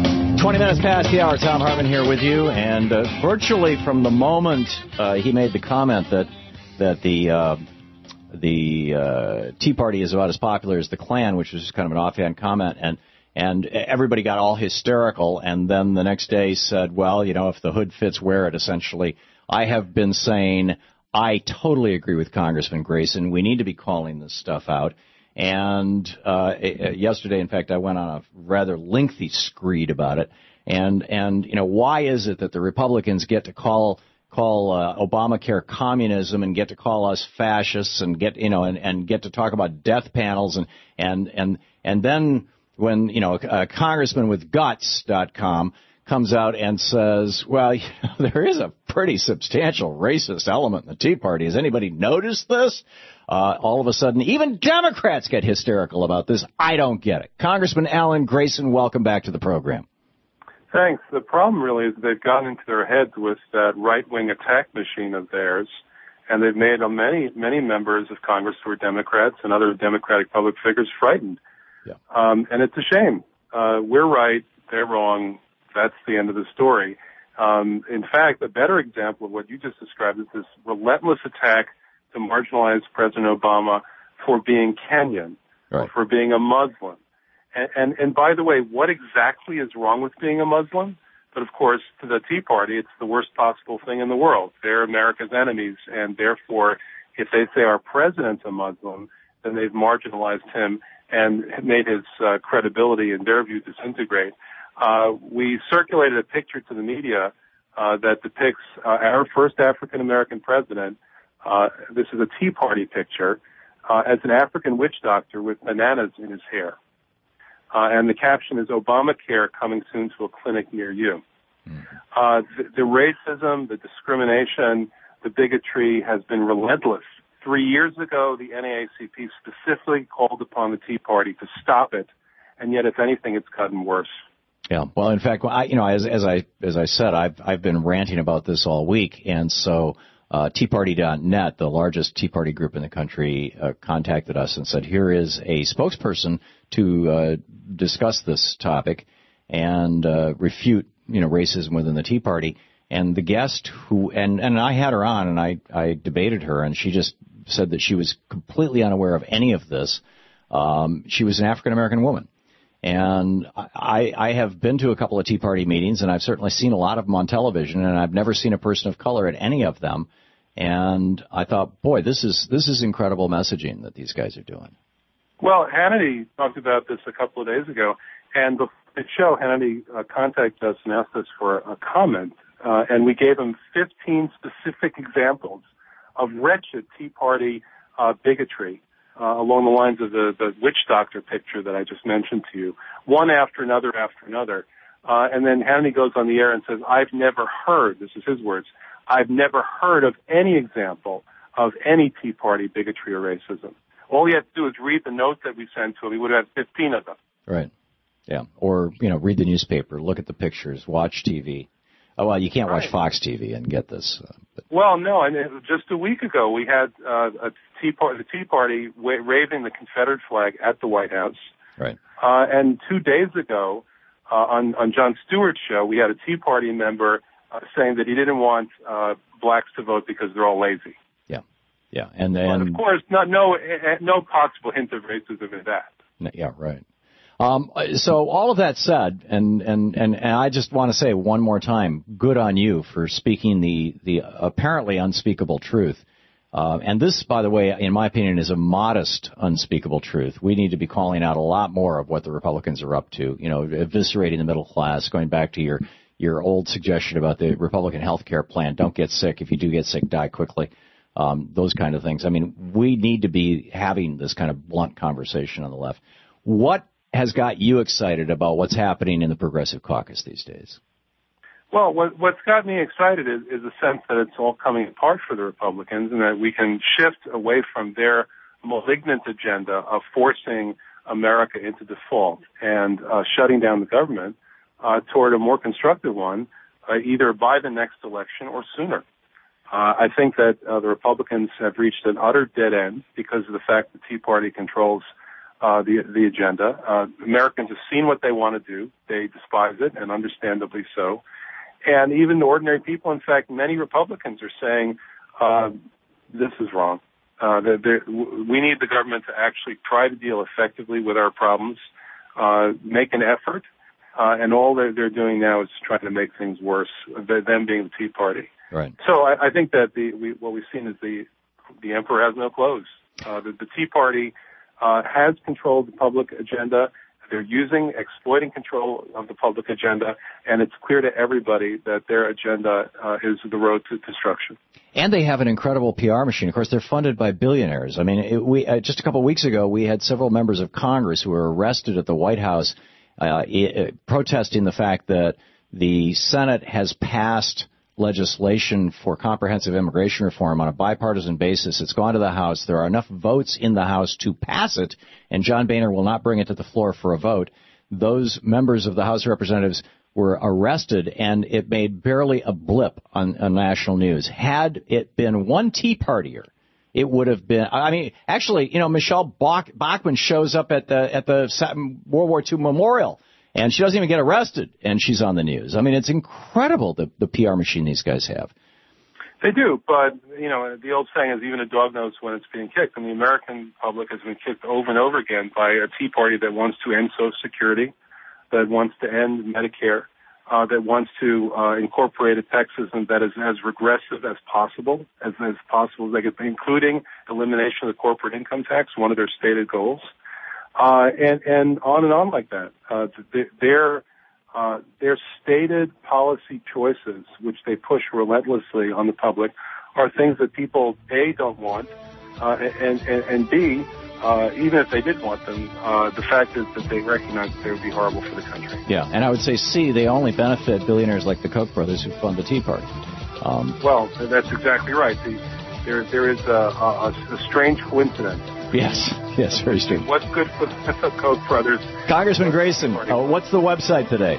twenty minutes past the hour. Thom Hartmann here with you, and uh, virtually from the moment uh, he made the comment that that the uh, the uh, Tea Party is about as popular as the Klan, which was just kind of an offhand comment, and and everybody got all hysterical, and then the next day said, well, you know, if the hood fits, wear it, essentially. I have been saying I totally agree with Congressman Grayson. We need to be calling this stuff out. And uh, yesterday, in fact, I went on a rather lengthy screed about it. And, and you know, why is it that the Republicans get to call call uh, Obamacare communism and get to call us fascists and get, you know, and, and get to talk about death panels and and and and then when, you know, a congressman with guts dot com comes out and says, well, you know, there is a pretty substantial racist element in the Tea Party. Has anybody noticed this? Uh, all of a sudden, even Democrats get hysterical about this. I don't get it. Congressman Alan Grayson, welcome back to the program. Thanks. The problem really is they've gotten into their heads with that right-wing attack machine of theirs, and they've made many, many members of Congress who are Democrats and other Democratic public figures frightened. Yeah. Um, and it's a shame. Uh, we're right, they're wrong. That's the end of the story. Um, in fact, a better example of what you just described is this relentless attack to marginalize President Obama for being Kenyan, right, or for being a Muslim. And, and, and by the way, what exactly is wrong with being a Muslim? But of course, to the Tea Party, it's the worst possible thing in the world. They're America's enemies, and therefore, if they say our president's a Muslim, then they've marginalized him and made his uh, credibility, in their view, disintegrate. Uh, we circulated a picture to the media uh, that depicts uh, our first African-American president. Uh, this is a Tea Party picture, uh, as an African witch doctor with bananas in his hair. Uh, and the caption is, Obamacare coming soon to a clinic near you. Uh, the, the racism, the discrimination, the bigotry has been relentless. Three years ago, the N double A C P specifically called upon the Tea Party to stop it, and yet, if anything, it's gotten worse. Yeah, well, in fact, I, you know, as, as I as I said, I've I've been ranting about this all week, and so uh, Tea Party dot net, the largest Tea Party group in the country, uh, contacted us and said, here is a spokesperson to uh, discuss this topic and uh, refute, you know, racism within the Tea Party. And the guest who, and, and I had her on and I, I debated her, and she just said that she was completely unaware of any of this. Um, she was an African-American woman. And I, I have been to a couple of Tea Party meetings, and I've certainly seen a lot of them on television, and I've never seen a person of color at any of them. And I thought, boy, this is this is incredible messaging that these guys are doing. Well, Hannity talked about this a couple of days ago, and before the show, Hannity uh, contacted us and asked us for a comment, uh, and we gave him fifteen specific examples of wretched Tea Party uh, bigotry. Uh, along the lines of the, the witch doctor picture that I just mentioned to you, one after another after another. Uh, and then Hannity goes on the air and says, I've never heard, this is his words, I've never heard of any example of any Tea Party bigotry or racism. All he had to do is read the notes that we sent to him. He would have had fifteen of them. Right. Yeah. Or, you know, read the newspaper, look at the pictures, watch T V. Oh, well, you can't watch right. Fox T V and get this. Uh, but. Well, no, I mean, just a week ago we had uh, a Tea Party, the Tea Party wa- waving the Confederate flag at the White House. Right. Uh, and two days ago, uh, on, on Jon Stewart's show, we had a Tea Party member uh, saying that he didn't want uh, blacks to vote because they're all lazy. Yeah. Yeah. And then, but of course, not, no, no possible hint of racism in that. Yeah, right. Um, so all of that said, and, and, and, and I just want to say one more time, good on you for speaking the, the apparently unspeakable truth. Uh, and this, by the way, in my opinion, is a modest unspeakable truth. We need to be calling out a lot more of what the Republicans are up to, you know, eviscerating the middle class, going back to your, your old suggestion about the Republican health care plan. Don't get sick. If you do get sick, die quickly. Um, those kind of things. I mean, we need to be having this kind of blunt conversation on the left. What has got you excited about what's happening in the Progressive Caucus these days? Well, what, what's got me excited is, is the sense that it's all coming apart for the Republicans and that we can shift away from their malignant agenda of forcing America into default and uh, shutting down the government uh, toward a more constructive one, uh, either by the next election or sooner. Uh, I think that uh, the Republicans have reached an utter dead end because of the fact that the Tea Party controls uh, the the agenda. Uh, Americans have seen what they want to do. They despise it, and understandably so. And even ordinary people, in fact, many Republicans are saying, uh, this is wrong. Uh, they're, they're, we need the government to actually try to deal effectively with our problems, uh, make an effort, uh, and all they're, they're doing now is trying to make things worse, them being the Tea Party. Right. So I, I think that the we, what we've seen is the the emperor has no clothes. Uh, the, the Tea Party uh, has controlled the public agenda. They're using, exploiting control of the public agenda, and it's clear to everybody that their agenda uh, is the road to destruction. And they have an incredible P R machine. Of course, they're funded by billionaires. I mean, it, we uh, just a couple of weeks ago, we had several members of Congress who were arrested at the White House uh, I- protesting the fact that the Senate has passed legislation for comprehensive immigration reform on a bipartisan basis. It's gone to the House. There are enough votes in the House to pass it, and John Boehner will not bring it to the floor for a vote. Those members of the House of Representatives were arrested, and it made barely a blip on, on national news. Had it been one Tea Partier, it would have been. I mean, actually, you know, Michelle Bach, Bachmann shows up at the at the World War Two memorial, and she doesn't even get arrested, and she's on the news. I mean, it's incredible, the, the P R machine these guys have. They do, but, you know, the old saying is even a dog knows when it's being kicked. And the American public has been kicked over and over again by a Tea Party that wants to end Social Security, that wants to end Medicare, uh, that wants to uh, incorporate a tax system that is as regressive as possible, as, as possible, like including elimination of the corporate income tax, one of their stated goals. Uh, and, and on and on like that. Uh, their, uh, their stated policy choices, which they push relentlessly on the public, are things that people, A, don't want, uh, and, and, and B, uh, even if they did want them, uh, the fact is that they recognize that they would be horrible for the country. Yeah, and I would say, C, they only benefit billionaires like the Koch brothers who fund the Tea Party. Um, well, that's exactly right. The, there, there is a, a, a strange coincidence. Yes, yes, very strange. What's good for the Koch brothers? Congressman Grayson, uh, what's the website today?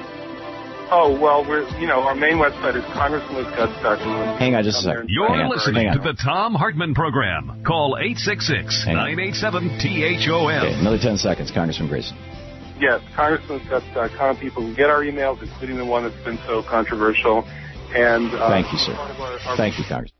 Oh, well, we're, you know, our main website is congressman with guts dot com. Hang on just a second. You're listening to the Tom Hartman Program. Call eight six six, nine eight seven, T H O M. Okay, another ten seconds, Congressman Grayson. Yes, congressman with guts dot com. People can get our emails, including the one that's been so controversial. And uh, Thank you, sir. Our, our Thank you, Congressman.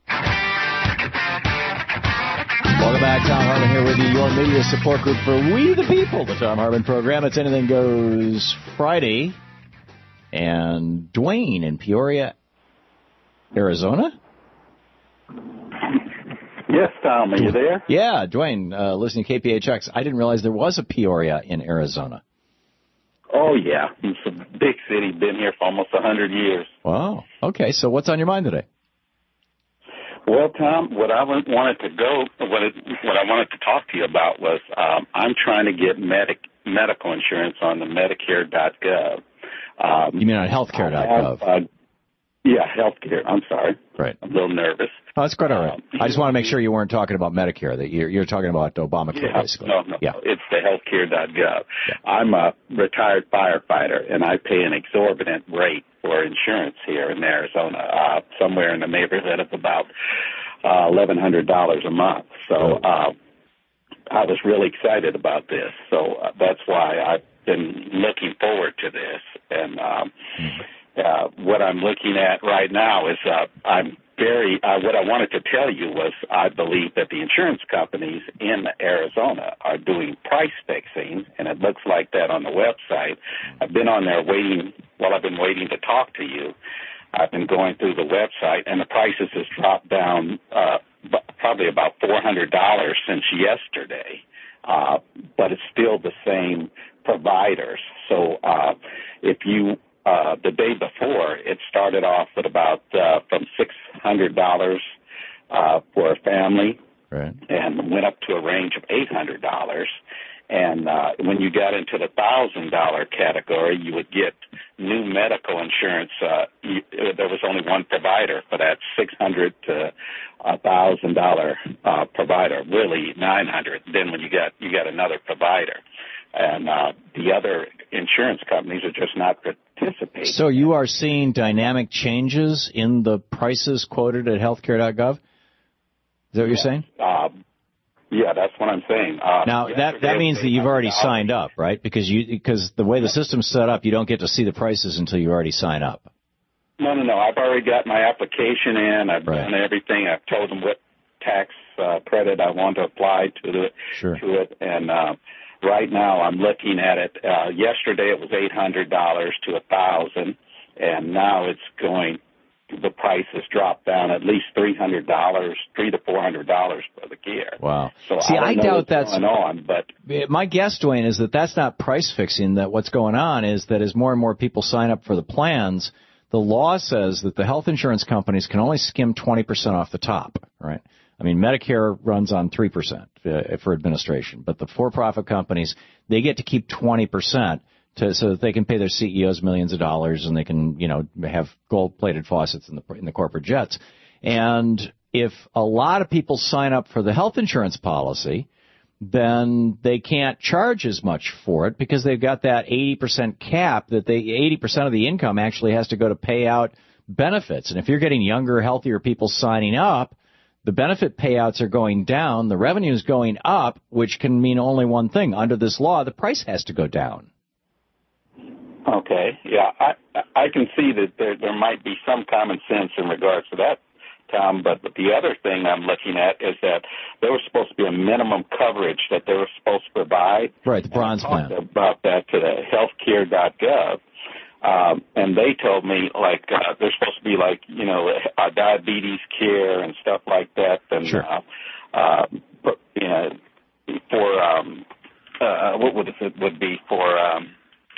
Welcome back. Tom Hartman here with you, your media support group for We the People, the Tom Hartman Program. It's Anything Goes Friday. And Dwayne in Peoria, Arizona? Yes, Tom, are you there? Yeah, Dwayne, uh, listening to K P H X. I didn't realize there was a Peoria in Arizona. Oh, yeah. It's a big city, been here for almost one hundred years. Wow. Okay, so what's on your mind today? Well, Tom, what I wanted to go, what, it, what I wanted to talk to you about was um, I'm trying to get medic, medical insurance on the Medicare dot gov. Um, you mean on healthcare dot gov? Uh, yeah, healthcare. I'm sorry. Right. I'm a little nervous. Oh, that's quite all right. Um, I just want to make sure you weren't talking about Medicare, that you're, you're talking about Obamacare, yeah, basically. No, no, yeah. no. It's the healthcare dot gov. Yeah. I'm a retired firefighter, and I pay an exorbitant rate for insurance here in Arizona, uh, somewhere in the neighborhood of about uh, eleven hundred dollars a month. So uh, I was really excited about this. So uh, that's why I've been looking forward to this. And um, uh, what I'm looking at right now is uh, I'm very, uh, what I wanted to tell you was I believe that the insurance companies in Arizona are doing price fixing, and it looks like that on the website. I've been on there waiting, while I've been waiting to talk to you, I've been going through the website, and the prices has dropped down uh, b- probably about four hundred dollars since yesterday, uh, but it's still the same providers. So uh, if you Uh, the day before, it started off at about uh, from six hundred dollars uh, for a family, right, and went up to a range of eight hundred dollars. And uh, when you got into the one thousand dollars category, you would get new medical insurance. Uh, you, there was only one provider for that six hundred dollars to one thousand dollars uh, provider, really nine hundred dollars. Then when you got you got another provider. And uh, the other insurance companies are just not participating. So you are seeing dynamic changes in the prices quoted at healthcare dot gov? Is that what you're saying? Uh, Yeah, that's what I'm saying. Uh, now that that means that you've already signed up, right? Because you because the way the system's set up, you don't get to see the prices until you already sign up. No, no, no. I've already got my application in. I've right. done everything. I've told them what tax uh, credit I want to apply to the sure. to it, and uh, right now I'm looking at it. Uh, yesterday it was eight hundred dollars to a thousand, and now it's going. The price has dropped down at least three hundred dollars, three to four hundred dollars for the gear. Wow. So See, I, I don't know doubt what's that's going on, but my guess, Dwayne, is that that's not price fixing. That what's going on is that as more and more people sign up for the plans, the law says that the health insurance companies can only skim twenty percent off the top, right? I mean, Medicare runs on three percent for administration, but the for-profit companies, they get to keep twenty percent. To, so that they can pay their C E Os millions of dollars and they can, you know, have gold-plated faucets in the in the corporate jets. And if a lot of people sign up for the health insurance policy, then they can't charge as much for it because they've got that eighty percent cap that they eighty percent of the income actually has to go to pay out benefits. And if you're getting younger, healthier people signing up, the benefit payouts are going down, the revenue is going up, which can mean only one thing. Under this law, the price has to go down. Okay, yeah, I I can see that there there might be some common sense in regards to that, Tom. But, but the other thing I'm looking at is that there was supposed to be a minimum coverage that they were supposed to provide. Right, the bronze plan. I talked about that to the healthcare dot gov, um, and they told me like uh, there's supposed to be like you know uh, diabetes care and stuff like that, and sure. uh, uh, you know, for um, uh, what would it would be for. Um,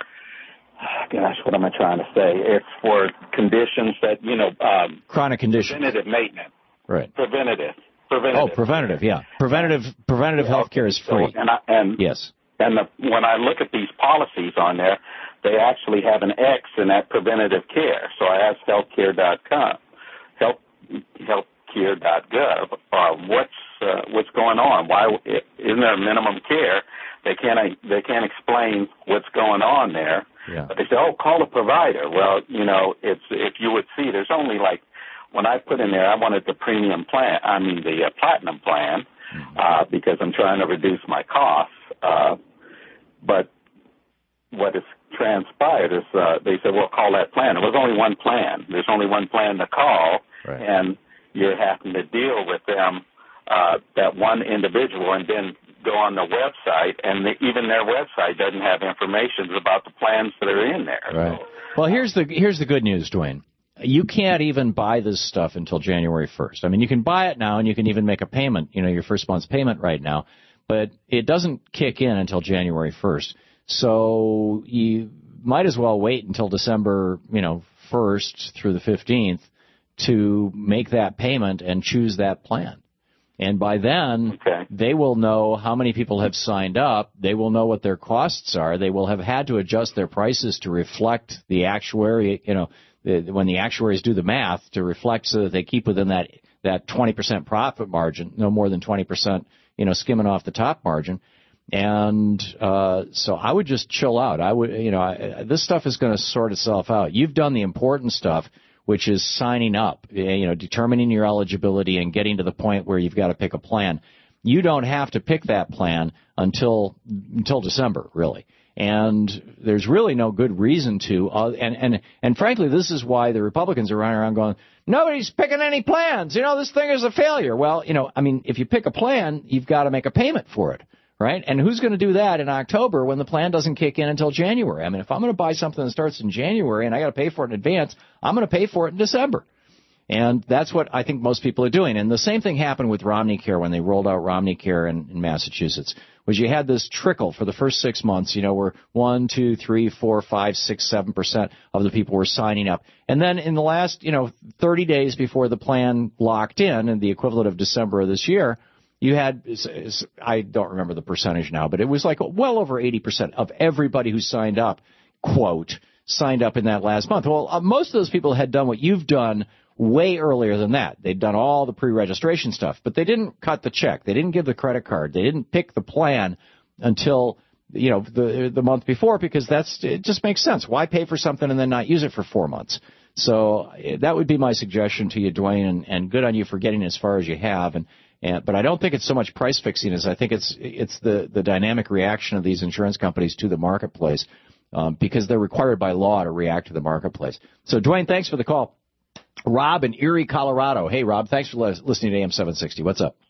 Gosh, what am I trying to say? It's for conditions that, you know... Um, Chronic conditions. Preventative maintenance. Right. Preventative. Preventative. Oh, preventative, yeah. Preventative preventative yeah, health care is free. So, and I, and, yes. And the, when I look at these policies on there, they actually have an X in that preventative care. So I asked healthcare dot com, health, healthcare dot gov, uh, what's, uh, what's going on? Why isn't there a minimum care? They can't, they can't explain what's going on there. Yeah. But they say, oh, call a provider. Well, you know, it's if you would see, there's only like, when I put in there, I wanted the premium plan, I mean the uh, platinum plan, mm-hmm. uh, because I'm trying to reduce my costs. Uh, but what has transpired is uh, they said, well, call that plan. There was only one plan. There's only one plan to call, right. and you're having to deal with them, uh, that one individual, and then go on the website, and the, even their website doesn't have information about the plans that are in there. Right. So, well, here's the here's the good news, Dwayne. You can't even buy this stuff until January first. I mean, you can buy it now, and you can even make a payment, you know, your first month's payment right now, but it doesn't kick in until January first. So you might as well wait until December, you know, first through the fifteenth to make that payment and choose that plan. And by then, okay. they will know how many people have signed up. They will know what their costs are. They will have had to adjust their prices to reflect the actuary, you know, the, when the actuaries do the math, to reflect so that they keep within that, that twenty percent profit margin, no more than twenty percent, you know, skimming off the top margin. And uh so I would just chill out. I would, you know, I, this stuff is going to sort itself out. You've done the important stuff, which is signing up, you know, determining your eligibility and getting to the point where you've got to pick a plan. You don't have to pick that plan until until December, really. And there's really no good reason to. Uh, and, and, and frankly, this is why the Republicans are running around going, nobody's picking any plans. You know, this thing is a failure. Well, you know, I mean, if you pick a plan, you've got to make a payment for it. Right? And who's going to do that in October when the plan doesn't kick in until January? I mean, if I'm going to buy something that starts in January and I got to pay for it in advance, I'm going to pay for it in December. And that's what I think most people are doing. And the same thing happened with RomneyCare when they rolled out RomneyCare in, in Massachusetts, was you had this trickle for the first six months, you know, where one, two, three, four, five, six, seven percent of the people were signing up. And then in the last, you know, thirty days before the plan locked in, and the equivalent of December of this year, you had, I don't remember the percentage now, but it was like well over eighty percent of everybody who signed up, quote, signed up in that last month. Well, uh, most of those people had done what you've done way earlier than that. They'd done all the pre-registration stuff, but they didn't cut the check. They didn't give the credit card. They didn't pick the plan until, you know, the the month before, because that's, it just makes sense. Why pay for something and then not use it for four months? So that would be my suggestion to you, Dwayne, and, and good on you for getting as far as you have. And, and but I don't think it's so much price fixing as I think it's it's the, the dynamic reaction of these insurance companies to the marketplace, um, because they're required by law to react to the marketplace. So, Dwayne, thanks for the call. Rob in Erie, Colorado. Hey, Rob, thanks for listening to A M seven sixty. What's up?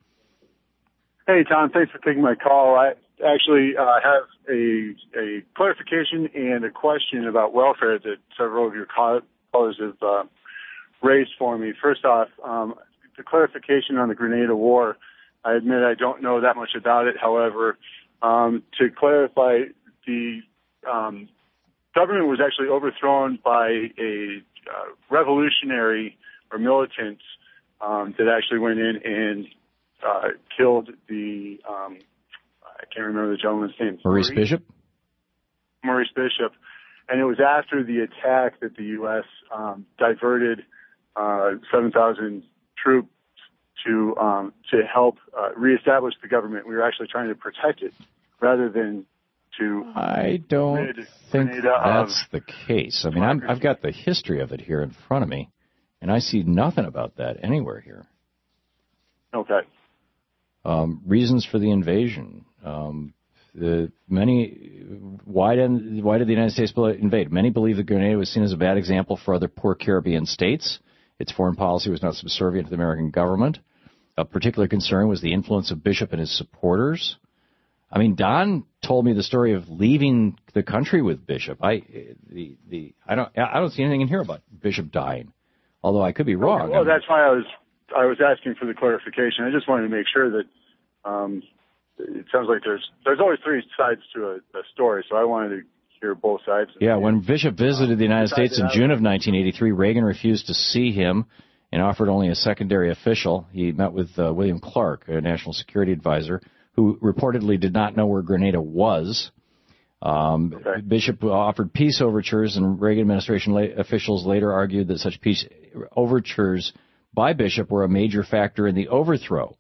Hey, Tom, thanks for taking my call. I actually uh, have a, a clarification and a question about welfare that several of your callers have uh, raised for me. First off, um, the clarification on the Grenada War, I admit I don't know that much about it. However, um, to clarify, the um, government was actually overthrown by a uh, revolutionary or militants um, that actually went in and uh, killed the, um, I can't remember the gentleman's name. Maurice, Maurice Bishop? Maurice Bishop. And it was after the attack that the U S um, diverted uh, seven thousand troops to um, to help uh, reestablish the government. We were actually trying to protect it rather than to. I don't think that's the case. I mean, I'm, I've got the history of it here in front of me, and I see nothing about that anywhere here. Okay. Um, reasons for the invasion. Um, the many why did why did the United States invade? Many believe that Grenada was seen as a bad example for other poor Caribbean states. Its foreign policy was not subservient to the American government. A particular concern was the influence of Bishop and his supporters. I mean, Don told me the story of leaving the country with Bishop. I the the I don't I don't see anything in here about Bishop dying, although I could be wrong. Okay, well, that's why I was I was asking for the clarification. I just wanted to make sure that. Um, It sounds like there's there's always three sides to a, a story, so I wanted to hear both sides. Yeah, when Bishop visited the United States in June of nineteen eighty-three, Reagan refused to see him and offered only a secondary official. He met with uh, William Clark, a national security advisor, who reportedly did not know where Grenada was. Um, okay. Bishop offered peace overtures, and Reagan administration la- officials later argued that such peace overtures by Bishop were a major factor in the overthrow.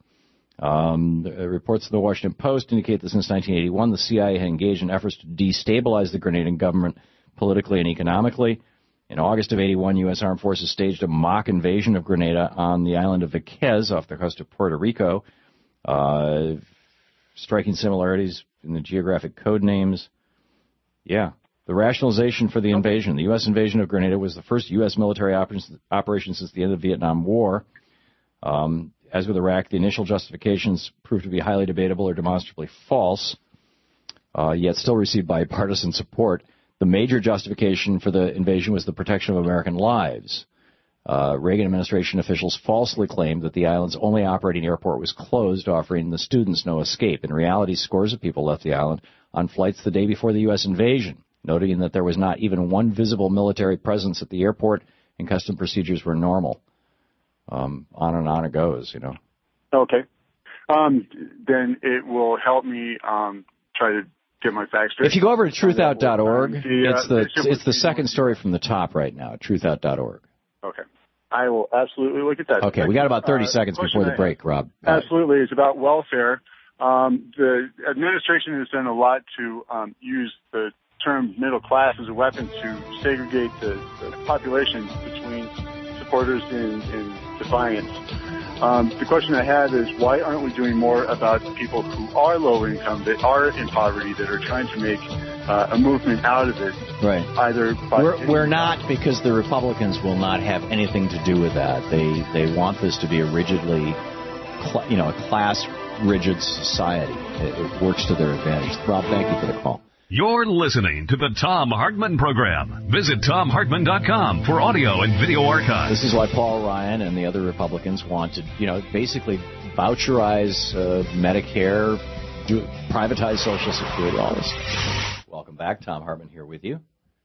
Um, the reports of the Washington Post indicate that since nineteen eighty-one, the C I A had engaged in efforts to destabilize the Grenadian government politically and economically. In August of eighty-one, U S Armed Forces staged a mock invasion of Grenada on the island of Vieques off the coast of Puerto Rico. Uh, striking similarities in the geographic code names. Yeah. The rationalization for the invasion. The U S invasion of Grenada was the first U S military operation since the end of the Vietnam War. Um, As with Iraq, the initial justifications proved to be highly debatable or demonstrably false, uh, yet still received bipartisan support. The major justification for the invasion was the protection of American lives. Uh, Reagan administration officials falsely claimed that the island's only operating airport was closed, offering the students no escape. In reality, scores of people left the island on flights the day before the U S invasion, noting that there was not even one visible military presence at the airport and custom procedures were normal. Um, on and on it goes, you know. Okay. Um, then it will help me um, try to get my facts straight. If you go over to truth out dot org, the, it's the uh, it's the second story from the top right now, truth out dot org. Okay. I will absolutely look at that. Okay, we got about thirty uh, seconds before the break, Rob. Absolutely. It's about welfare. Um, the administration has done a lot to um, use the term middle class as a weapon to segregate the, the population between supporters and, and defiance. Um, the question I have is, why aren't we doing more about people who are low income, that are in poverty, that are trying to make uh, a movement out of it? Right. Either by we're, we're not, because the Republicans will not have anything to do with that. They they want this to be a rigidly, cl- you know, a class rigid society. It, it works to their advantage. Rob, thank you for the call. You're listening to the Thom Hartmann Program. Visit Thom Hartmann dot com for audio and video archives. This is why Paul Ryan and the other Republicans want to, you know, basically voucherize uh, Medicare, do, privatize Social Security, all this. Welcome back. Thom Hartmann here with you.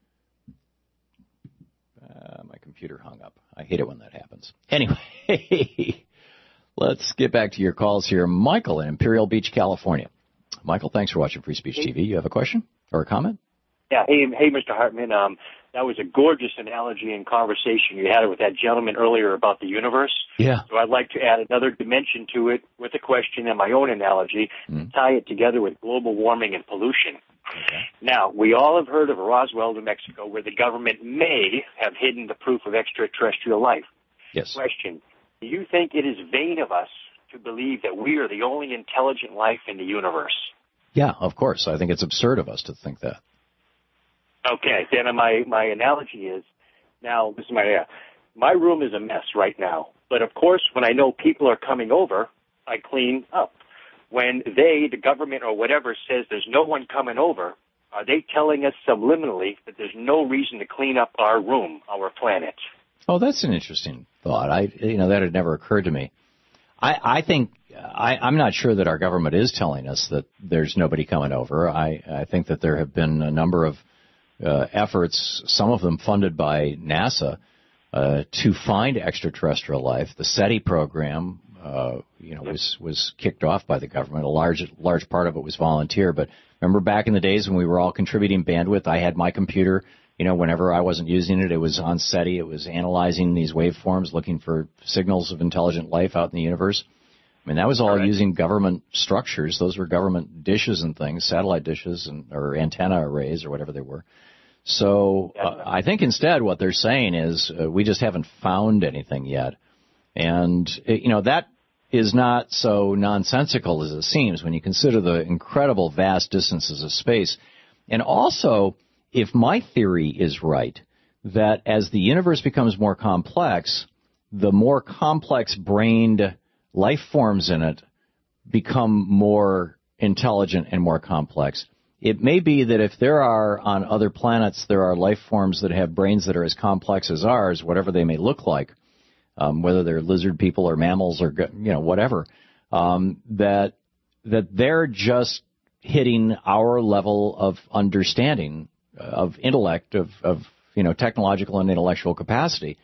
Uh, my computer hung up. I hate it when that happens. Anyway, let's get back to your calls here. Michael in Imperial Beach, California. Michael, thanks for watching Free Speech T V. You have a question or a comment? Yeah. Hey, hey, Mister Hartmann. Um, that was a gorgeous analogy and conversation you had with that gentleman earlier about the universe. Yeah. So I'd like to add another dimension to it with a question and my own analogy, mm. tie it together with global warming and pollution. Okay. Now, we all have heard of Roswell, New Mexico, where the government may have hidden the proof of extraterrestrial life. Yes. Question, do you think it is vain of us to believe that we are the only intelligent life in the universe? Yeah, of course. I think it's absurd of us to think that. Okay, then my, my analogy is, now, this is my, uh, my room is a mess right now. But, of course, when I know people are coming over, I clean up. When they, the government or whatever, says there's no one coming over, are they telling us subliminally that there's no reason to clean up our room, our planet? Oh, that's an interesting thought. I, you know, that had never occurred to me. I, I think I, I'm not sure that our government is telling us that there's nobody coming over. I, I think that there have been a number of uh, efforts, some of them funded by NASA, uh, to find extraterrestrial life. The SETI program, uh, you know, was was kicked off by the government. A large large part of it was volunteer. But remember back in the days when we were all contributing bandwidth, I had my computer. You know, whenever I wasn't using it, it was on SETI. It was analyzing these waveforms, looking for signals of intelligent life out in the universe. I mean, that was all Correct. Using government structures. Those were government dishes and things, satellite dishes and or antenna arrays or whatever they were. So uh, I think instead what they're saying is uh, we just haven't found anything yet. And, you know, that is not so nonsensical as it seems when you consider the incredible vast distances of space. And also, if my theory is right, that as the universe becomes more complex, the more complex-brained life forms in it become more intelligent and more complex. It may be that if there are on other planets, there are life forms that have brains that are as complex as ours, whatever they may look like, um, whether they're lizard people or mammals or, you know, whatever, um, that that they're just hitting our level of understanding, of intellect, of, of, you know, technological and intellectual capacity.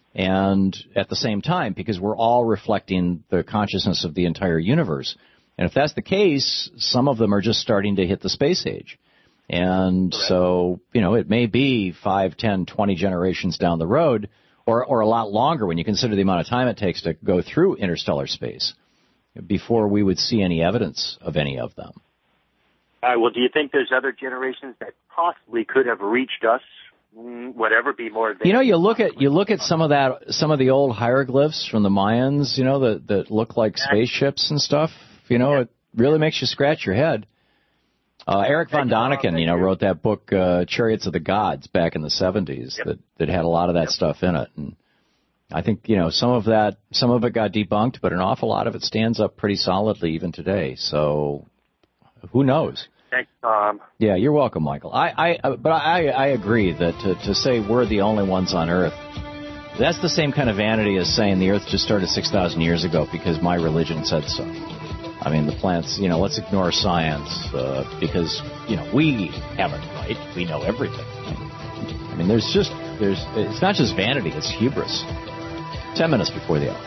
And at the same time, because we're all reflecting the consciousness of the entire universe. And if that's the case, some of them are just starting to hit the space age. And Correct. So, you know, it may be five, ten, twenty generations down the road, or, or a lot longer when you consider the amount of time it takes to go through interstellar space, before we would see any evidence of any of them. All right, well, do you think there's other generations that possibly could have reached us? Whatever, be more advanced. You know, you look at you look at some of that, some of the old hieroglyphs from the Mayans, you know, that that look like spaceships and stuff. You know, yeah. It really makes you scratch your head. Uh, Eric von Daniken, you know, wrote that book uh, Chariots of the Gods back in the seventies yep. that that had a lot of that yep. stuff in it, and I think you know some of that, some of it got debunked, but an awful lot of it stands up pretty solidly even today. So, who knows? Thanks, Tom. Yeah, you're welcome, Michael. I, I, but I, I agree that to, to say we're the only ones on Earth, that's the same kind of vanity as saying the Earth just started six thousand years ago because my religion said so. I mean, the plants, you know, let's ignore science uh, because, you know, we have it right. We know everything. I mean, there's just, there's, it's not just vanity, it's hubris. Ten minutes before the hour.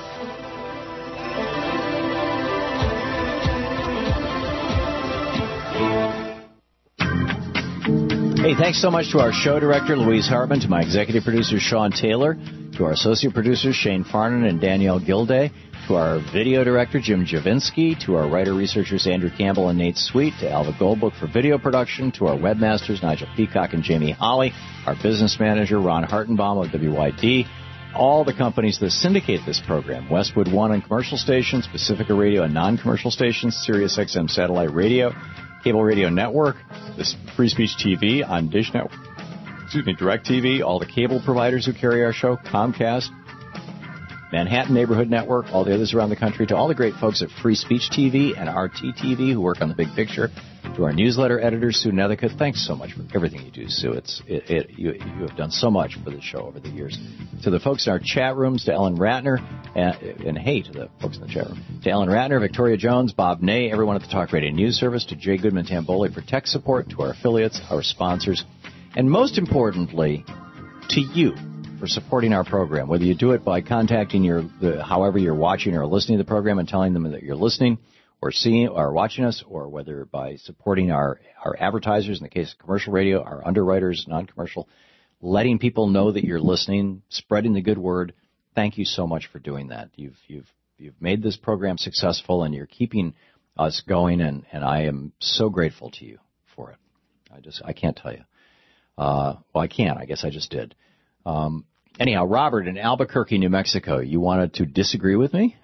Hey, thanks so much to our show director, Louise Hartman, to my executive producer, Sean Taylor, to our associate producers, Shane Farnan and Danielle Gilday, to our video director, Jim Javinsky, to our writer-researchers, Andrew Campbell and Nate Sweet, to Alva Goldbook for video production, to our webmasters, Nigel Peacock and Jamie Holly, our business manager, Ron Hartenbaum of W Y D, all the companies that syndicate this program, Westwood One and commercial stations, Pacifica Radio and non-commercial stations, Sirius X M satellite radio, Cable Radio Network, this Free Speech T V on Dish Network, excuse me, DirecTV, all the cable providers who carry our show, Comcast, Manhattan Neighborhood Network, all the others around the country, to all the great folks at Free Speech T V and R T T V who work on the big picture, to our newsletter editor, Sue Nethercutt. Thanks so much for everything you do, Sue. It's it, it, you, you have done so much for the show over the years. To the folks in our chat rooms, to Ellen Ratner, and, and hey, to the folks in the chat room, to Ellen Ratner, Victoria Jones, Bob Ney, everyone at the Talk Radio News Service, to Jay Goodman Tamboli for tech support, to our affiliates, our sponsors, and most importantly, to you for supporting our program, whether you do it by contacting your, the, however you're watching or listening to the program and telling them that you're listening or seeing or watching us, or whether by supporting our, our advertisers, in the case of commercial radio, our underwriters, non-commercial, letting people know that you're listening, spreading the good word. Thank you so much for doing that. You've, you've, you've made this program successful and you're keeping us going, and, and I am so grateful to you for it. I just I can't tell you. Uh, well, I can't. I guess I just did. Um, anyhow, Robert in Albuquerque, New Mexico, you wanted to disagree with me?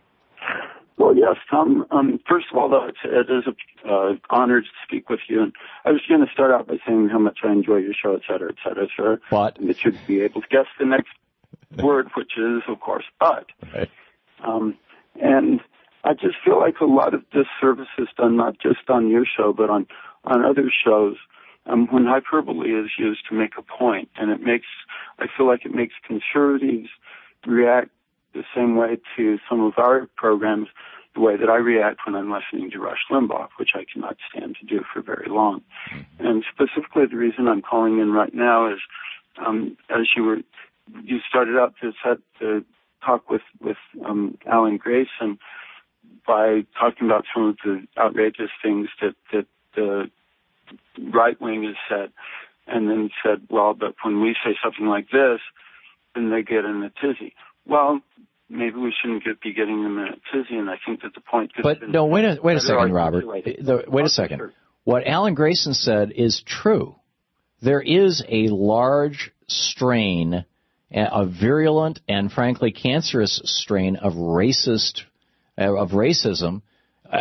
Well, yes, Tom. Um, first of all, though, it's, it is an uh, honor to speak with you. And I was going to start out by saying how much I enjoy your show, et cetera, et cetera, sir. But? And that you'd be able to guess the next word, which is, of course, but. Right. Um, and I just feel like a lot of disservice is done not just on your show, but on, on other shows um, when hyperbole is used to make a point. And it makes, I feel like it makes conservatives react the same way to some of our programs, the way that I react when I'm listening to Rush Limbaugh, which I cannot stand to do for very long. And specifically, the reason I'm calling in right now is, um, as you were, you started out to set the talk with with um, Alan Grayson by talking about some of the outrageous things that that the right wing has said, and then said, well, but when we say something like this, then they get in a tizzy. Well, maybe we shouldn't get, be getting them in a tizzy, and I think that the point could But have been no, wait a wait a second, Robert. articulated. The, wait a second. What Alan Grayson said is true. There is a large strain, a virulent and frankly cancerous strain of racist, uh, of racism, uh,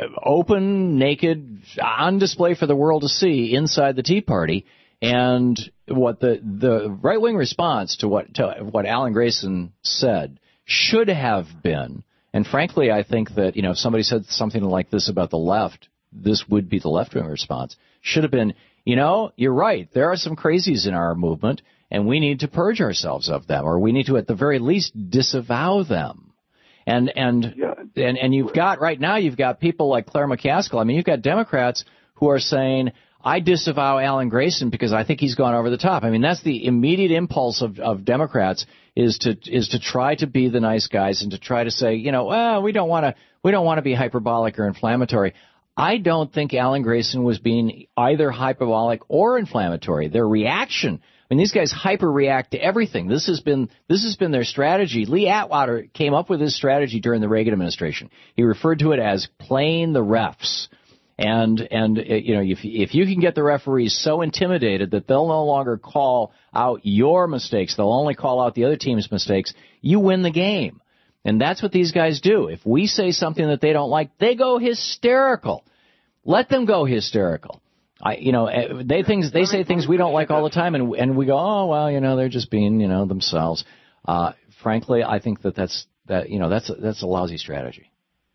open, naked, on display for the world to see inside the Tea Party. And what the the right wing response to what to what Alan Grayson said should have been, and frankly, I think that, you know, if somebody said something like this about the left, this would be the left wing response. Should have been, you know, you're right. There are some crazies in our movement, and we need to purge ourselves of them, or we need to, at the very least, disavow them. And and yeah. and and you've got right now, you've got people like Claire McCaskill. I mean, you've got Democrats who are saying, I disavow Alan Grayson because I think he's gone over the top. I mean, that's the immediate impulse of, of Democrats is to is to try to be the nice guys and to try to say, you know, well, we don't want to we don't want to be hyperbolic or inflammatory. I don't think Alan Grayson was being either hyperbolic or inflammatory. Their reaction, I mean, these guys hyper-react to everything. This has been this has been their strategy. Lee Atwater came up with his strategy during the Reagan administration. He referred to it as playing the refs. And, and you know, if, if you can get the referees so intimidated that they'll no longer call out your mistakes, they'll only call out the other team's mistakes, you win the game. And that's what these guys do. If we say something that they don't like, they go hysterical. Let them go hysterical. I, you know, they things they say things we don't like all the time, and and we go, oh well, you know, they're just being, you know, themselves. Uh, frankly, I think that that's that you know that's a, that's a lousy strategy.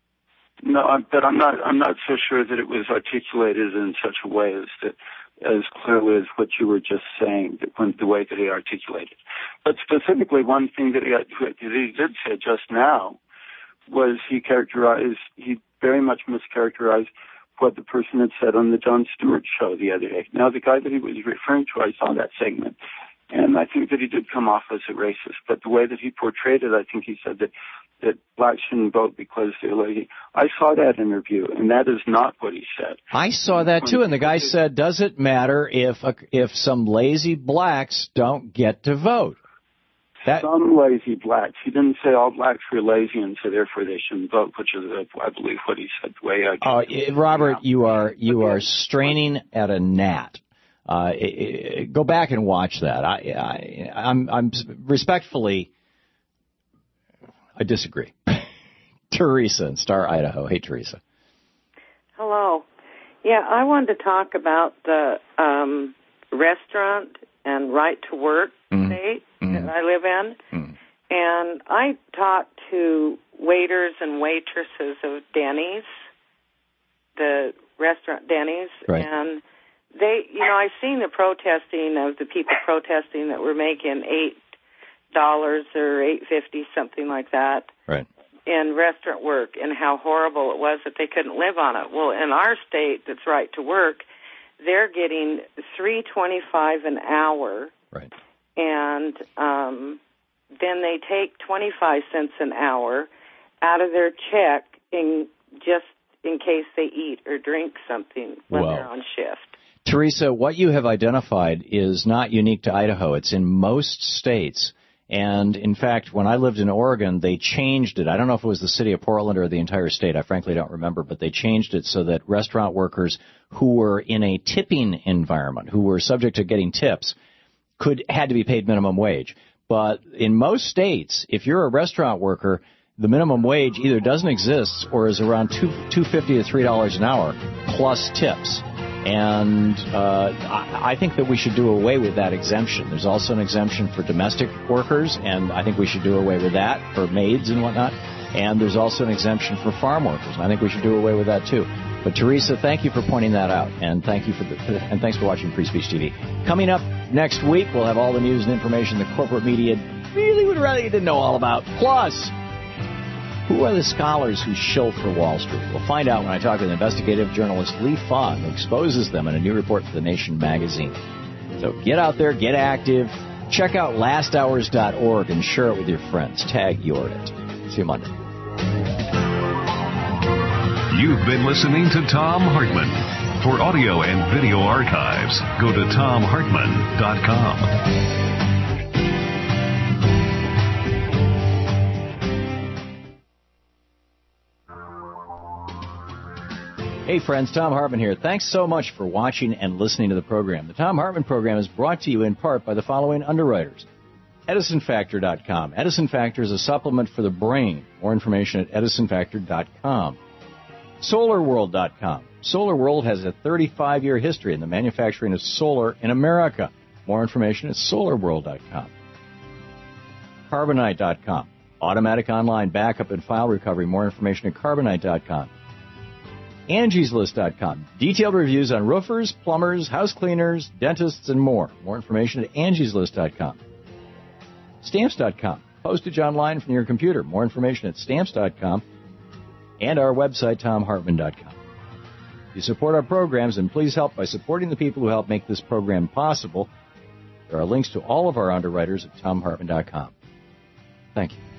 No, but I'm not. I'm not so sure that it was articulated in such a way as that, as clearly as what you were just saying, that when, the way that he articulated. But specifically, one thing that he, that he did say just now was he characterized. He very much mischaracterized what the person had said on the Jon Stewart show the other day. Now, the guy that he was referring to, I saw that segment, and I think that he did come off as a racist. But the way that he portrayed it, I think he said that. that blacks shouldn't vote because they're lazy. I saw that interview, and that is not what he said. I saw that too, and the guy said, does it matter if a, if some lazy blacks don't get to vote? That, some lazy blacks. He didn't say all blacks were lazy and so therefore they shouldn't vote, which is, I believe, what he said. The way I uh, Robert, you are you are straining at a gnat. Uh, it, it, go back and watch that. I, I, I'm, I'm respectfully... I disagree. Teresa in Star, Idaho. Hey, Teresa. Hello. Yeah, I wanted to talk about the um, restaurant and right to work mm. state mm. that I live in. Mm. And I talked to waiters and waitresses of Denny's, the restaurant Denny's, right. and they, you know, I've seen the protesting of the people protesting that were making eight dollars or eight fifty, something like that, right, in restaurant work, and how horrible it was that they couldn't live on it. Well, in our state, that's right to work, they're getting three twenty-five an hour, right, and um, then they take twenty-five cents an hour out of their check in just in case they eat or drink something when well. they're on shift. Teresa, what you have identified is not unique to Idaho. It's in most states. And, in fact, when I lived in Oregon, they changed it. I don't know if it was the city of Portland or the entire state. I frankly don't remember. But they changed it so that restaurant workers who were in a tipping environment, who were subject to getting tips, could had to be paid minimum wage. But in most states, if you're a restaurant worker, the minimum wage either doesn't exist or is around two two fifty to three dollars an hour plus tips. And uh, I, I think that we should do away with that exemption. There's also an exemption for domestic workers, and I think we should do away with that for maids and whatnot. And there's also an exemption for farm workers. I think we should do away with that too. But Teresa, thank you for pointing that out, and thank you for the, and thanks for watching Free Speech T V. Coming up next week, we'll have all the news and information the corporate media really would rather you didn't know all about. Plus, who are the scholars who shill for Wall Street? We'll find out when I talk with investigative journalist Lee Fung, who exposes them in a new report for The Nation magazine. So get out there, get active, check out last hours dot org and share it with your friends. Tag you're it. See you Monday. You've been listening to Thom Hartmann. For audio and video archives, go to Thom Hartmann dot com. Hey friends, Thom Hartmann here. Thanks so much for watching and listening to the program. The Thom Hartmann program is brought to you in part by the following underwriters. Edison Factor dot com. Edison Factor is a supplement for the brain. More information at Edison Factor dot com. Solar World dot com. Solar World has a thirty-five year history in the manufacturing of solar in America. More information at Solar World dot com. Carbonite dot com. Automatic online backup and file recovery. More information at Carbonite dot com. Angie's List dot com. Detailed reviews on roofers, plumbers, house cleaners, dentists, and more. More information at Angie's List dot com. Stamps dot com. Postage online from your computer. More information at Stamps dot com. And our website, Thom Hartmann dot com. If you support our programs, and please help by supporting the people who help make this program possible. There are links to all of our underwriters at Thom Hartmann dot com. Thank you.